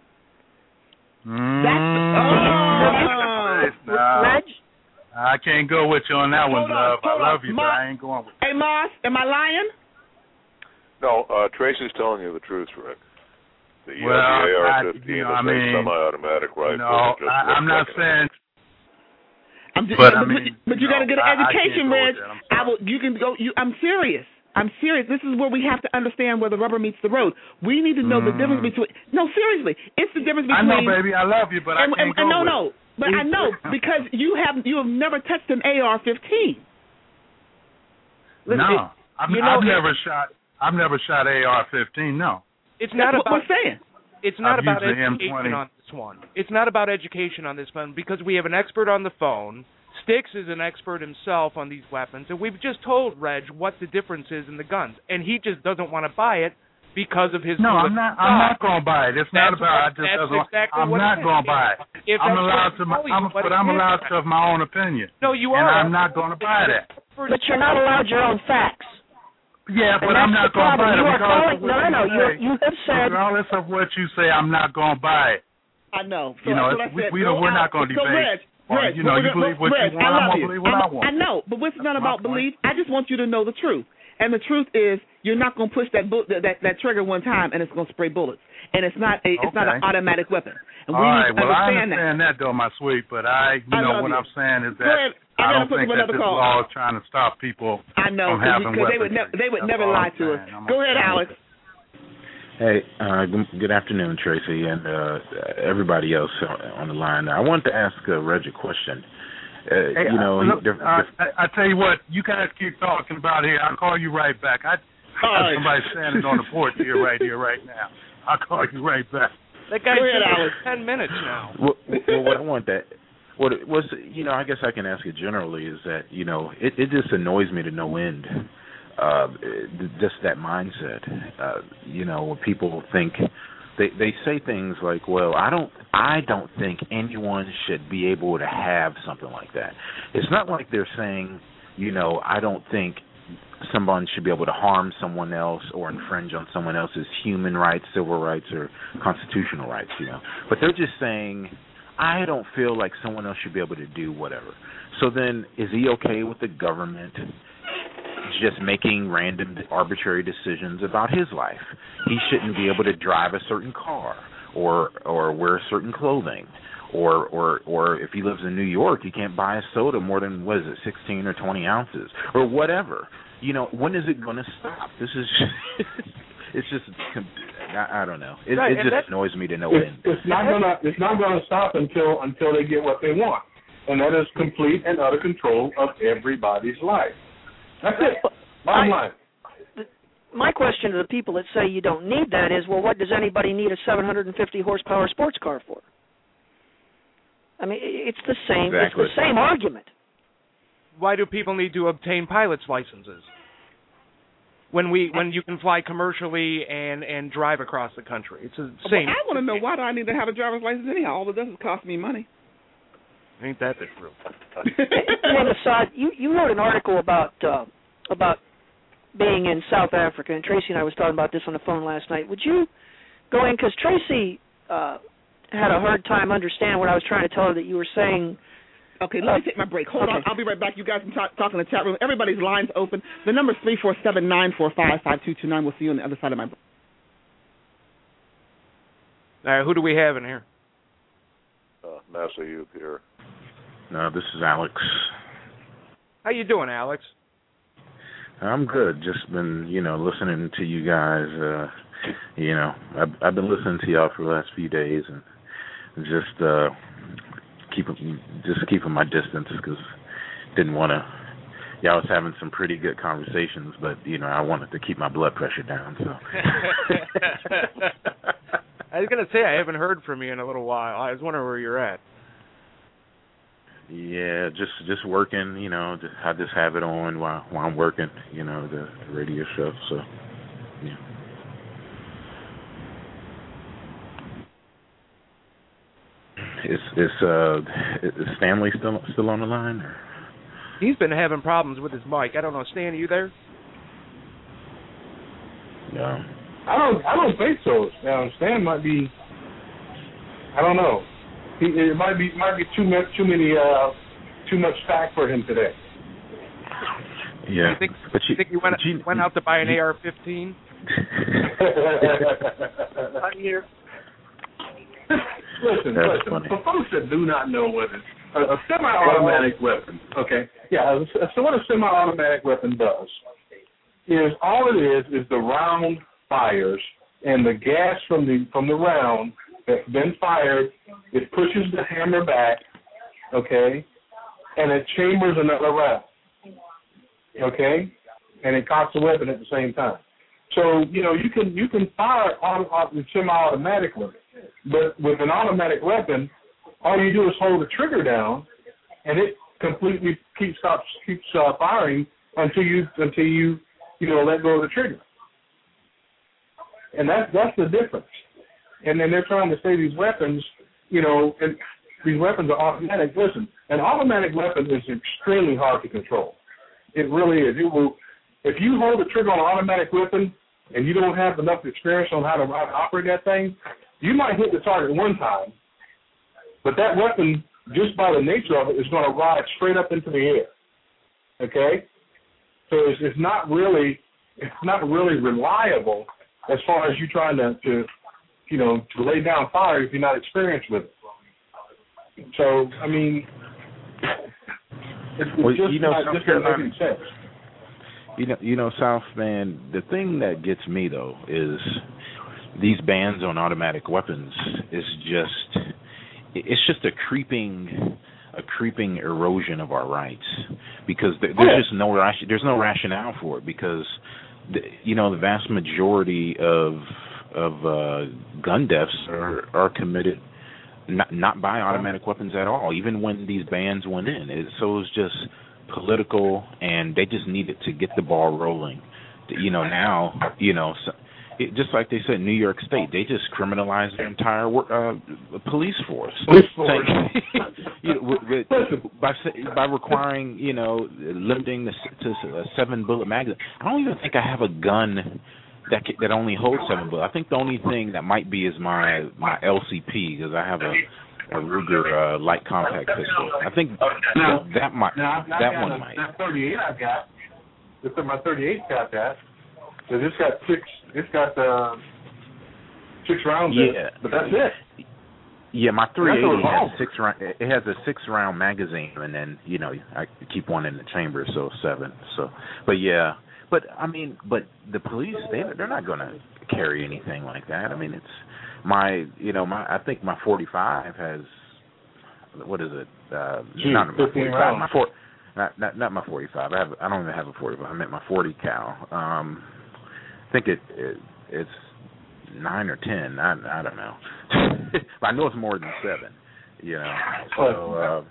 Mm, That's oh, no. Reg, I can't go with you on that one, Hold on, love. I hold love on. you, Ma- but I ain't going with Hey, Moss, am I lying? No, uh, Tracy's telling you the truth, Rick. The, uh, Well, the A R I- fifteen you know, is I mean, a semi-automatic rifle. No, that just I, I'm looks not like an saying. I'm just, But, but, I mean, but you you got to know, get an I- I can't education, go with Reg. that. I'm I will. You can go. You. I'm serious. I'm serious. This is where we have to understand where the rubber meets the road. We need to know the difference between. No, seriously, it's the difference I between. know, baby. I love you, but and, I can't and, go no, with no. it. But I know because you have you have never touched an A R fifteen. Listen, No, I've, you know, I've it- never shot. I've never shot A R fifteen. No. It's not That's what about. we're saying. It's not I've about used the M education twenty. on this one. It's not about education on this one because we have an expert on the phone. Sticks is an expert himself on these weapons, and we've just told Reg what the difference is in the guns, and he just doesn't want to buy it because of his. No, I'm not. I'm not going to buy it. It's not That's about. I what- just that's doesn't. exactly I'm what not it is. going to buy it. If I'm that's allowed what to. I My, tell you I'm, what but it I'm is. allowed to have my own opinion. No, you and are. I'm not going to buy that. but you're not allowed your own facts. Yeah, And but I'm that's not the going to problem. buy it You are because calling. of what No, no, no. you You say. you have said. Regardless of what you say, I'm not going to buy it. I know. So You know, that's what I we- said. we Go don't- we're not out. gonna So, debate. Reg, Or, Reg, you know, we're you gonna- believe what Reg, you want, I I'm love gonna you. believe what I'm- I want. I know, but this is not That's about my point. belief. I just want you to know the truth. And the truth is, you're not going to push that, bu- that that trigger one time and it's going to spray bullets. And it's not a it's not an Okay. automatic weapon. And All we right, need to well, I understand that. understand that. though, my sweet, but I, you I know, love what you. I'm saying is Go that ahead. I I gotta don't put think them that another this call. law is trying to stop people I know, from having because they would weapons. never they would That's never all lie I'm to us. saying. I'm Go ahead, okay. Alex. Hey, uh, good, good afternoon, Tracy, and uh, everybody else on the line. I wanted to ask uh, Reg a question. Uh, hey, you know, I, look, he, they're, uh, they're, I, I tell you what, you guys keep talking about here. I'll call you right back. I, I have somebody standing on the porch here, right here, right now. I'll call you right back. That guy's Go ahead, been Alex. ten minutes now. well, well, what I want that, what it was, you know, I guess I can ask it generally is that, you know, it, it just annoys me to no end. Uh, just that mindset. Uh, you know, when people think. They they say things like, well, I don't I don't think anyone should be able to have something like that. It's not like they're saying, you know, I don't think someone should be able to harm someone else or infringe on someone else's human rights, civil rights, or constitutional rights, you know. But they're just saying, I don't feel like someone else should be able to do whatever. So then is he okay with the government just making random arbitrary decisions about his life? He shouldn't be able to drive a certain car or or wear certain clothing, or or or if he lives in New York, he can't buy a soda more than, what is it, sixteen or twenty ounces or whatever. You know, when is it going to stop? This is it's just I, I don't know. It, right, it just that, annoys me to no it's, end. It's not gonna it's not gonna stop until until they get what they want, and that is complete and utter control of everybody's life. That's it. Bottom line. My question to the people that say you don't need that is, well, what does anybody need a seven hundred fifty horsepower sports car for? I mean, it's the same. Exactly. It's the same argument. Why do people need to obtain pilot's licenses when we when you can fly commercially and and drive across the country? It's the same. Well, I want to know, why do I need to have a driver's license anyhow? All it does is cost me money. Ain't that the truth? On the side, you you wrote an article about uh, about being in South Africa, and Tracy and I was talking about this on the phone last night. Would you go in, because Tracy uh, had a hard time understanding what I was trying to tell her, that you were saying. Okay, let uh, me take my break. Hold okay. on, I'll be right back. You guys can talk, talk in the chat room. Everybody's line's open. The number's three four seven, nine four five, five two two nine. We'll see you on the other side of my break. All right, who do we have in here? Uh, NASA Youth here. No, this is Alex. How you doing, Alex? I'm good. Just been, you know, listening to you guys. Uh, you know, I've, I've been listening to y'all for the last few days, and just uh, keeping just keeping my distance because didn't want to. Y'all was having some pretty good conversations, but you know, I wanted to keep my blood pressure down. So. I was gonna say I haven't heard from you in a little while. I was wondering where you're at. Yeah, just just working, you know. Just, I just have it on while while I'm working, you know, the, the radio show. So, yeah. Is is uh is Stanley still still on the line? Or? He's been having problems with his mic. I don't know. Stan, are you there? No. I don't. I don't think so. Now, Stan might be. I don't know. He, it might be might be too much too many uh, too much fact for him today. Yeah. You think, but you think he went, you, went out to buy an A R fifteen? I'm here. Listen, That's listen. funny. For folks that do not know what a, a semi-automatic weapon, okay, yeah, so what a semi-automatic weapon does is all it is is the round fires, and the gas from the from the round that's been fired, it pushes the hammer back, okay, and it chambers another round, okay, and it cocks the weapon at the same time. So you know you can you can fire on, on semi-automatically, but with an automatic weapon, all you do is hold the trigger down, and it completely keeps stops keeps uh, firing until you until you you know let go of the trigger. And that's that's the difference. And then they're trying to say these weapons, you know, and these weapons are automatic. Listen, an automatic weapon is extremely hard to control. It really is. It will, if you hold the trigger on an automatic weapon and you don't have enough experience on how to, how to operate that thing, you might hit the target one time, but that weapon, just by the nature of it, is going to ride straight up into the air. Okay, so it's, it's not really it's not really reliable as far as you trying to, to, you know, to lay down fire if you're not experienced with it. So, I mean, it's, it's well, just you know, not just not making sense. You know, you know, South man. The thing that gets me though is these bans on automatic weapons is just it's just a creeping a creeping erosion of our rights because there, there's just no ration, there's no rationale for it because the, you know the vast majority of of uh, gun deaths are are committed not not by automatic weapons at all. Even when these bans went in, it, so it was just political, and they just needed to get the ball rolling. You know now, you know. So, It, just like they said in New York State, they just criminalized their entire uh, police force. Police force. you know, with, with, by by requiring, you know, limiting the, to a seven bullet magazine. I don't even think I have a gun that that only holds seven bullets. I think the only thing that might be is my my L C P because I have a, a Ruger uh, light compact pistol. I think now, that might now, that got one a, might. That thirty-eight I've got. This my thirty-eight's got that. So it's got six. It's got uh, six rounds. Yeah, in it, but that's it. Yeah, my three eighty has six round. It has a six round magazine, and then you know I keep one in the chamber, so seven. So, but yeah, but I mean, but the police they they're not going to carry anything like that. I mean, it's my you know my I think my forty-five has what is it? Uh, Jeez, not my forty-five. rounds. My four, not not not my forty-five. I have I don't even have a forty-five. I meant my forty cal. Um, I think it, it it's nine or ten. I I don't know. But I know it's more than seven. You know. So uh,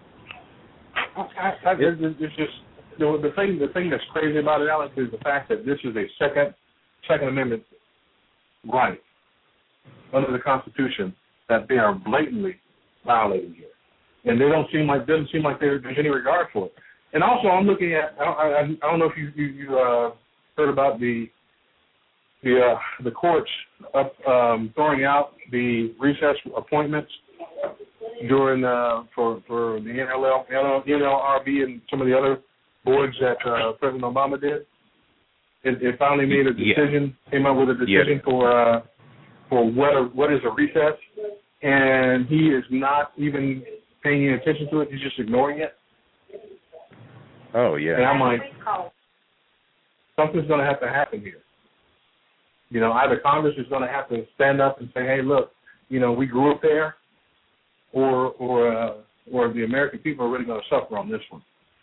I, I, it's, it's just the, the thing. The thing that's crazy about it, Alex, is the fact that this is a second Second Amendment right under the Constitution that they are blatantly violating here, and they don't seem like doesn't seem like there's any regard for it. And also, I'm looking at. I, I, I don't know if you you, you uh, heard about the. The uh, the courts up, um, throwing out the recess appointments during uh, for for the N L L, N L R B and some of the other boards that uh, President Obama did. It, it finally made a decision, yeah. came up with a decision yeah. for uh, for what a, what is a recess, and he is not even paying any attention to it. He's just ignoring it. Oh yeah. And I'm like, something's going to have to happen here. You know, either Congress is going to have to stand up and say, "Hey, look, you know, we grew up there," or or uh, or the American people are really going to suffer on this one.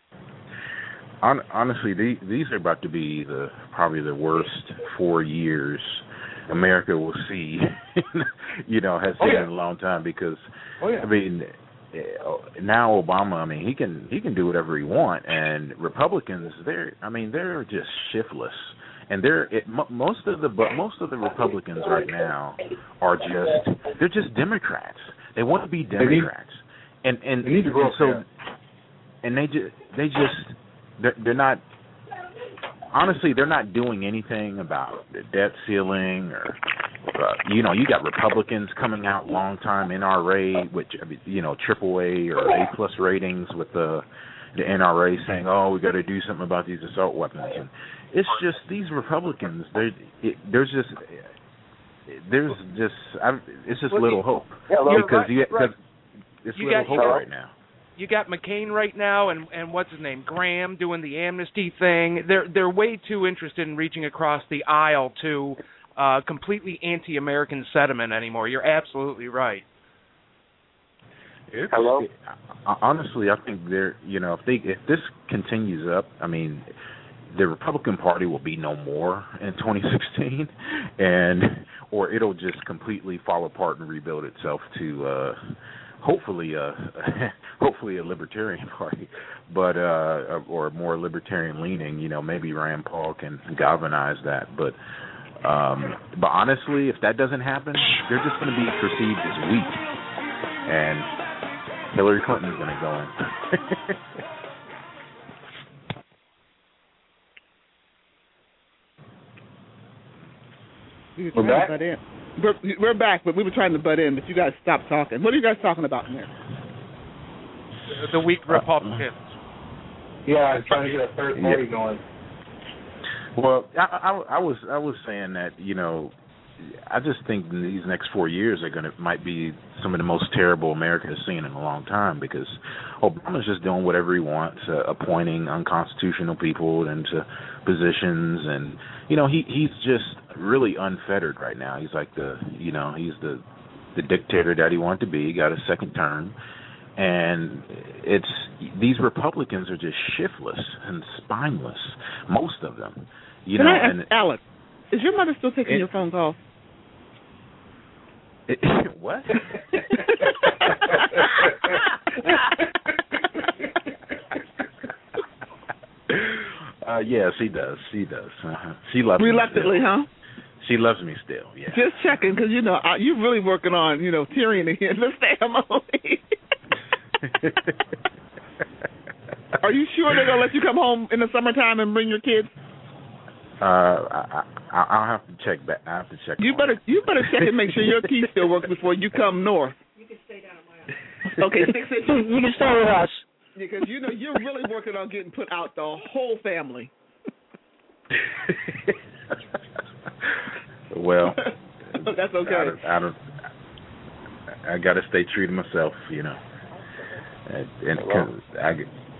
Honestly, these are about to be the probably the worst four years America will see. you know, has seen oh, yeah. in a long time because oh, yeah. I mean, now Obama, I mean, he can he can do whatever he wants, and Republicans, they're I mean, they're just shiftless. And they're it, most of the most of the Republicans right now are just they're just Democrats. They want to be Democrats, they need, and and, they need to grow and so up and they just they just they're, they're not honestly they're not doing anything about the debt ceiling or uh, you know you got Republicans coming out long time N R A which you know triple A or A plus ratings with the the N R A saying oh we got to do something about these assault weapons and. It's just these Republicans. They, it, there's just, there's just, I'm, it's just well, little you, hope yeah, because right, you, right. it's you little got, hope uh, right now. You got McCain right now, and and what's his name, Graham, doing the amnesty thing. They're they're way too interested in reaching across the aisle to uh, completely anti-American sentiment anymore. You're absolutely right. It's, Hello. It, honestly, I think they're, you know, if they if this continues up, I mean. The Republican Party will be no more in twenty sixteen, and or it'll just completely fall apart and rebuild itself to uh, hopefully a hopefully a libertarian party, but uh, or more libertarian leaning. You know, maybe Rand Paul can galvanize that, but um, but honestly, if that doesn't happen, they're just going to be perceived as weak, and Hillary Clinton's going to go in. We we're back. Butt in. We're, we're back, but we were trying to butt in, but you guys stopped talking. What are you guys talking about in there? The weak Republicans. Yeah, I'm trying to get a third party yeah. going. Well, I, I, I was I was saying that you know, I just think these next four years are going to might be some of the most terrible America has seen in a long time because Obama's just doing whatever he wants, uh, appointing unconstitutional people into positions, and you know he he's just really unfettered right now. He's like the you know he's the the dictator that he wanted to be. He got a second term, And it's these Republicans are just shiftless and spineless, most of them. You Can know, I ask and Alex, is your mother still taking it, your phone calls? It, what? uh, yeah, she does. She does. Uh-huh. She loves reluctantly, me still. huh? She loves me still. Yeah. Just checking, because you know uh, you're really working on you know Tyrion and the family. Are you sure they're gonna let you come home in the summertime and bring your kids? Uh, I, I, I'll have to check back. I have to check. You better, you better check and make sure your key still works before you come north. You can stay down at my house. Okay, six inches. You can stay with us. Because you know you're really working on getting put out the whole family. Well, that's okay. I don't. I, don't, I got to stay true to myself, you know. And, and cause I.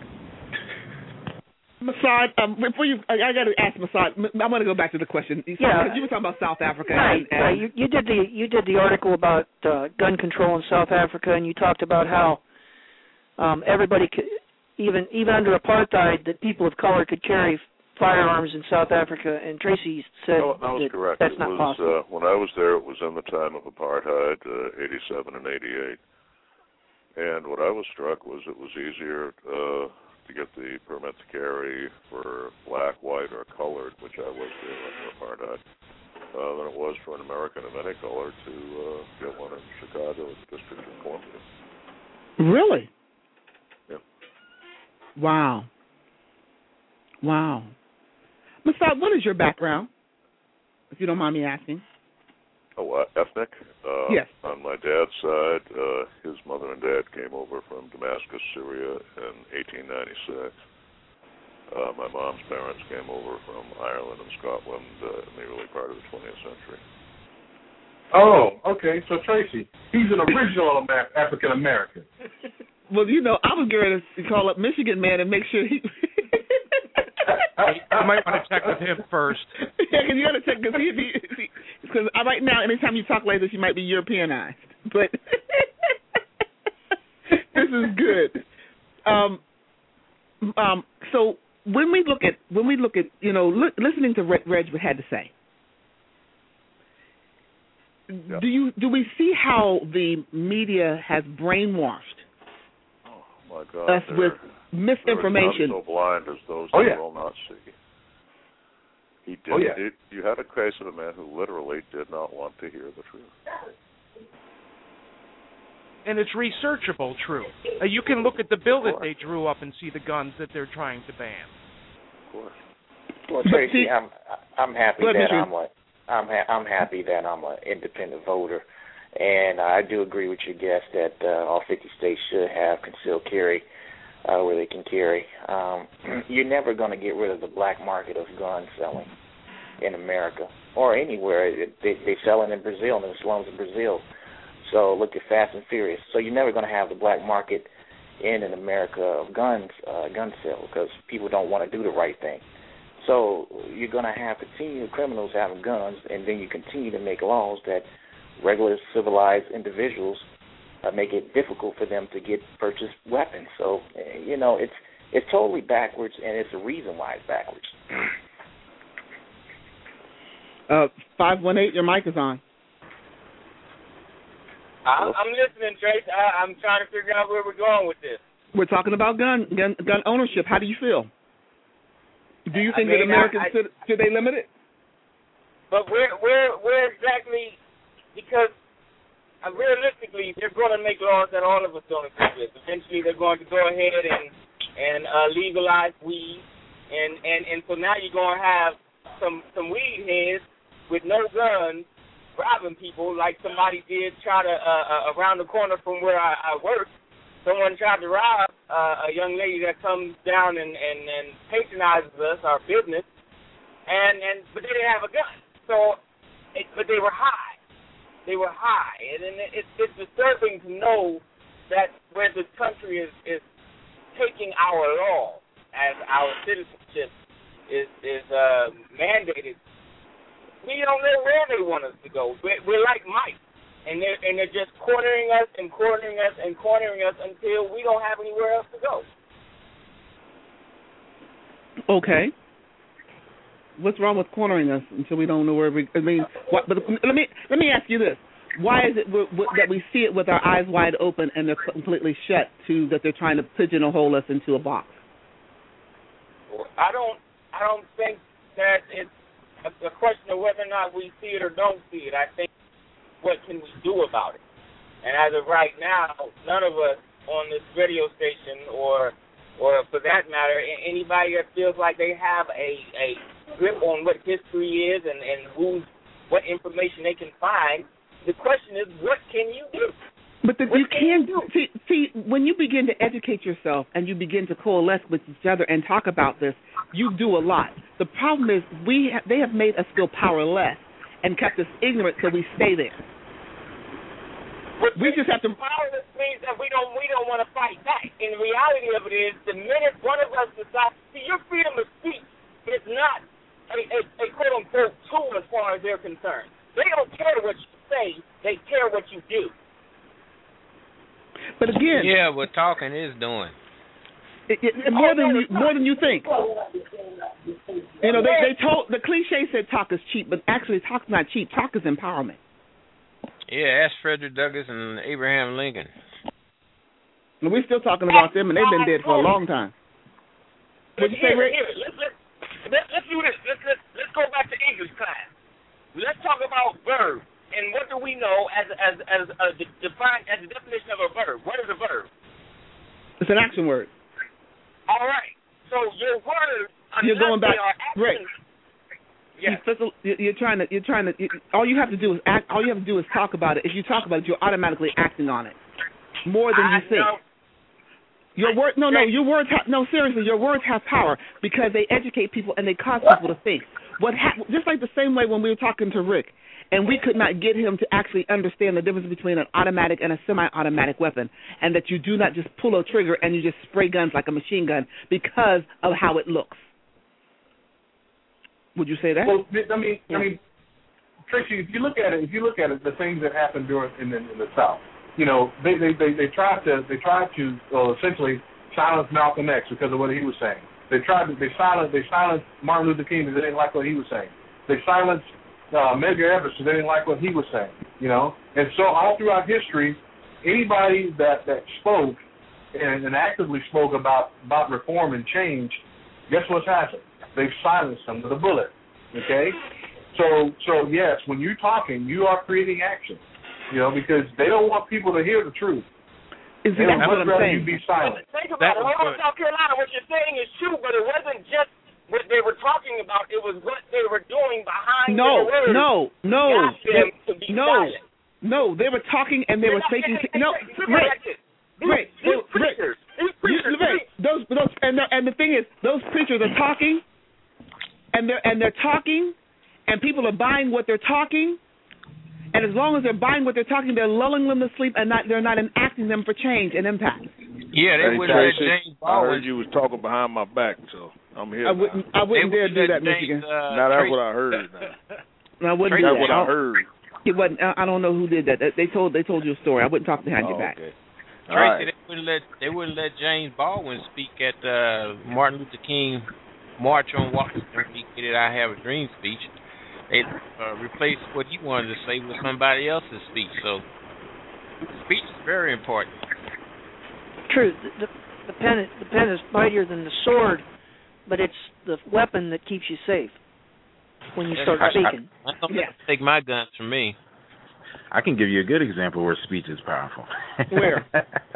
Masad, um, before you, I, I got to ask Masad. I want to go back to the question. You, yeah, you were talking about South Africa. Right, and, and right. You, you did the you did the article about uh, gun control in South Africa, and you talked about how um, everybody, could, even even under apartheid, that people of color could carry firearms in South Africa. And Tracy said no, that was that correct. that's it not was, possible. Uh, when I was there, it was in the time of apartheid, uh, eighty-seven and eighty-eight. And what I was struck was it was easier uh, to get the permit to carry for black, white, or colored, which I was doing under apartheid, uh, than it was for an American of any color to uh, get one in Chicago, the District of Columbia. Really? Yeah. Wow. Wow. Masad, what is your background, if you don't mind me asking? Oh, uh, ethnic? Uh, yes. On my dad's side, uh, his mother and dad came over from Damascus, Syria in eighteen ninety-six. Uh, my mom's parents came over from Ireland and Scotland uh, in the early part of the twentieth century. Oh, okay. So Tracy, he's an original Amer- African American. Well, you know, I was going to call up Michigan man and make sure he. You might want to check with him first. Yeah, because you got to check because he, he, because right now, anytime you talk like this, you might be Europeanized. But this is good. Um, um, so when we look at when we look at you know look, listening to Reg, Reg had to say, yeah. do you do we see how the media has brainwashed oh, my God, us with misinformation? So blind as those oh, who yeah. will not see. He did. Oh, yeah. it, you had a case of a man who literally did not want to hear the truth. And it's researchable truth. Uh, you can look at the bill that they drew up and see the guns that they're trying to ban. Of course. Well, Tracy, I'm I'm happy Let that me I'm a I'm ha- I'm happy that I'm an independent voter, and I do agree with your guest that uh, all fifty states should have concealed carry. Uh, where they can carry. Um, you're never going to get rid of the black market of gun selling in America or anywhere. They, they sell it in Brazil, in the slums of Brazil. So look at Fast and Furious. So you're never going to have the black market in in America of guns, uh, gun sale, because people don't want to do the right thing. So you're going to have continued criminals having guns, and then you continue to make laws that regular civilized individuals Uh, make it difficult for them to get purchase weapons. So, uh, you know, it's it's totally backwards, and it's a reason why it's backwards. Uh, five one eight, your mic is on. I'm, I'm listening, Trace. I, I'm trying to figure out where we're going with this. We're talking about gun gun, gun ownership. How do you feel? Do you think I mean, that Americans I, I, should, should they limit it? But where where where exactly? Because Uh, realistically, they're going to make laws that all of us don't agree with. Eventually, they're going to go ahead and and uh, legalize weed, and, and, and so now you're going to have some some weed heads with no guns robbing people, like somebody did try to uh, uh, around the corner from where I, I work. Someone tried to rob uh, a young lady that comes down and, and, and patronizes us, our business, and, and but they didn't have a gun. So, it, but they were high. They were high, and it's, it's disturbing to know that where this country is, is taking our law as our citizenship is is uh, mandated. We don't know where they want us to go. We're, we're like mice. and they're and they're just cornering us and cornering us and cornering us until we don't have anywhere else to go. Okay. What's wrong with cornering us until we don't know where we? I mean, what, but let me let me ask you this: why is it w- w- that we see it with our eyes wide open and they're completely shut to that they're trying to pigeonhole us into a box? I don't I don't think that it's a, a question of whether or not we see it or don't see it. I think what can we do about it? And as of right now, none of us on this radio station or or for that matter, anybody that feels like they have a, a grip on what history is and, and who's, what information they can find, the question is, what can you do? But the, you can do see, see when you begin to educate yourself and you begin to coalesce with each other and talk about this, you do a lot. The problem is we ha- they have made us feel powerless and kept us ignorant, so we stay there. But we just have to. Powerless means that we don't we don't want to fight back. And the reality of it is, the minute one of us decides, see, your freedom of speech is not a, a, a quote unquote tool as far as they're concerned. They don't care what you say; they care what you do. But again, yeah, what talking is doing. It, it, more than you, more than you think. You know, they, they told the cliche said talk is cheap, but actually talk's not cheap. Talk is empowerment. Yeah, ask Frederick Douglass and Abraham Lincoln. And we're still talking about them, and they've been dead for a long time. What you say, Rick? Here, let's, let's, let's, let's do this. Let's, let's, let's go back to English class. Let's talk about verb. And what do we know as as as a define as a definition of a verb? What is a verb? It's an action word. All right. So your words, you're going back, Rick. Yes. You're trying to. You're trying to. You, all you have to do is act. All you have to do is talk about it. If you talk about it, you're automatically acting on it more than you I think. Know. Your word. No, no. Your words. Ha, no, seriously. Your words have power because they educate people and they cause people to think. What ha, just like the same way when we were talking to Rick, and we could not get him to actually understand the difference between an automatic and a semi-automatic weapon, and that you do not just pull a trigger and you just spray guns like a machine gun because of how it looks. Would you say that? Well, I mean, yeah. I mean, Tracy, if you look at it, if you look at it, the things that happened during in the, in the South, you know, they they they, they tried to they tried to well, essentially silence Malcolm X because of what he was saying. They tried to they silenced they silenced Martin Luther King because they didn't like what he was saying. They silenced uh, Medgar Evers because they didn't like what he was saying. You know, and so all throughout history, anybody that that spoke and, and actively spoke about about reform and change, guess what's happened? They've silenced them with a bullet, okay? So, so yes, when you're talking, you are creating action, you know, because they don't want people to hear the truth. Is that what I'm saying? You be silent. Think about it. Hold on, South Carolina, what you're saying is true, but it wasn't just what they were talking about. It was what they were doing behind no, the words. No, no, no, no, silent. no. They were talking and they They're were taking. Hey, hey, no, hey, Rick, Rick, these preachers, these preachers, Rick, those, those, and the, and the thing is, those preachers are talking. And they're and they're talking, and people are buying what they're talking, and as long as they're buying what they're talking, they're lulling them to sleep, and not they're not enacting them for change and impact. Yeah, they hey, wouldn't let James I heard you was talking behind my back, so I'm here. I wouldn't. I wouldn't dare do that, Michigan. Uh, now that's Tracy, what I heard. No, I wouldn't. That's do what that. I heard. It wasn't. I don't know who did that. They told they told you a story. I wouldn't talk behind oh, your back. Okay. Tracy, right. they wouldn't let they wouldn't let James Baldwin speak at uh, Martin Luther King March on Washington. He did I Have a Dream speech. They uh, replaced what he wanted to say with somebody else's speech. So speech is very important. True. The, the pen is, the pen is mightier than the sword, but it's the weapon that keeps you safe when you start speaking. I, I don't yes. take my guns from me. I can give you a good example where speech is powerful. Where?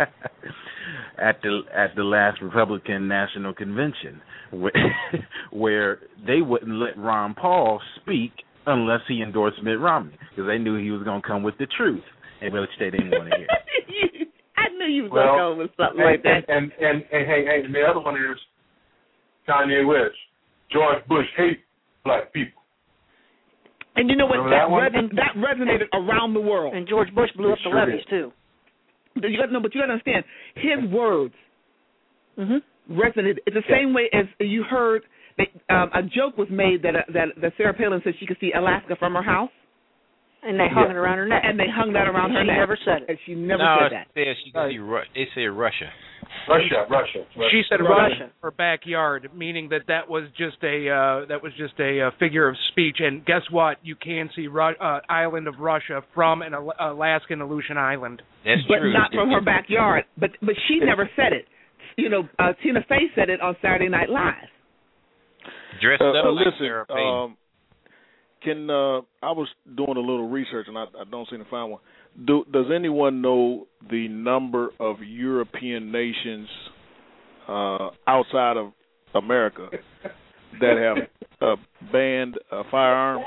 at the at the last Republican National Convention, where, where they wouldn't let Ron Paul speak unless he endorsed Mitt Romney, because they knew he was going to come with the truth, and which they didn't want to hear. I knew you was well, going to come with something and, like that. And, and, and, and, hey, hey, and the other one is Kanye West. George Bush hates black people. And you know what? That, that, reson- that resonated around the world. And George Bush blew up the sure levees, too. You got, no, but you got to understand, his words mm-hmm. resonated. It's the yeah. same way as you heard that, um, a joke was made that, uh, that that Sarah Palin said she could see Alaska from her house. And they hung Yeah. it around her neck. And they hung that around her she neck. She never said it. And she never no, said that. They said, she, they, Ru- they said Russia. Russia, Russia. Russia. She said Russia. Russia, her backyard, meaning that that was just a uh, that was just a uh, figure of speech. And guess what? You can see Ru- uh, island of Russia from an Al- Alaskan Aleutian Island. That's but true. not from her backyard. But but she never said it. You know, uh, Tina Fey said it on Saturday Night Live. Dressed Uh, up uh, like listen, Sarah Palin. um, can uh, I was doing a little research and I, I don't seem to find one. Do, does anyone know the number of European nations uh, outside of America that have uh, banned uh, firearms?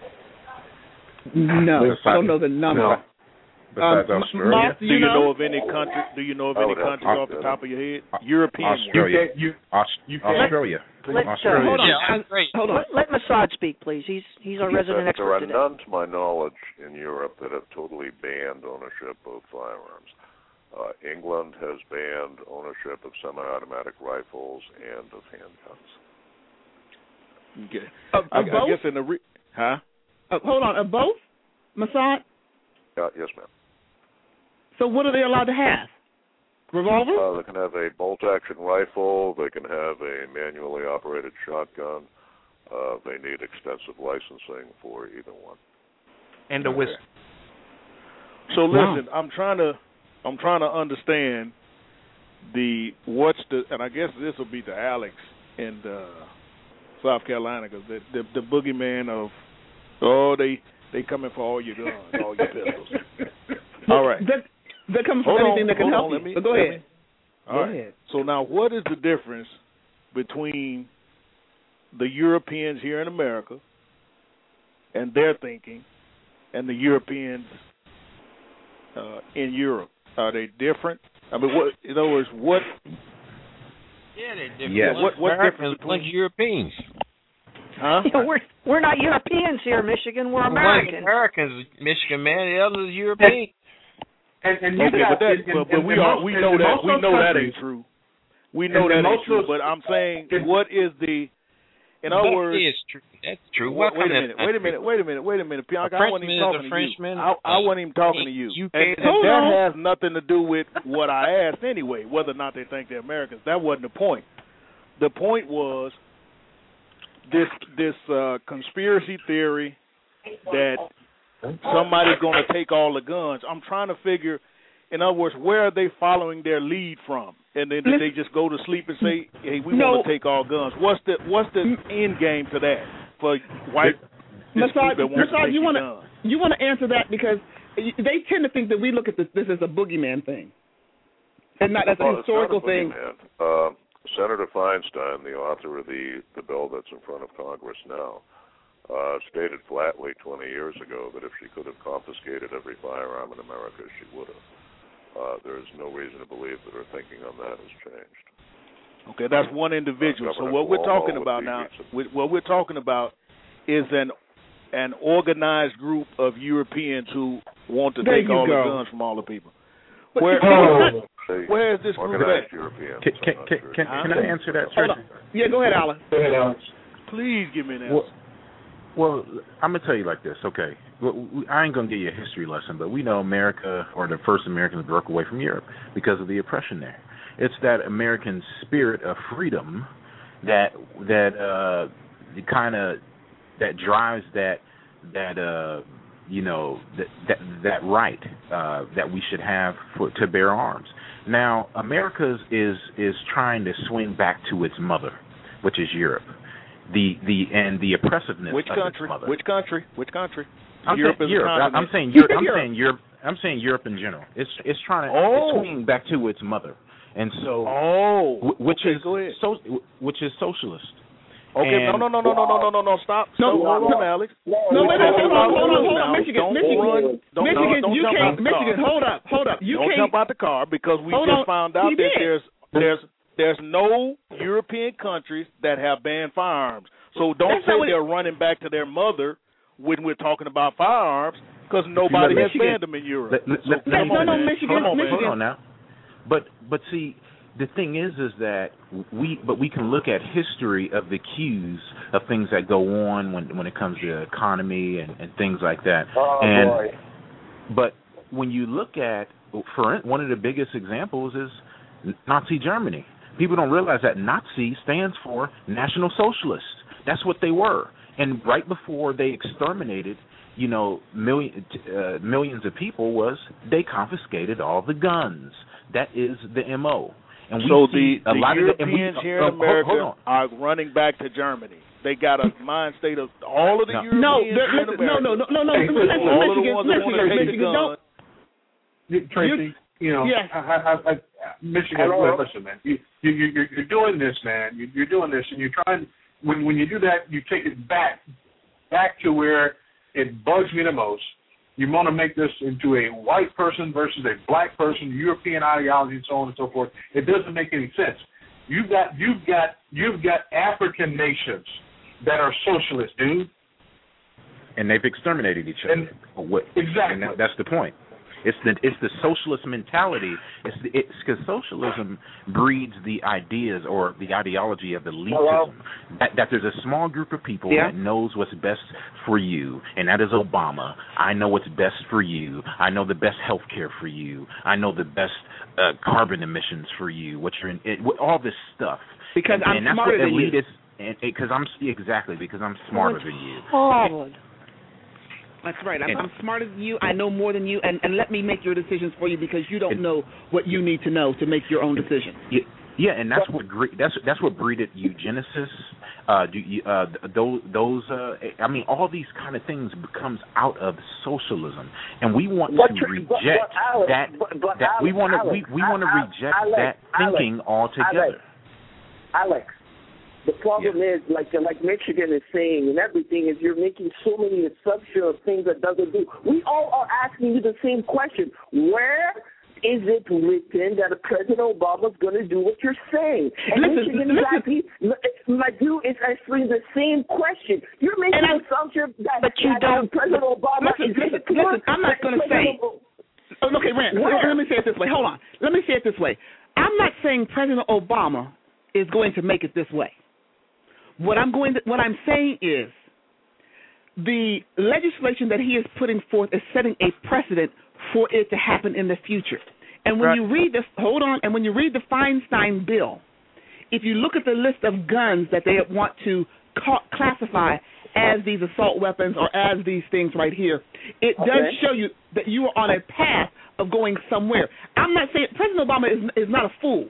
No, I don't know the number. No. Besides Um, Australia? Moss, do Do you you know? know of any country? Do you know of I any would have countries to off the look top of your head? European ones. Australia. You, Aus- you can't- Australia. Let, uh, Australia. hold on. Yeah, I'm- great. Hold on. Let, let Massad speak, please. He's he's our resident There expert are today. none, to my knowledge, in Europe that have totally banned ownership of firearms. Uh, England has banned ownership of semi-automatic rifles and of handguns. Okay. Of, I, of I both? guess in the re- huh? Uh, hold on. Of both? Massad? Uh, yes, ma'am. So what are they allowed to have? Revolver? Uh, they can have a bolt-action rifle. They can have a manually operated shotgun. Uh, they need extensive licensing for either one. And a whistle. So Wow. listen, I'm trying to I'm trying to understand the what's the and I guess this will be to Alex in uh, South Carolina because the, the the boogeyman of oh they they coming for all your guns, all your pistols. All right. That, that comes from Hold anything on, that can hold help on, you. let me- But go let ahead. me- All Go right. ahead. So now, what is the difference between the Europeans here in America and their thinking, and the Europeans uh, in Europe? Are they different? I mean, what? In other words, what? Yeah, they're different. Yes. One's What- what Americans, difference one's between- Europeans. Huh? You know, we're we're not Europeans here, Michigan. We're One's Americans. Americans, Michigan man. The other is European. And, and you Okay, got, but that, and, but, and, but we and are most, we and know most that of we those know that countries- ain't true. We know and- that and ain't most true. of those- But I'm saying, and- what is the? In other That words, is true. That's true. Wait, What wait a kind of minute, wait a minute, wait a minute, wait a minute, Bianca. A I wasn't Frenchman even is a talking to Frenchman. you. I, I wasn't even talking to you. U K And, and Hold that on. has nothing to do with what I asked anyway, whether or not they think they're Americans. That wasn't the point. The point was this this uh, conspiracy theory that somebody's going to take all the guns. I'm trying to figure, in other words, where are they following their lead from? And then did they just go to sleep and say, "Hey, we No. want to take all guns"? What's the what's the end game to that for white? this Massad, group that wants to Massad, take you your want guns? to you want to answer that because they tend to think that we look at this this as a boogeyman thing, and not as a Well, it's not historical a thing. boogeyman. Uh, Senator Feinstein, the author of the, the bill that's in front of Congress now, uh, stated flatly twenty years ago that if she could have confiscated every firearm in America, she would have. Uh, there is no reason to believe that her thinking on that has changed. Okay, that's one individual. Uh, so Governor what we're Cuomo talking would about be now, decent. we- what we're talking about is an an organized group of Europeans who want to There take you all go. the guns from all the people. But Where oh. They where is this group organized at? Europeans. Can, can, I'm not can, sure. can, can I answer that, Hold Tracy? on. Yeah, go ahead, Alan. Go ahead, Alex. Please give me an answer. Well, well, I'm gonna tell you like this, okay? Well, we- I ain't gonna give you a history lesson, but we know America, or the first Americans, broke away from Europe because of the oppression there. It's that American spirit of freedom that that uh, kind of that drives that that uh, you know that that that right uh, that we should have for, to bear arms. Now, America is is trying to swing back to its mother, which is Europe. The the and the oppressiveness Which of country? its mother. Which country? Which country? I'm Europe saying is a Europe. continent. I'm saying You Europe. said I'm Europe. saying Europe. I'm saying Europe in general. It's it's trying to Oh. it's swinging back to its mother, and so Oh, wh- which okay, is go ahead. so which is socialist. Okay, And- no, no, no, no, no, no, no, no, no, stop. No, Stop, no, hold on, Alex. No, wait, wait, hold on, hold on, hold on, Now, Michigan, don't Michigan, run, don't, Michigan, don't you jump out can't, the Michigan, car. hold up, hold up, you don't can't. jump out the car because we Hold just on. found out He that did. there's there's there's no European countries that have banned firearms. So don't That's say not what- they're running back to their mother when we're talking about firearms because nobody has Michigan. banned them in Europe. Let- let- So let- come let me on, no, no, man. Michigan, Come on, man. Hold on now. But but see, the thing is, is that we, but we can look at history of the cues of things that go on when when it comes to economy and, and things like that. Oh, and boy. But when you look at, for one of the biggest examples is Nazi Germany. People don't realize that Nazi stands for National Socialist. That's what they were. And right before they exterminated, you know, million, uh, millions of people, was they confiscated all the guns. That is the M O. And we so see the, a the lot Europeans of the, here uh, in America hold, hold are running back to Germany. They got a mind state of all of the no. Europeans no, in listen, America. no, no, no, no, no. Hey, Listen, all Michigan, of the ones that want to Michigan, take Michigan, the gun. don't. Tracy, you know, yes. I, I, I, Michigan, Hello? listen, man, you, you, you, you're doing this, man. You, you're doing this, and you're trying. When when you do that, you take it back, back to where it bugs me the most. You want to make this into a white person versus a black person, European ideology, and so on and so forth. It doesn't make any sense. You've got you've got you've got African nations that are socialist, dude. And they've exterminated each other. And, what, exactly. And that, that's the point. It's the it's the socialist mentality. It's it's because socialism breeds the ideas or the ideology of elitism. That, that there's a small group of people yeah. that knows what's best for you, and that is Obama. I know what's best for you. I know the best health care for you. I know the best uh, carbon emissions for you. What you're in, it, all this stuff. Because and, I'm and that's smarter what than you. elitist, Because I'm exactly because I'm smarter than you. Oh. That's right. I'm, I'm smarter than you. I know more than you, and, and let me make your decisions for you because you don't know what you need to know to make your own decision. Yeah, yeah, and that's what that's that's what breeded eugenicists. Uh, do you, uh, those those uh, I mean, all these kind of things becomes out of socialism, and we want but, to reject but, but Alex, that. But, but that Alex, we want to Alex, we, we want to reject Alex, that thinking Alex, altogether. Alex, Alex. The problem yeah. is, like like Michigan is saying and everything, is you're making so many assumptions of things that doesn't do. We all are asking you the same question. Where is it written that President Obama is going to do what you're saying? And listen, Michigan listen. exactly, my dude is answering the same question. You're making an assumption that, but you that don't, President Obama listen, is listen, listen, I'm not going to say. Oh, okay, Rand, let me say it this way. Hold on. Let me say it this way. I'm not saying President Obama is going to make it this way. What I'm going to, what I'm saying is the legislation that he is putting forth is setting a precedent for it to happen in the future. And when right. you read this, hold on, and when you read the Feinstein bill, if you look at the list of guns that they want to ca- classify as these assault weapons or as these things right here, it okay. does show you that you are on a path of going somewhere. I'm not saying President Obama is is not a fool.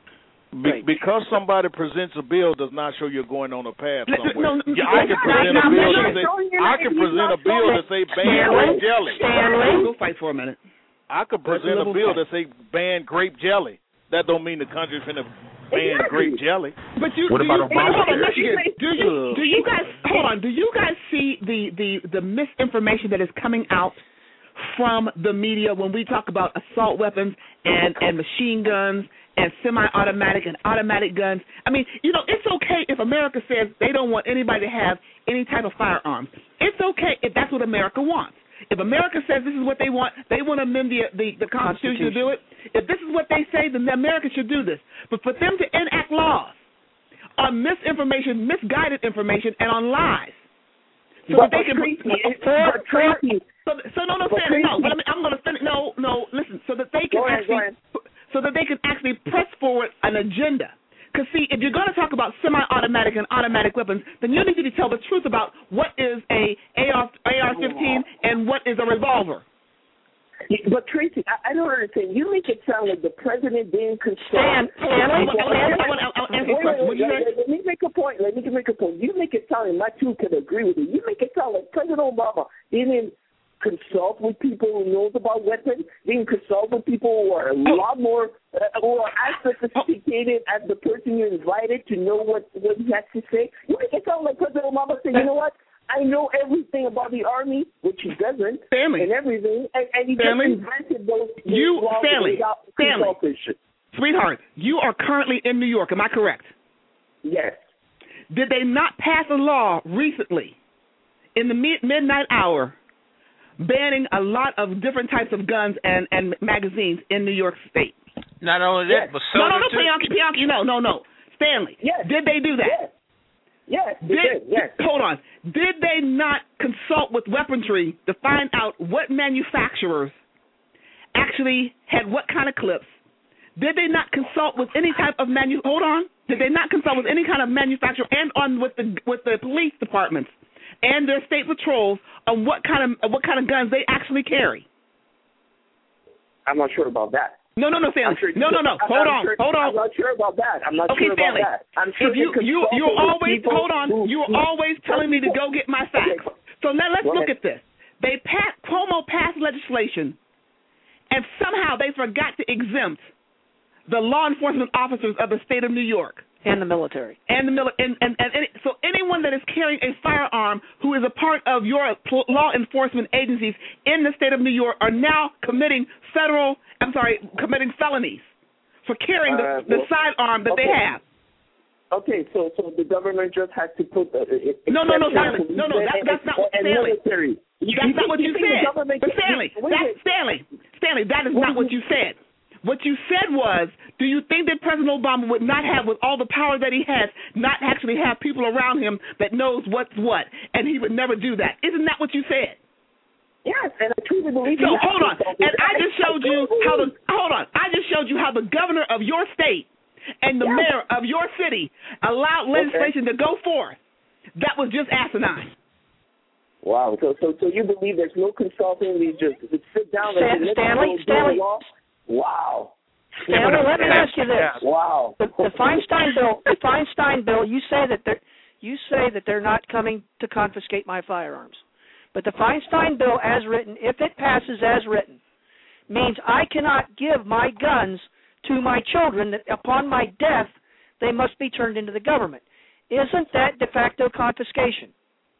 Be- because somebody presents a bill does not show you're going on a path somewhere. No, no, yeah, I can present a bill that say I can present a bill that say ban grape jelly. Go fight for a minute. I could present a bill that say ban grape jelly. That don't mean the country's finna ban grape jelly. But you, what do about you, hold on, Michigan? Do you do you guys hold on? Do you guys see the the the misinformation that is coming out from the media when we talk about assault weapons and and machine guns and semi-automatic and automatic guns? I mean, you know, it's okay if America says they don't want anybody to have any type of firearms. It's okay if that's what America wants. If America says this is what they want, they want to amend the, the, the Constitution, Constitution to do it. If this is what they say, then America should do this. But for them to enact laws on misinformation, misguided information, and on lies, so but that they can. Tracy, for, but Tracy, so, so no, no, but Fanny, no. Tracy, But I mean, I'm going to finish. No, no. Listen, so that they can go ahead, actually, go ahead. so that they can actually press forward an agenda. Because, see, if you're going to talk about semi-automatic and automatic weapons, then you need to tell the truth about what is a A R fifteen and what is a revolver. But, Tracy, I, I don't understand. You make it sound like the president didn't consult. Stan, Stan, I want to answer your question. What did you say? Let me make a point. Let me make a point. You make it sound, and my two can agree with you. You make it sound like President Obama didn't consult with people who knows about weapons, didn't consult with people who are a lot more, uh, who are as sophisticated as the person you invited to know what, what he has to say. You make it sound like President Obama said, you know what, I know everything about the Army, which he doesn't, family. and everything, and, and he family. just invented those, those you, laws family. without family. consultation. Sweetheart, you are currently in New York, am I correct? Yes. Did they not pass a law recently in the mid- midnight hour banning a lot of different types of guns and, and magazines in New York State? Not only that, Yes. but No, no, soda no, too. Bianchi, Bianchi, no, no, no. Stanley. Yes. Did they do that? Yes. Yes. They did. Yes. Hold on. Did they not consult with weaponry to find out what manufacturers actually had what kind of clips? Did they not consult with any type of manu? Hold on. Did they not consult with any kind of manufacturer and on with the with the police departments and their state patrols on what kind of what kind of guns they actually carry? I'm not sure about that. No, no, no, Stanley. Sure no, no, no. I'm hold not on, sure, hold on. I'm not sure about that. I'm not okay, sure Stanley. about that. I'm sure if you they you you consulted with always people hold on. who- You are who- always telling me to go get my facts. Okay. So now let's Go look ahead. at this. They passed Cuomo passed legislation, and somehow they forgot to exempt the law enforcement officers of the state of New York. And the military. And the mili- and, and, and, and so anyone that is carrying a firearm who is a part of your pl- law enforcement agencies in the state of New York are now committing federal, I'm sorry, committing felonies for carrying the, Uh, the well, sidearm that okay. they have. Okay, so so the government just has to put the it, No, no, no, exception Stanley. No, no, to that, that's not what and Stanley. military. That's not what you think the said. government But can- Stanley, wait a that, minute. Stanley, Stanley, that is not what you said. What you said was, do you think that President Obama would not have, with all the power that he has, not actually have people around him that knows what's what, and he would never do that? Isn't that what you said? Yes, and I truly believe. So he has hold on, consulted. and I just showed you how the hold on. I just showed you how the governor of your state and the Yeah. mayor of your city allowed legislation to go forth. That was just asinine. Wow. So so so you believe there's no consulting? We just sit down Stan- and let's Stanley, go do Stanley. the law? Wow. Stanley, let me ask you this: Wow. the, the Feinstein bill, the Feinstein bill. You say that they're, you say that they're not coming to confiscate my firearms, but the Feinstein bill, as written, if it passes as written, means I cannot give my guns to my children. That upon my death, they must be turned into the government. Isn't that de facto confiscation?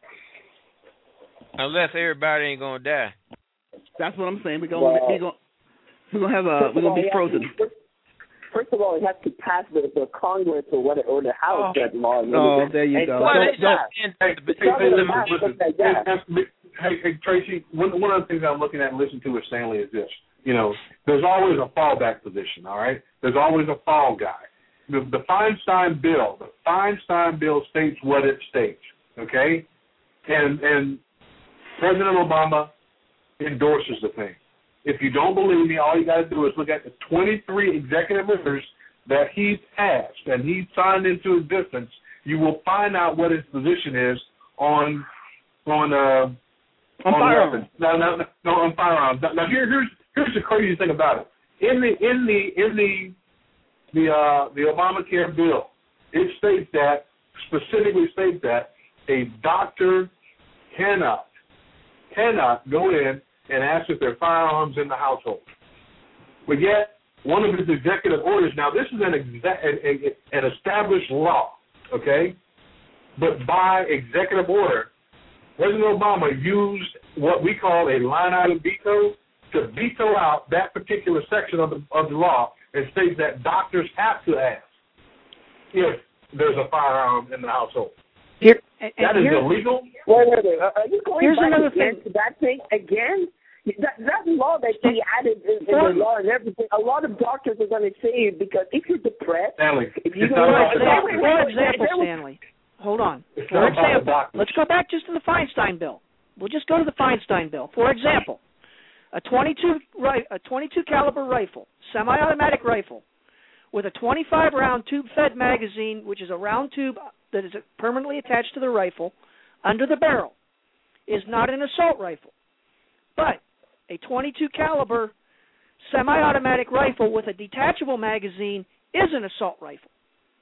Unless everybody ain't gonna die. That's what I'm saying. We're gonna Well, we're gonna we're gonna have a First we're of gonna all, be it has frozen. to- First, first of all, it has to pass the, the Congress or what or the House that law. Oh, there you and go. so Well, it's it's not- not- and- Hey, but- hey, hey, listen, not listen. like that. Hey, hey, hey, Tracy, one, one of the things I'm looking at and listening to with Stanley is this. You know, there's always a fallback position, all right? There's always a fall guy. The, the Feinstein bill, the Feinstein bill states what it states, okay? And and President Obama endorses the thing. If you don't believe me, all you got to do is look at the twenty-three executive orders that he's passed and he's signed into existence. You will find out what his position is on on uh, On firearms. weapons. No, no, no, no, on firearms. Now, now here, here's here's the crazy thing about it. In the in the in the the uh, the Obamacare bill, it states that specifically states that a doctor cannot cannot go in and ask if there are firearms in the household. But yet, one of his executive orders. Now, this is an exa- an, an established law, okay? But by executive order, President Obama used what we call a line item veto to veto out that particular section of the of the law and states that doctors have to ask if there's a firearm in the household. Here, and, That and is here, illegal. Wait, wait, wait. Are you going Here's back another again thing. to that thing again? That that law that he added in, in the law and everything. A lot of doctors are going to say because if you're depressed, Stanley, if you it's don't not know, about for the example, doctors. for example, Stanley, hold on. It's For not about the example, doctors. let's go back just to the Feinstein bill. We'll just go to the Feinstein bill. For example, a twenty-two ri- a twenty-two caliber rifle, semi-automatic rifle, with a twenty-five round tube-fed magazine, which is a round tube that is permanently attached to the rifle under the barrel, is not an assault rifle. But a twenty-two caliber semi-automatic rifle with a detachable magazine is an assault rifle.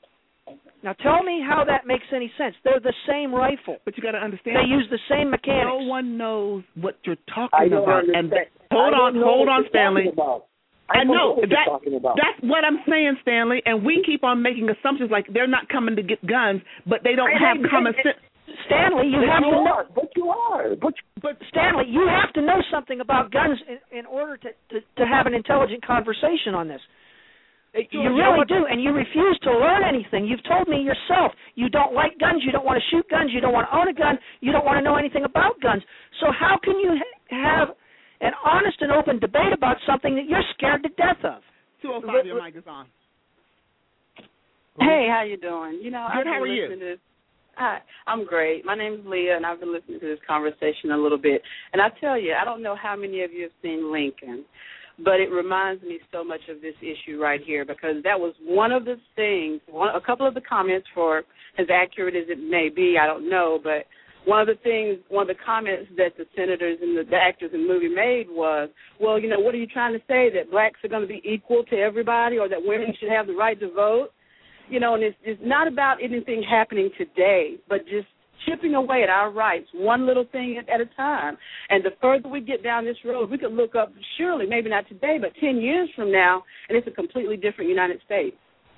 Now tell me how that makes any sense. They're the same rifle. But you got to understand. They use the same mechanics. No one knows what you're I talking don't about. understand. And hold I on, don't know hold what on, you're Stanley. talking about. I don't know what that. you're talking about. That's what I'm saying, Stanley. And we keep on making assumptions like they're not coming to get guns, but they don't I- have I- common I- sense. Stanley, you But have you to know. are. But you are. But But Stanley, you have to know something about guns in, in order to, to, to have an intelligent conversation on this. You really do, and you refuse to learn anything. You've told me yourself you don't like guns, you don't want to shoot guns, you don't want to own a gun, you don't want to know anything about guns. So how can you ha- have an honest and open debate about something that you're scared to death of? two oh five, your mic is on. Hey, how you doing? You know, Good, I've been how are you? listening to this. Hi, I'm great. My name is Leah, and I've been listening to this conversation a little bit. And I tell you, I don't know how many of you have seen Lincoln, but it reminds me so much of this issue right here, because that was one of the things, one, a couple of the comments, for as accurate as it may be, I don't know, but one of the things, one of the comments that the senators and the, the actors in the movie made was, well, you know, what are you trying to say, that blacks are going to be equal to everybody, or that women should have the right to vote? You know, and it's, it's not about anything happening today, but just chipping away at our rights, one little thing at, at a time. And the further we get down this road, we could look up, surely, maybe not today, but ten years from now, and it's a completely different United States.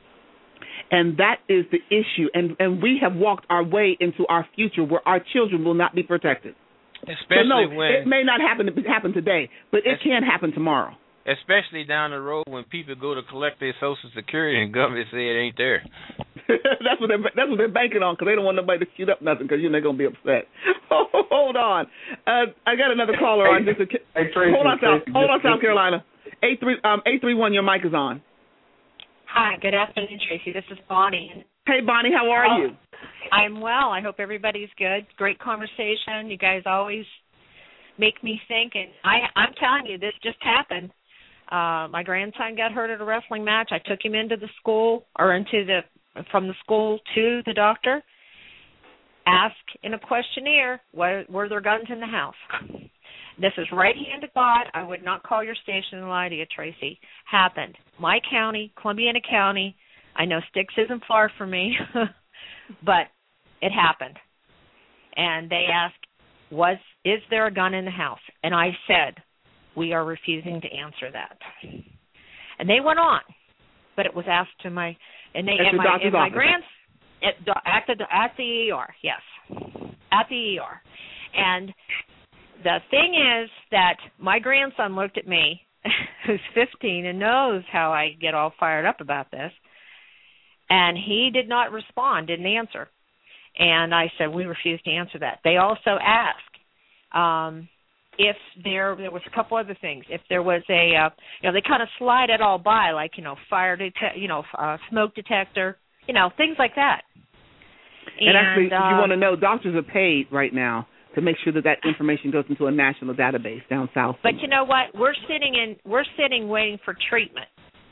And that is the issue. And, and we have walked our way into our future where our children will not be protected. Especially so no, when it may not happen to happen today, but it can happen tomorrow. Especially down the road when people go to collect their Social Security and government say it ain't there. that's what they're that's what they're banking on, because they don't want nobody to shoot up nothing, because you know they're gonna be upset. Oh, hold on, uh, I got another caller on. Hey, just a, hey, Tracy, hold on, South, Tracy, hold on, just, South Carolina. Eight three um eight three one. Your mic is on. Hi, good afternoon, Tracy. This is Bonnie. Hey, Bonnie, how are oh, you? I'm well. I hope everybody's good. Great conversation. You guys always make me think, and I I'm telling you, this just happened. Uh, my grandson got hurt at a wrestling match. I took him into the school, or into the, from the school to the doctor. Ask in a questionnaire, were, were there guns in the house? This is right hand to God. I would not call your station and lie to you, Tracy. Happened. My county, Columbiana County. I know Styx isn't far from me, but it happened. And they asked, was, is there a gun in the house? And I said, we are refusing to answer that. And they went on, but it was asked to my and they and my, and my grand at, at the at the E R, yes, at the E R. And the thing is that my grandson looked at me, who's fifteen and knows how I get all fired up about this, and he did not respond, didn't answer. And I said, we refuse to answer that. They also asked. Um, If there there was a couple other things, if there was a, uh, you know, they kind of slide it all by, like, you know, fire detect, you know, uh, smoke detector, you know, things like that. And, and actually, uh, if you want to know, doctors are paid right now to make sure that that information goes into a national database down south. But you know what? We're sitting in, we're sitting waiting for treatment,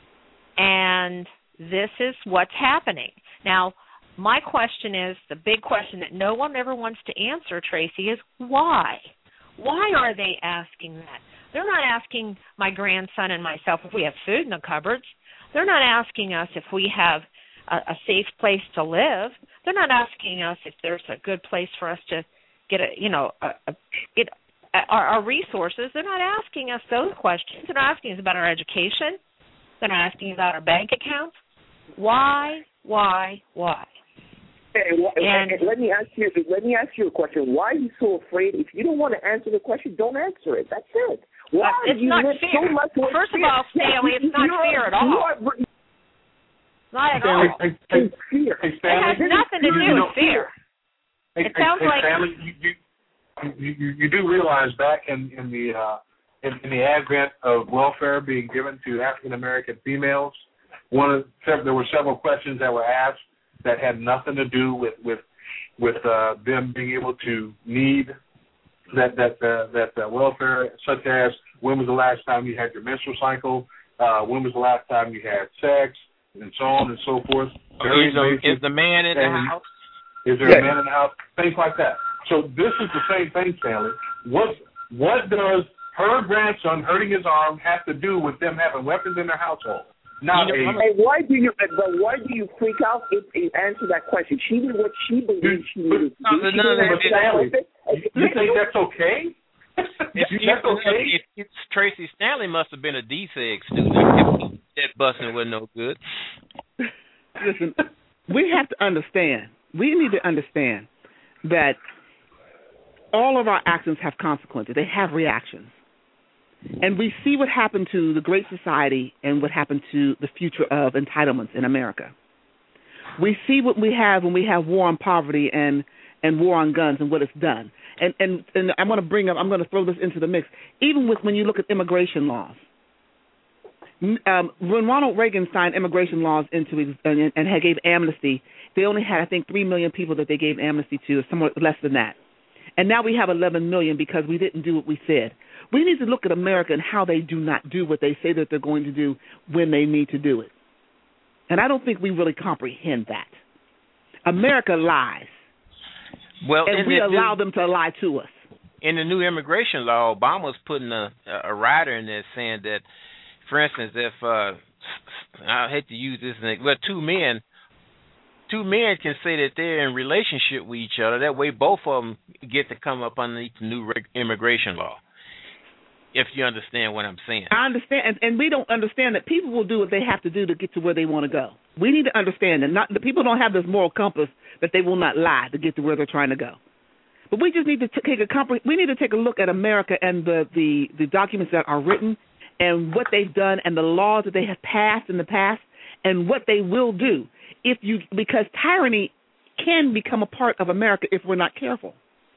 and this is what's happening now. My question is, the big question that no one ever wants to answer, Tracy, is why? Why are they asking that? They're not asking my grandson and myself if we have food in the cupboards. They're not asking us if we have a, a safe place to live. They're not asking us if there's a good place for us to get a, you know, a, a, get a, our, our resources. They're not asking us those questions. They're not asking us about our education. They're not asking about our bank accounts. Why, why, why? Hey, and, and let me ask you. Let me ask you a question. Why are you so afraid? If you don't want to answer the question, don't answer it. That's it. Why it's do you not live fear. so much with First fear? of all, Stanley, it's not You're, fear at all. You're, not at Stanley, all. hey, hey, fear. Hey, It has nothing to do you know, with fear. Hey, it sounds hey, like Stanley, you, you, you, you do realize back in, in the uh, in, in the advent of welfare being given to African American females, one of there were several questions that were asked that had nothing to do with with with uh, them being able to need that that uh, that uh, welfare, such as when was the last time you had your menstrual cycle, uh, when was the last time you had sex, and so on and so forth. Is, a, is the man in the house? Is there yes. a man in the house? Things like that. So this is the same thing, Stanley. What what does her grandson hurting his arm have to do with them having weapons in their household? Not you know, a, and why do you? But why do you freak out if you answer that question? She did what she believed she needed to do. No, she no, no, answer that question. You think that's okay? If, that's okay? If, if Tracy Stanley must have been a D S E G student. That busing was no good. Listen, we have to understand. We need to understand that all of our actions have consequences. They have reactions. And we see what happened to the Great Society and what happened to the future of entitlements in America. We see what we have when we have war on poverty and, and war on guns and what it's done. And and, and I'm going to bring up, I'm going to throw this into the mix. Even with when you look at immigration laws, Um, when Ronald Reagan signed immigration laws into ex- and, and had gave amnesty, they only had, I think, three million people that they gave amnesty to, or somewhat less than that. And now we have eleven million because we didn't do what we said. We need to look at America and how they do not do what they say that they're going to do when they need to do it. And I don't think we really comprehend that. America lies. Well, and we the, allow them to lie to us. In the new immigration law, Obama's putting a, a rider in there saying that, for instance, if uh, I hate to use this, but two men, two men can say that they're in relationship with each other. That way, both of them get to come up underneath the new reg- immigration law. If you understand what I'm saying. I understand, and, and we don't understand that people will do what they have to do to get to where they want to go. We need to understand that not the people don't have this moral compass that they will not lie to get to where they're trying to go. But we just need to t- take a compre- we need to take a look at America and the, the, the documents that are written and what they've done and the laws that they have passed in the past and what they will do if you because tyranny can become a part of America if we're not careful.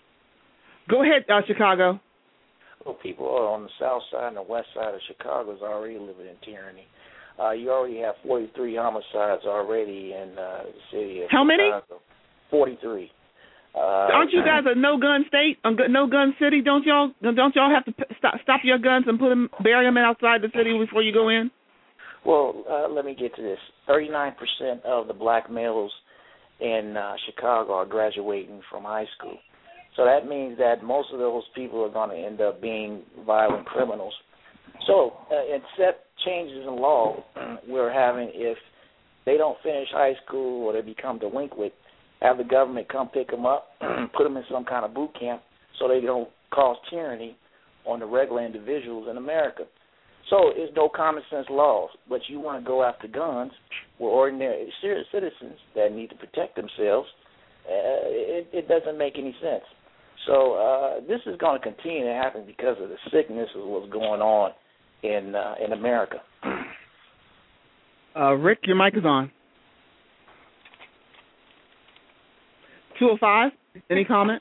Go ahead, uh, Chicago. Well, people on the south side and the west side of Chicago is already living in tyranny. Uh, you already have forty-three homicides already in uh, the city of How many? Chicago. forty-three. Uh, Aren't you guys a no-gun state, a no-gun city? Don't y'all don't y'all have to p- stop stop your guns and put them bury them outside the city before you go in? Well, uh, let me get to this. thirty-nine percent of the black males in uh, Chicago are graduating from high school. So that means that most of those people are going to end up being violent criminals. So, uh, except changes in law we're having, if they don't finish high school or they become delinquent, have the government come pick them up, put them in some kind of boot camp so they don't cause tyranny on the regular individuals in America. So it's no common sense laws, but you want to go after guns with ordinary citizens that need to protect themselves. Uh, it, it doesn't make any sense. So uh, this is going to continue to happen because of the sickness of what's going on in uh, in America. Uh, Rick, your mic is on. two oh five, any comment?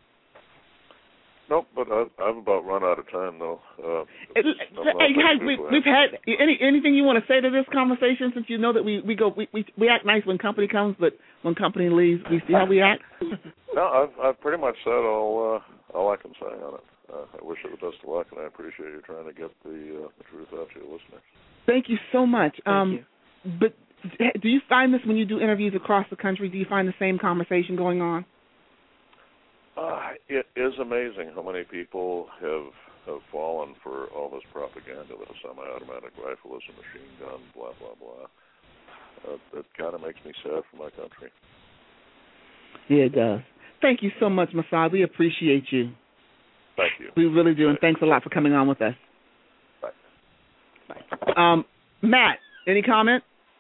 Nope, but I've, I've about run out of time, though. Uh, Hey, guys, we, we've had any anything you want to say to this conversation? Since you know that we, we go we, we we act nice when company comes, but when company leaves, we see how we act. No, I've I've pretty much said all uh, all I can say on it. Uh, I wish you the best of luck, and I appreciate you trying to get the uh, the truth out to your listeners. Thank you so much. Thank um, you. But do you find this when you do interviews across the country? Do you find the same conversation going on? Uh, it is amazing how many people have have fallen for all this propaganda that a semi-automatic rifle is a machine gun, blah, blah, blah. Uh, that kind of makes me sad for my country. Yeah, it does. Thank you so much, Masad. We appreciate you. Thank you. We really do, and thanks a lot for coming on with us. Bye. Bye. Um, Matt, any comment?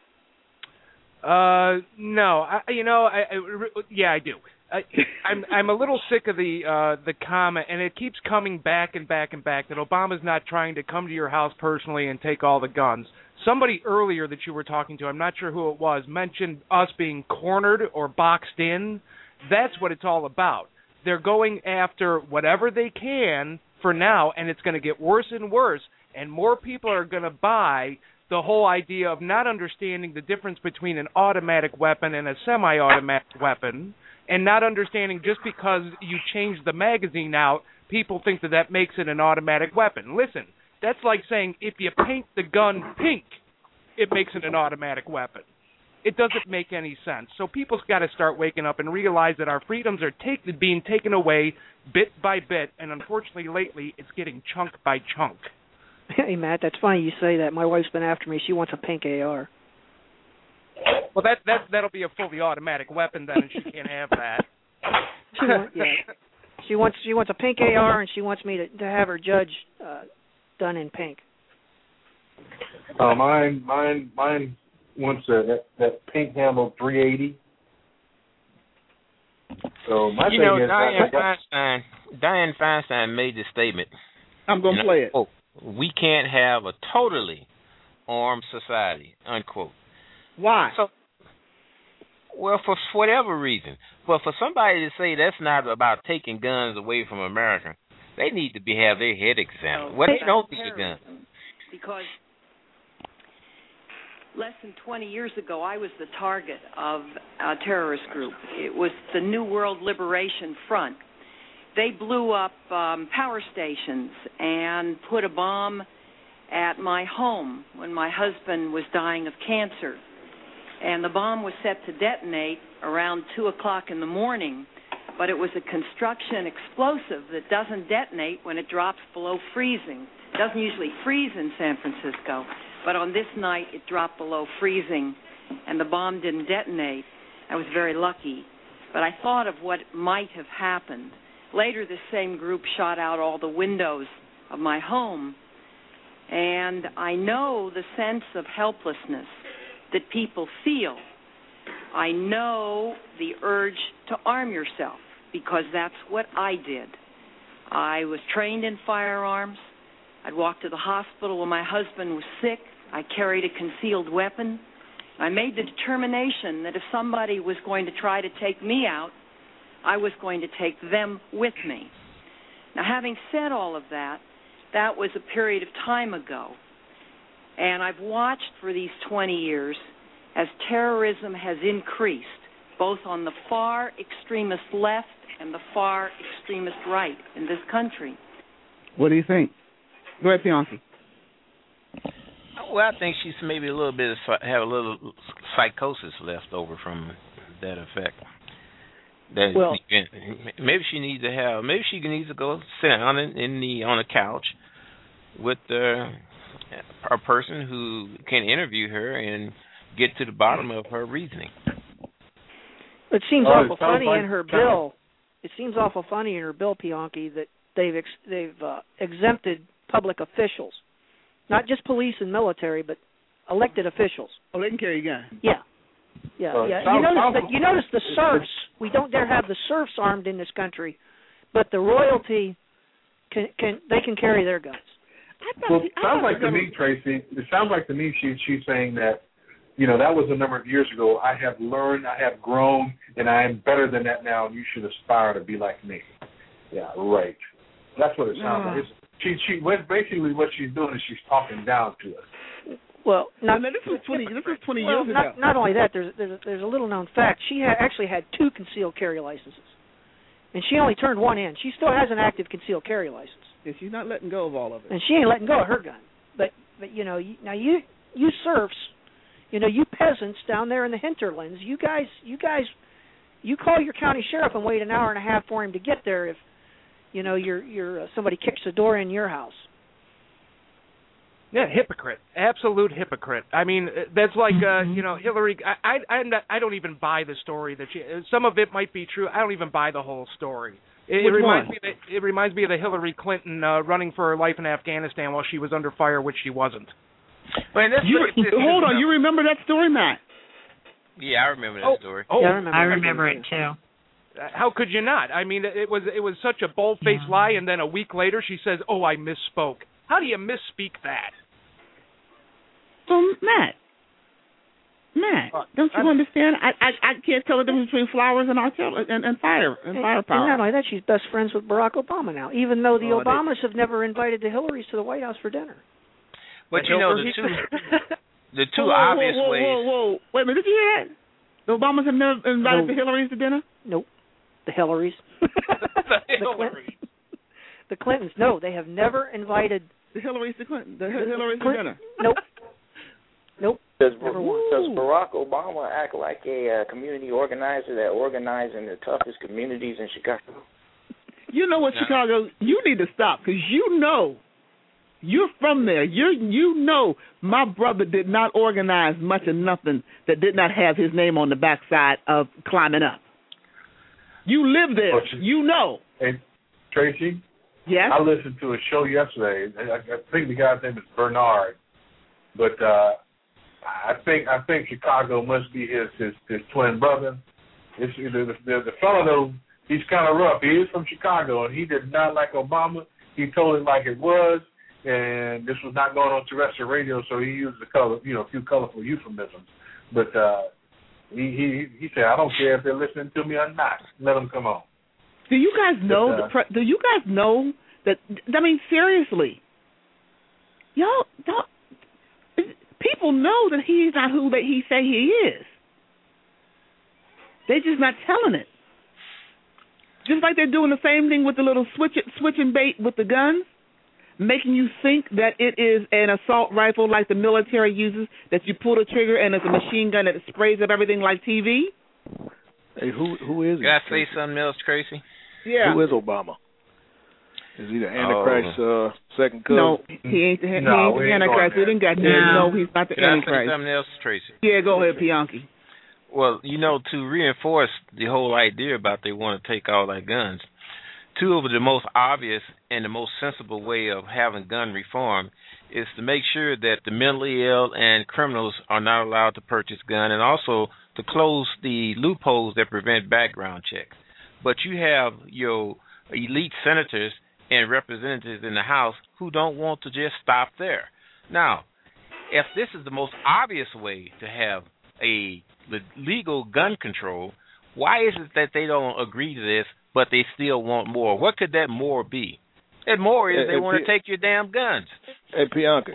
Uh, no. I, you know, I, I yeah, I do. I, I'm I'm a little sick of the uh, the comment, and it keeps coming back and back and back that Obama's not trying to come to your house personally and take all the guns. Somebody earlier that you were talking to, I'm not sure who it was, mentioned us being cornered or boxed in. That's what it's all about. They're going after whatever they can for now, and it's going to get worse and worse, and more people are going to buy the whole idea of not understanding the difference between an automatic weapon and a semi-automatic weapon, and not understanding just because you change the magazine out, people think that that makes it an automatic weapon. Listen, that's like saying if you paint the gun pink, it makes it an automatic weapon. It doesn't make any sense. So people's got to start waking up and realize that our freedoms are take, being taken away bit by bit, and unfortunately lately it's getting chunk by chunk. Hey, Matt, that's funny you say that. My wife's been after me. She wants a pink A R. Well, that that that'll be a fully automatic weapon then, and she can't have that. She wants, yeah. She wants she wants a pink A R, and she wants me to to have her judge uh, done in pink. Oh, mine, mine, mine wants a, that that pink handle three eighty. So my you thing know, is, Dianne I, Feinstein, Dianne Feinstein made this statement. I'm gonna you know, play it. Quote, we can't have a totally armed society, unquote. Why? So, well, for whatever reason. But for somebody to say that's not about taking guns away from America, they need to be have their head examined. No, well, they they don't need a gun. Because less than twenty years ago, I was the target of a terrorist group. It was the New World Liberation Front. They blew up um, power stations and put a bomb at my home when my husband was dying of cancer. And the bomb was set to detonate around two o'clock in the morning, but it was a construction explosive that doesn't detonate when it drops below freezing. It doesn't usually freeze in San Francisco, but on this night it dropped below freezing, and the bomb didn't detonate. I was very lucky, but I thought of what might have happened. Later, this same group shot out all the windows of my home, and I know the sense of helplessness that people feel. I know the urge to arm yourself because that's what I did. I was trained in firearms. I'd walk to the hospital when my husband was sick. I carried a concealed weapon. I made the determination that if somebody was going to try to take me out, I was going to take them with me. Now, having said all of that, that was a period of time ago. And I've watched for these twenty years as terrorism has increased, both on the far extremist left and the far extremist right in this country. What do you think? Go ahead, Bianchi. Well, I think she's maybe a little bit of, have a little psychosis left over from that effect. That well, maybe she needs to have. Maybe she needs to go sit down in, in the on the couch with uh, a person who can interview her and get to the bottom of her reasoning. It seems oh, awful it funny like, in her bill. It seems awful funny in her bill, Bianchi, that they've ex- they've uh, exempted public officials, not just police and military, but elected officials. Oh, they can carry a gun. Yeah. Yeah, uh, yeah. South, You notice South, that you notice the serfs. We don't dare have the serfs armed in this country, but the royalty can can they can carry their guns. Well, it sounds like to me, Tracy. It sounds like to me she she's saying that, you know, that was a number of years ago. I have learned, I have grown, and I am better than that now. And you should aspire to be like me. Yeah, right. That's what it sounds Uh, like. It's, she she what basically what she's doing is she's talking down to us. Well, not, no, no, this was twenty. This was twenty well, years not, ago. Not only that, there's there's a, there's a little known fact. She ha- actually had two concealed carry licenses, and she only turned one in. She still has an active concealed carry license. Yeah, she's not letting go of all of it. And she ain't letting go of her gun. But but you know you, now you you serfs, you know you peasants down there in the hinterlands. You guys you guys you call your county sheriff and wait an hour and a half for him to get there if you know you're you're uh, somebody kicks the door in your house. Yeah, hypocrite, absolute hypocrite. I mean, that's like uh, you know Hillary. I I I'm not, I don't even buy the story that she. Some of it might be true. I don't even buy the whole story. It, it reminds me. That, it reminds me of the Hillary Clinton uh, running for her life in Afghanistan while she was under fire, which she wasn't. Well, let's you, look at this. Hold on, you remember that story, Matt? Yeah, I remember that oh, story. Oh, yeah, I remember, I remember it too. How could you not? I mean, it was it was such a bold-faced yeah. lie, and then a week later she says, "Oh, I misspoke." How do you misspeak that? So, Matt, Matt, uh, don't you I'm, understand? I, I I can't tell the difference between flowers and artillery and, and fire and, and firepower. And not only that, she's best friends with Barack Obama now, even though the oh, Obamas they, have never invited the Hillarys to the White House for dinner. But you know, the two, the two whoa, obvious whoa, whoa, ways. Whoa, whoa, whoa! Wait a minute, did you hear that? The Obamas have never invited no. the Hillarys to dinner. Nope, the Hillarys. the Hillary. The Clintons. No, they have never invited the Hillarys to Clinton. The Hillarys to dinner. Nope. Nope. Does, does Barack Obama act like a uh, community organizer that organizes in the toughest communities in Chicago? You know what, no. Chicago? You need to stop because you know you're from there. You you know my brother did not organize much of nothing that did not have his name on the backside of climbing up. You live there. Oh, you know. Hey, Tracy. Yes. I listened to a show yesterday. I, I think the guy's name is Bernard, but. uh I think I think Chicago must be his his, his twin brother. It's, the, the, the fellow though, he's kind of rough. He is from Chicago, and he did not like Obama. He told it like it was, and this was not going on terrestrial radio, so he used a color, you know, a few colorful euphemisms. But uh, he he he said, I don't care if they're listening to me or not. Let them come on. Do you guys know? But, uh, the pre- do you guys know that? I mean, seriously, y'all, y'all. People people know that he's not who that he say he is. They're just not telling it. Just like they're doing the same thing with the little switch switch and bait with the guns, making you think that it is an assault rifle like the military uses, that you pull the trigger and it's a machine gun that sprays up everything like T V. Hey, who who is Can I say something else, Tracy? Yeah. Who is Obama? Is he the Antichrist uh, second cousin? No, he ain't the, he No, ain't we the ain't Antichrist. We going didn't got there. that. No. No, he's not the Can I say Antichrist. something else, Tracy? Yeah, go ahead, Bianchi. Well, you know, to reinforce the whole idea about they want to take all our guns, two of the most obvious and the most sensible way of having gun reform is to make sure that the mentally ill and criminals are not allowed to purchase gun, and also to close the loopholes that prevent background checks. But you have your elite senators and representatives in the House who don't want to just stop there. Now, if this is the most obvious way to have a legal gun control, why is it that they don't agree to this, but they still want more? What could that more be? That more is Hey, they hey, want to P- take your damn guns. Hey, Bianca,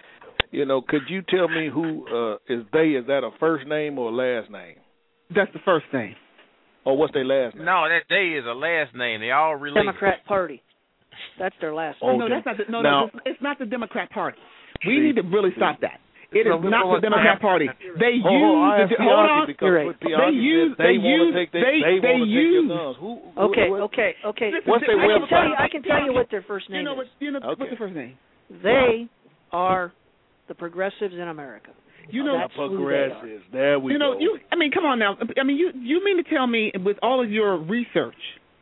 you know, could you tell me who uh, is they? Is that a first name or a last name? That's the first name. Or what's their last name? No, that they is a last name. They all related. Democrat Party. That's their last Oh, name. no, that's not. The, no, now- no, it's, it's not the Democrat Party. We need to really stop that. It is No, not no, the Democrat Party. They use Hold on, I the asked hold Bianchi on. because what Bianchi They said, use they they wanna use take they, they they they wanna take use. your guns. Who, who, Okay, what, okay, okay. What's their I can tell you. website? I can tell you what their first name You know what? is. You know Okay. what's the first name? They are the progressives in America. You know, That's who they are. Progressives. There we you know, go. you. I mean, come on now. I mean, you. You mean to tell me, with all of your research,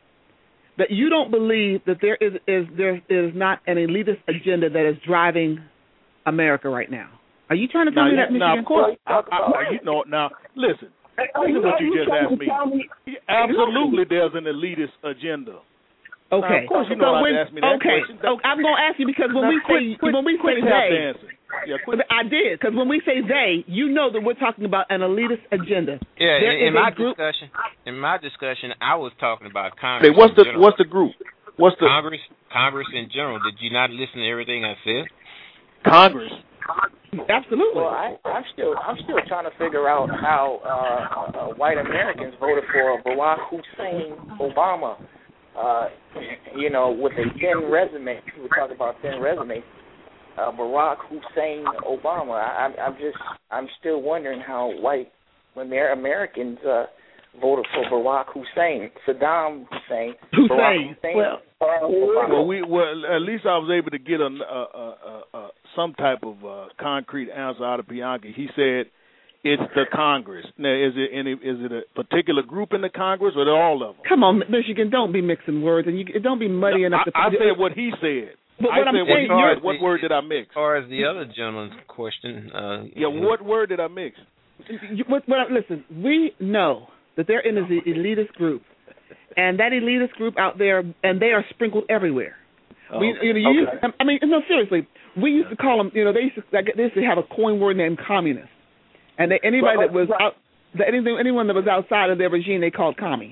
that you don't believe that there is is there is not an elitist agenda that is driving America right now? Are you trying to tell now, me that, you- now, Michigan? of course, I, I, you know. Now, listen. Listen to what you just asked me. Absolutely, there's an elitist agenda. Okay. Now, of course, you So know not when- to ask me that okay. question. Oh, I'm going to ask you because when Now, we quit- say quit- when we quit say tap they, dancing. Yeah, quit. I did because when we say they, you know that we're talking about an elitist agenda. Yeah, There in, in is a my group- discussion, in my discussion, I was talking about Congress. Say, what's in the general. what's the group? What's the Congress? Congress in general. Did you not listen to everything I said? Congress? Absolutely. Well, I, I'm still I'm still trying to figure out how uh, uh, white Americans voted for Barack Hussein Obama. Uh, you know, with a thin resume. We talk about thin resume. Uh, Barack Hussein Obama. I, I'm I'm just I'm still wondering how white Amer- Americans uh, voted for Barack Hussein, Saddam Hussein, Hussein. Barack Hussein. Well, uh, Obama. well, we well at least I was able to get a, a, a, a some type of uh, concrete answer out of Bianchi. He said it's the Congress. Now, is it any? Is it a particular group in the Congress, or all of them? Come on, Michigan, don't be mixing words and you don't be muddy No, enough I, to. I said what he said. But I what I'm said what saying, he you're- said. What word did I mix? As far as the other gentleman's question, uh, Yeah, what word did I mix? You, what, what, listen, we know that there is an elitist group, and that elitist group out there, and they are sprinkled everywhere. Oh, we, you know, you used, I mean, no, seriously, we used to call them. You know, they used to, like, they used to have a coin word named communist, and they, anybody that was out, that anything, anyone that was outside of their regime, they called commies.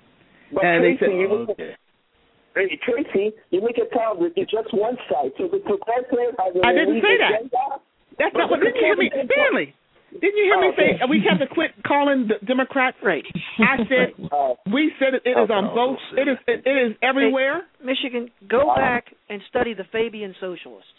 But and Tracy, they said, you make it, hey, Tracy, you make it sound that it's just one side. So the progressive has an I didn't say that. agenda. That's not what. Didn't you hear me, Stanley? Didn't you hear me say we have to quit calling the Democrats? Right. I said we said it, it is on both. It is it, it is everywhere. Hey, Michigan, go back and study the Fabian Socialists.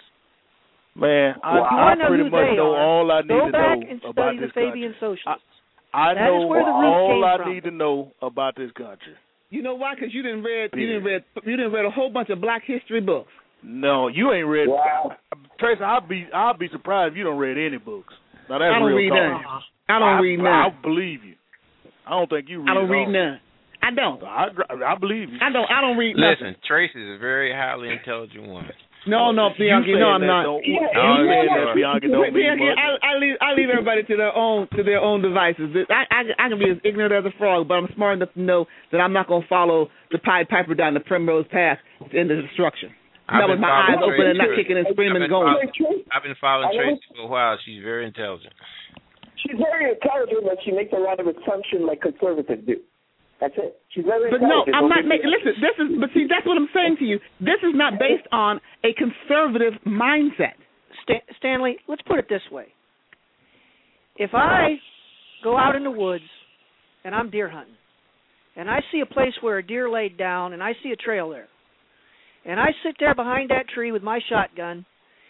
Man, I, Wow. I I know pretty who much they know are. all I need Go to back know and about study the this country. Fabian Socialists. I That know is where the root all came I from. need to know about this country. You know why? Because you didn't read you Yeah. didn't read you didn't read a whole bunch of Black history books. No, you ain't read. Wow. Tracy, I'll be I'll be surprised if you don't read any books. Now that's I don't real read talk. none. I don't I, read none. I believe you. I don't think you read. I don't at read all. none. I don't. I I believe you. I don't. I don't read listen, nothing. Tracy is a very highly intelligent woman. No, no, Bianchi. You No, saying I'm that not. don't- Yeah, you yeah, saying yeah. that Bianchi don't mean Bianchi, much. I, I leave I leave everybody to their own to their own devices. I, I I can be as ignorant as a frog, but I'm smart enough to know that I'm not going to follow the Pied Piper down the primrose path into destruction. I've That was been my following eyes open Tracy and not for- kicking and I've screaming been and going. following- I've been following Tracy for a while. She's very intelligent. She's very intelligent, but she makes a lot of assumptions like conservatives do. That's it. She's very But no, intelligent. I'm Don't not get me making. wrong. Listen, this is. But see, that's what I'm saying to you. This is not based on a conservative mindset. Stan- Stanley, let's put it this way. if I go out in the woods and I'm deer hunting, and I see a place where a deer laid down, and I see a trail there, and I sit there behind that tree with my shotgun,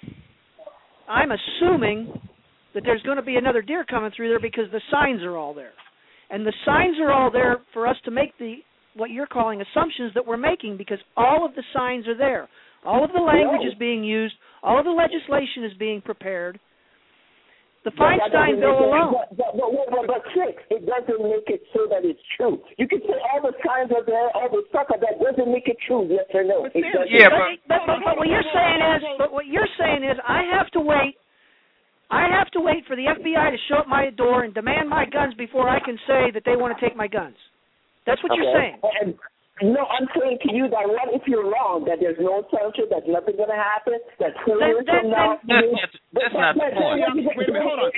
I'm assuming that there's going to be another deer coming through there because the signs are all there. And the signs are all there for us to make the what you're calling assumptions that we're making, because all of the signs are there. All of the language is being used. All of the legislation is being prepared. The Feinstein Bill alone. But, but, but, but, but Trix, it doesn't make it so that it's true. You can say all the signs are there, all the stuff, but that doesn't make it true, yes or no. It yeah, but, but, but, but what you're saying is, but what you're saying is, I have to wait. I have to wait for the F B I to show up my door and demand my guns before I can say that they want to take my guns. That's what okay. you're saying. And, no, I'm saying to you that what if you're wrong, that there's no sanction, that nothing's going to happen, that two years from now... That's, that's, that's not the point. Wait a minute, hold on.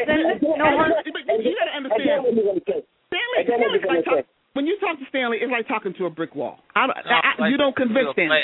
You got to understand. Stanley, Stanley's like talk, when you talk to Stanley, it's like talking to a brick wall. I, I, I, you don't convince Stanley.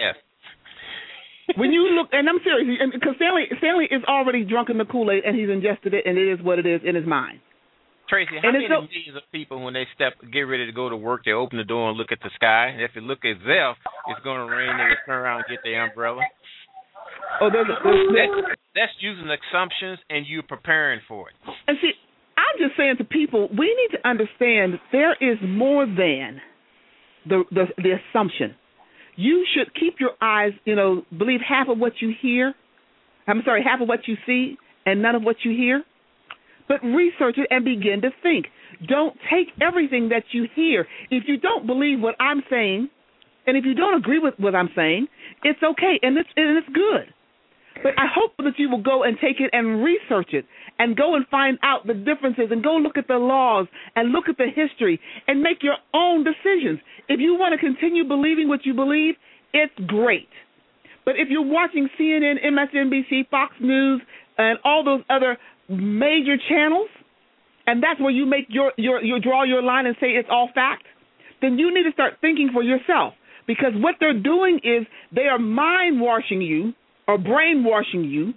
When you look, and I'm serious, because Stanley, Stanley is already drunk in the Kool-Aid, and he's ingested it, and it is what it is in his mind. Tracy, how many so, millions of people, when they step, get ready to go to work, they open the door and look at the sky? If you look as if it's going to rain, they will turn around and get their umbrella. Oh, there's, there's, that's, that's using assumptions, and you're preparing for it. And see, I'm just saying to people, we need to understand there is more than the the, the assumption. You should keep your eyes, you know, believe half of what you hear. I'm sorry, half of what you see and none of what you hear. But research it and begin to think. Don't take everything that you hear. If you don't believe what I'm saying, and if you don't agree with what I'm saying, it's okay, and it's, and it's good. But I hope that you will go and take it and research it and go and find out the differences and go look at the laws and look at the history and make your own decisions. If you want to continue believing what you believe, it's great. But if you're watching C N N, M S N B C, Fox News, and all those other major channels, and that's where you make your, your, you draw your line and say it's all fact, then you need to start thinking for yourself. Because what they're doing is they are mind-washing you or brainwashing you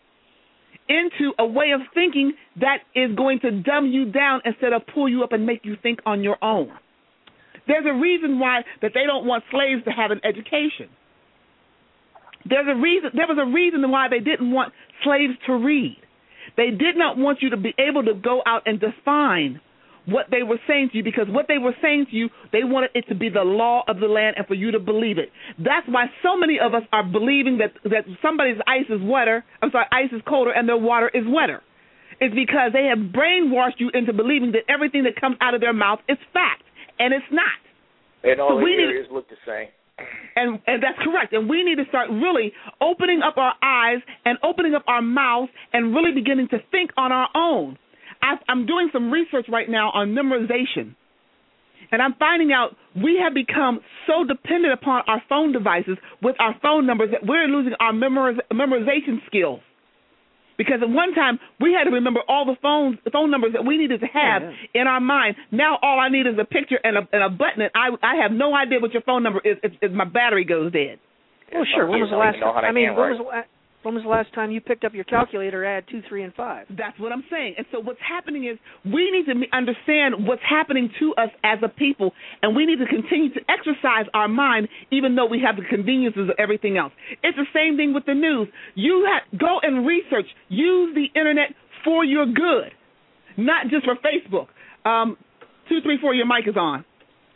into a way of thinking that is going to dumb you down instead of pull you up and make you think on your own. There's a reason why that they don't want slaves to have an education. There's a reason. There was a reason why they didn't want slaves to read. They did not want you to be able to go out and define what they were saying to you, because what they were saying to you, they wanted it to be the law of the land and for you to believe it. That's why so many of us are believing that, that somebody's ice is wetter, I'm sorry, ice is colder and their water is wetter. It's because they have brainwashed you into believing that everything that comes out of their mouth is fact, and it's not. And all so the we areas need, look the same. And, and that's correct. And we need to start really opening up our eyes and opening up our mouths and really beginning to think on our own. I, I'm doing some research right now on memorization, and I'm finding out we have become so dependent upon our phone devices with our phone numbers that we're losing our memoriz- memorization skills. Because at one time, we had to remember all the phones, the phone numbers that we needed to have yeah, yeah. in our mind. Now all I need is a picture and a, and a button, and I I have no idea what your phone number is if, if my battery goes dead. Well, sure. When was the last time? I mean, when was, the, when was the last time you picked up your calculator, add two, three, and five? That's what I'm saying. And so what's happening is we need to understand what's happening to us as a people, and we need to continue to exercise our mind even though we have the conveniences of everything else. It's the same thing with the news. You have, go and research. Use the Internet for your good, not just for Facebook. Um, two, three, four, your mic is on.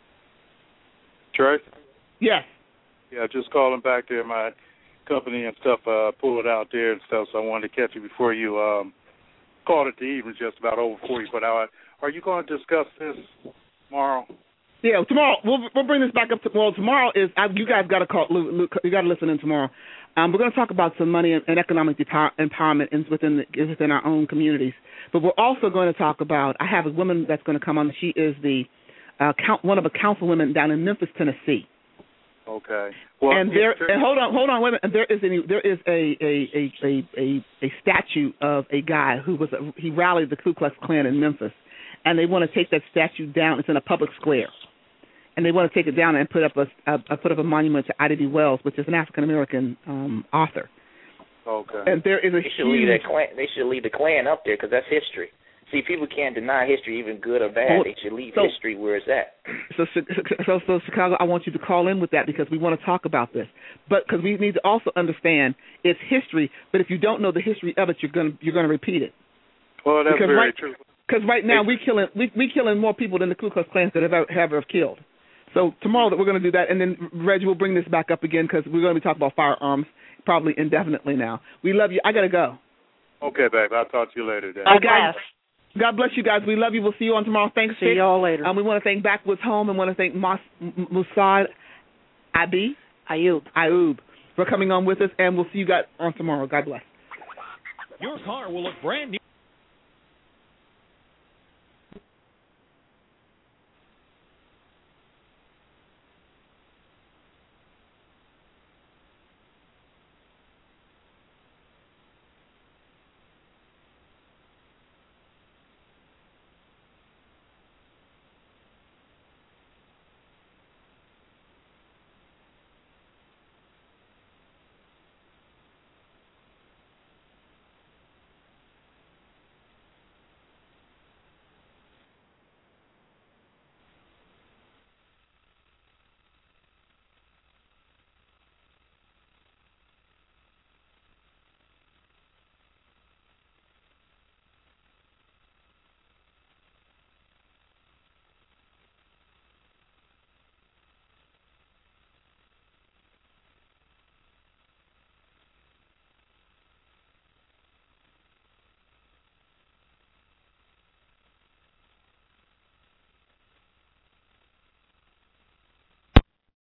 Trey? Yes. Yeah, just calling back there. My company and stuff uh, pulled it out there and stuff, so I wanted to catch you before you um, called it the evening, just about over before you put out. Are you going to discuss this tomorrow? Yeah, tomorrow. We'll we'll bring this back up to well. Tomorrow is I, you guys got to call. You got to listen in tomorrow. Um, we're going to talk about some money and, and economic depower, empowerment in, within the, within our own communities. But we're also going to talk about. I have a woman that's going to come on. She is the uh, count, one of the councilwomen down in Memphis, Tennessee. Okay. Well, and there, and hold on, hold on, wait a minute. There is a there is a a, a, a, a statue of a guy who was a, he rallied the Ku Klux Klan in Memphis, and they want to take that statue down. It's in a public square, and they want to take it down and put up a, a put up a monument to Ida B. Wells, which is an African American um, author. Okay. And there is a they should huge. Leave that Klan, they should leave the Klan up there because that's history. See, people can't deny history, even good or bad. Oh, they should leave so, history where it's at. So, so, so, Chicago, I want you to call in with that because we want to talk about this. But because we need to also understand it's history. But if you don't know the history of it, you're going you're going to repeat it. Well, that's because very right, true. Because right now we killing we we killing more people than the Ku Klux Klans that have ever, have ever killed. So tomorrow that we're going to do that, and then Reggie will bring this back up again because we're going to be talking about firearms probably indefinitely now. We love you. I got to go. Okay, babe. I'll talk to you later then. God bless. God bless you guys. We love you. We'll see you on tomorrow. Thanks. See y'all later. Um, we want to thank Backwoods Home and want to thank Mas- Musad Abi Ayub Ayub for coming on with us, and we'll see you guys on tomorrow. God bless. Your car will look brand new.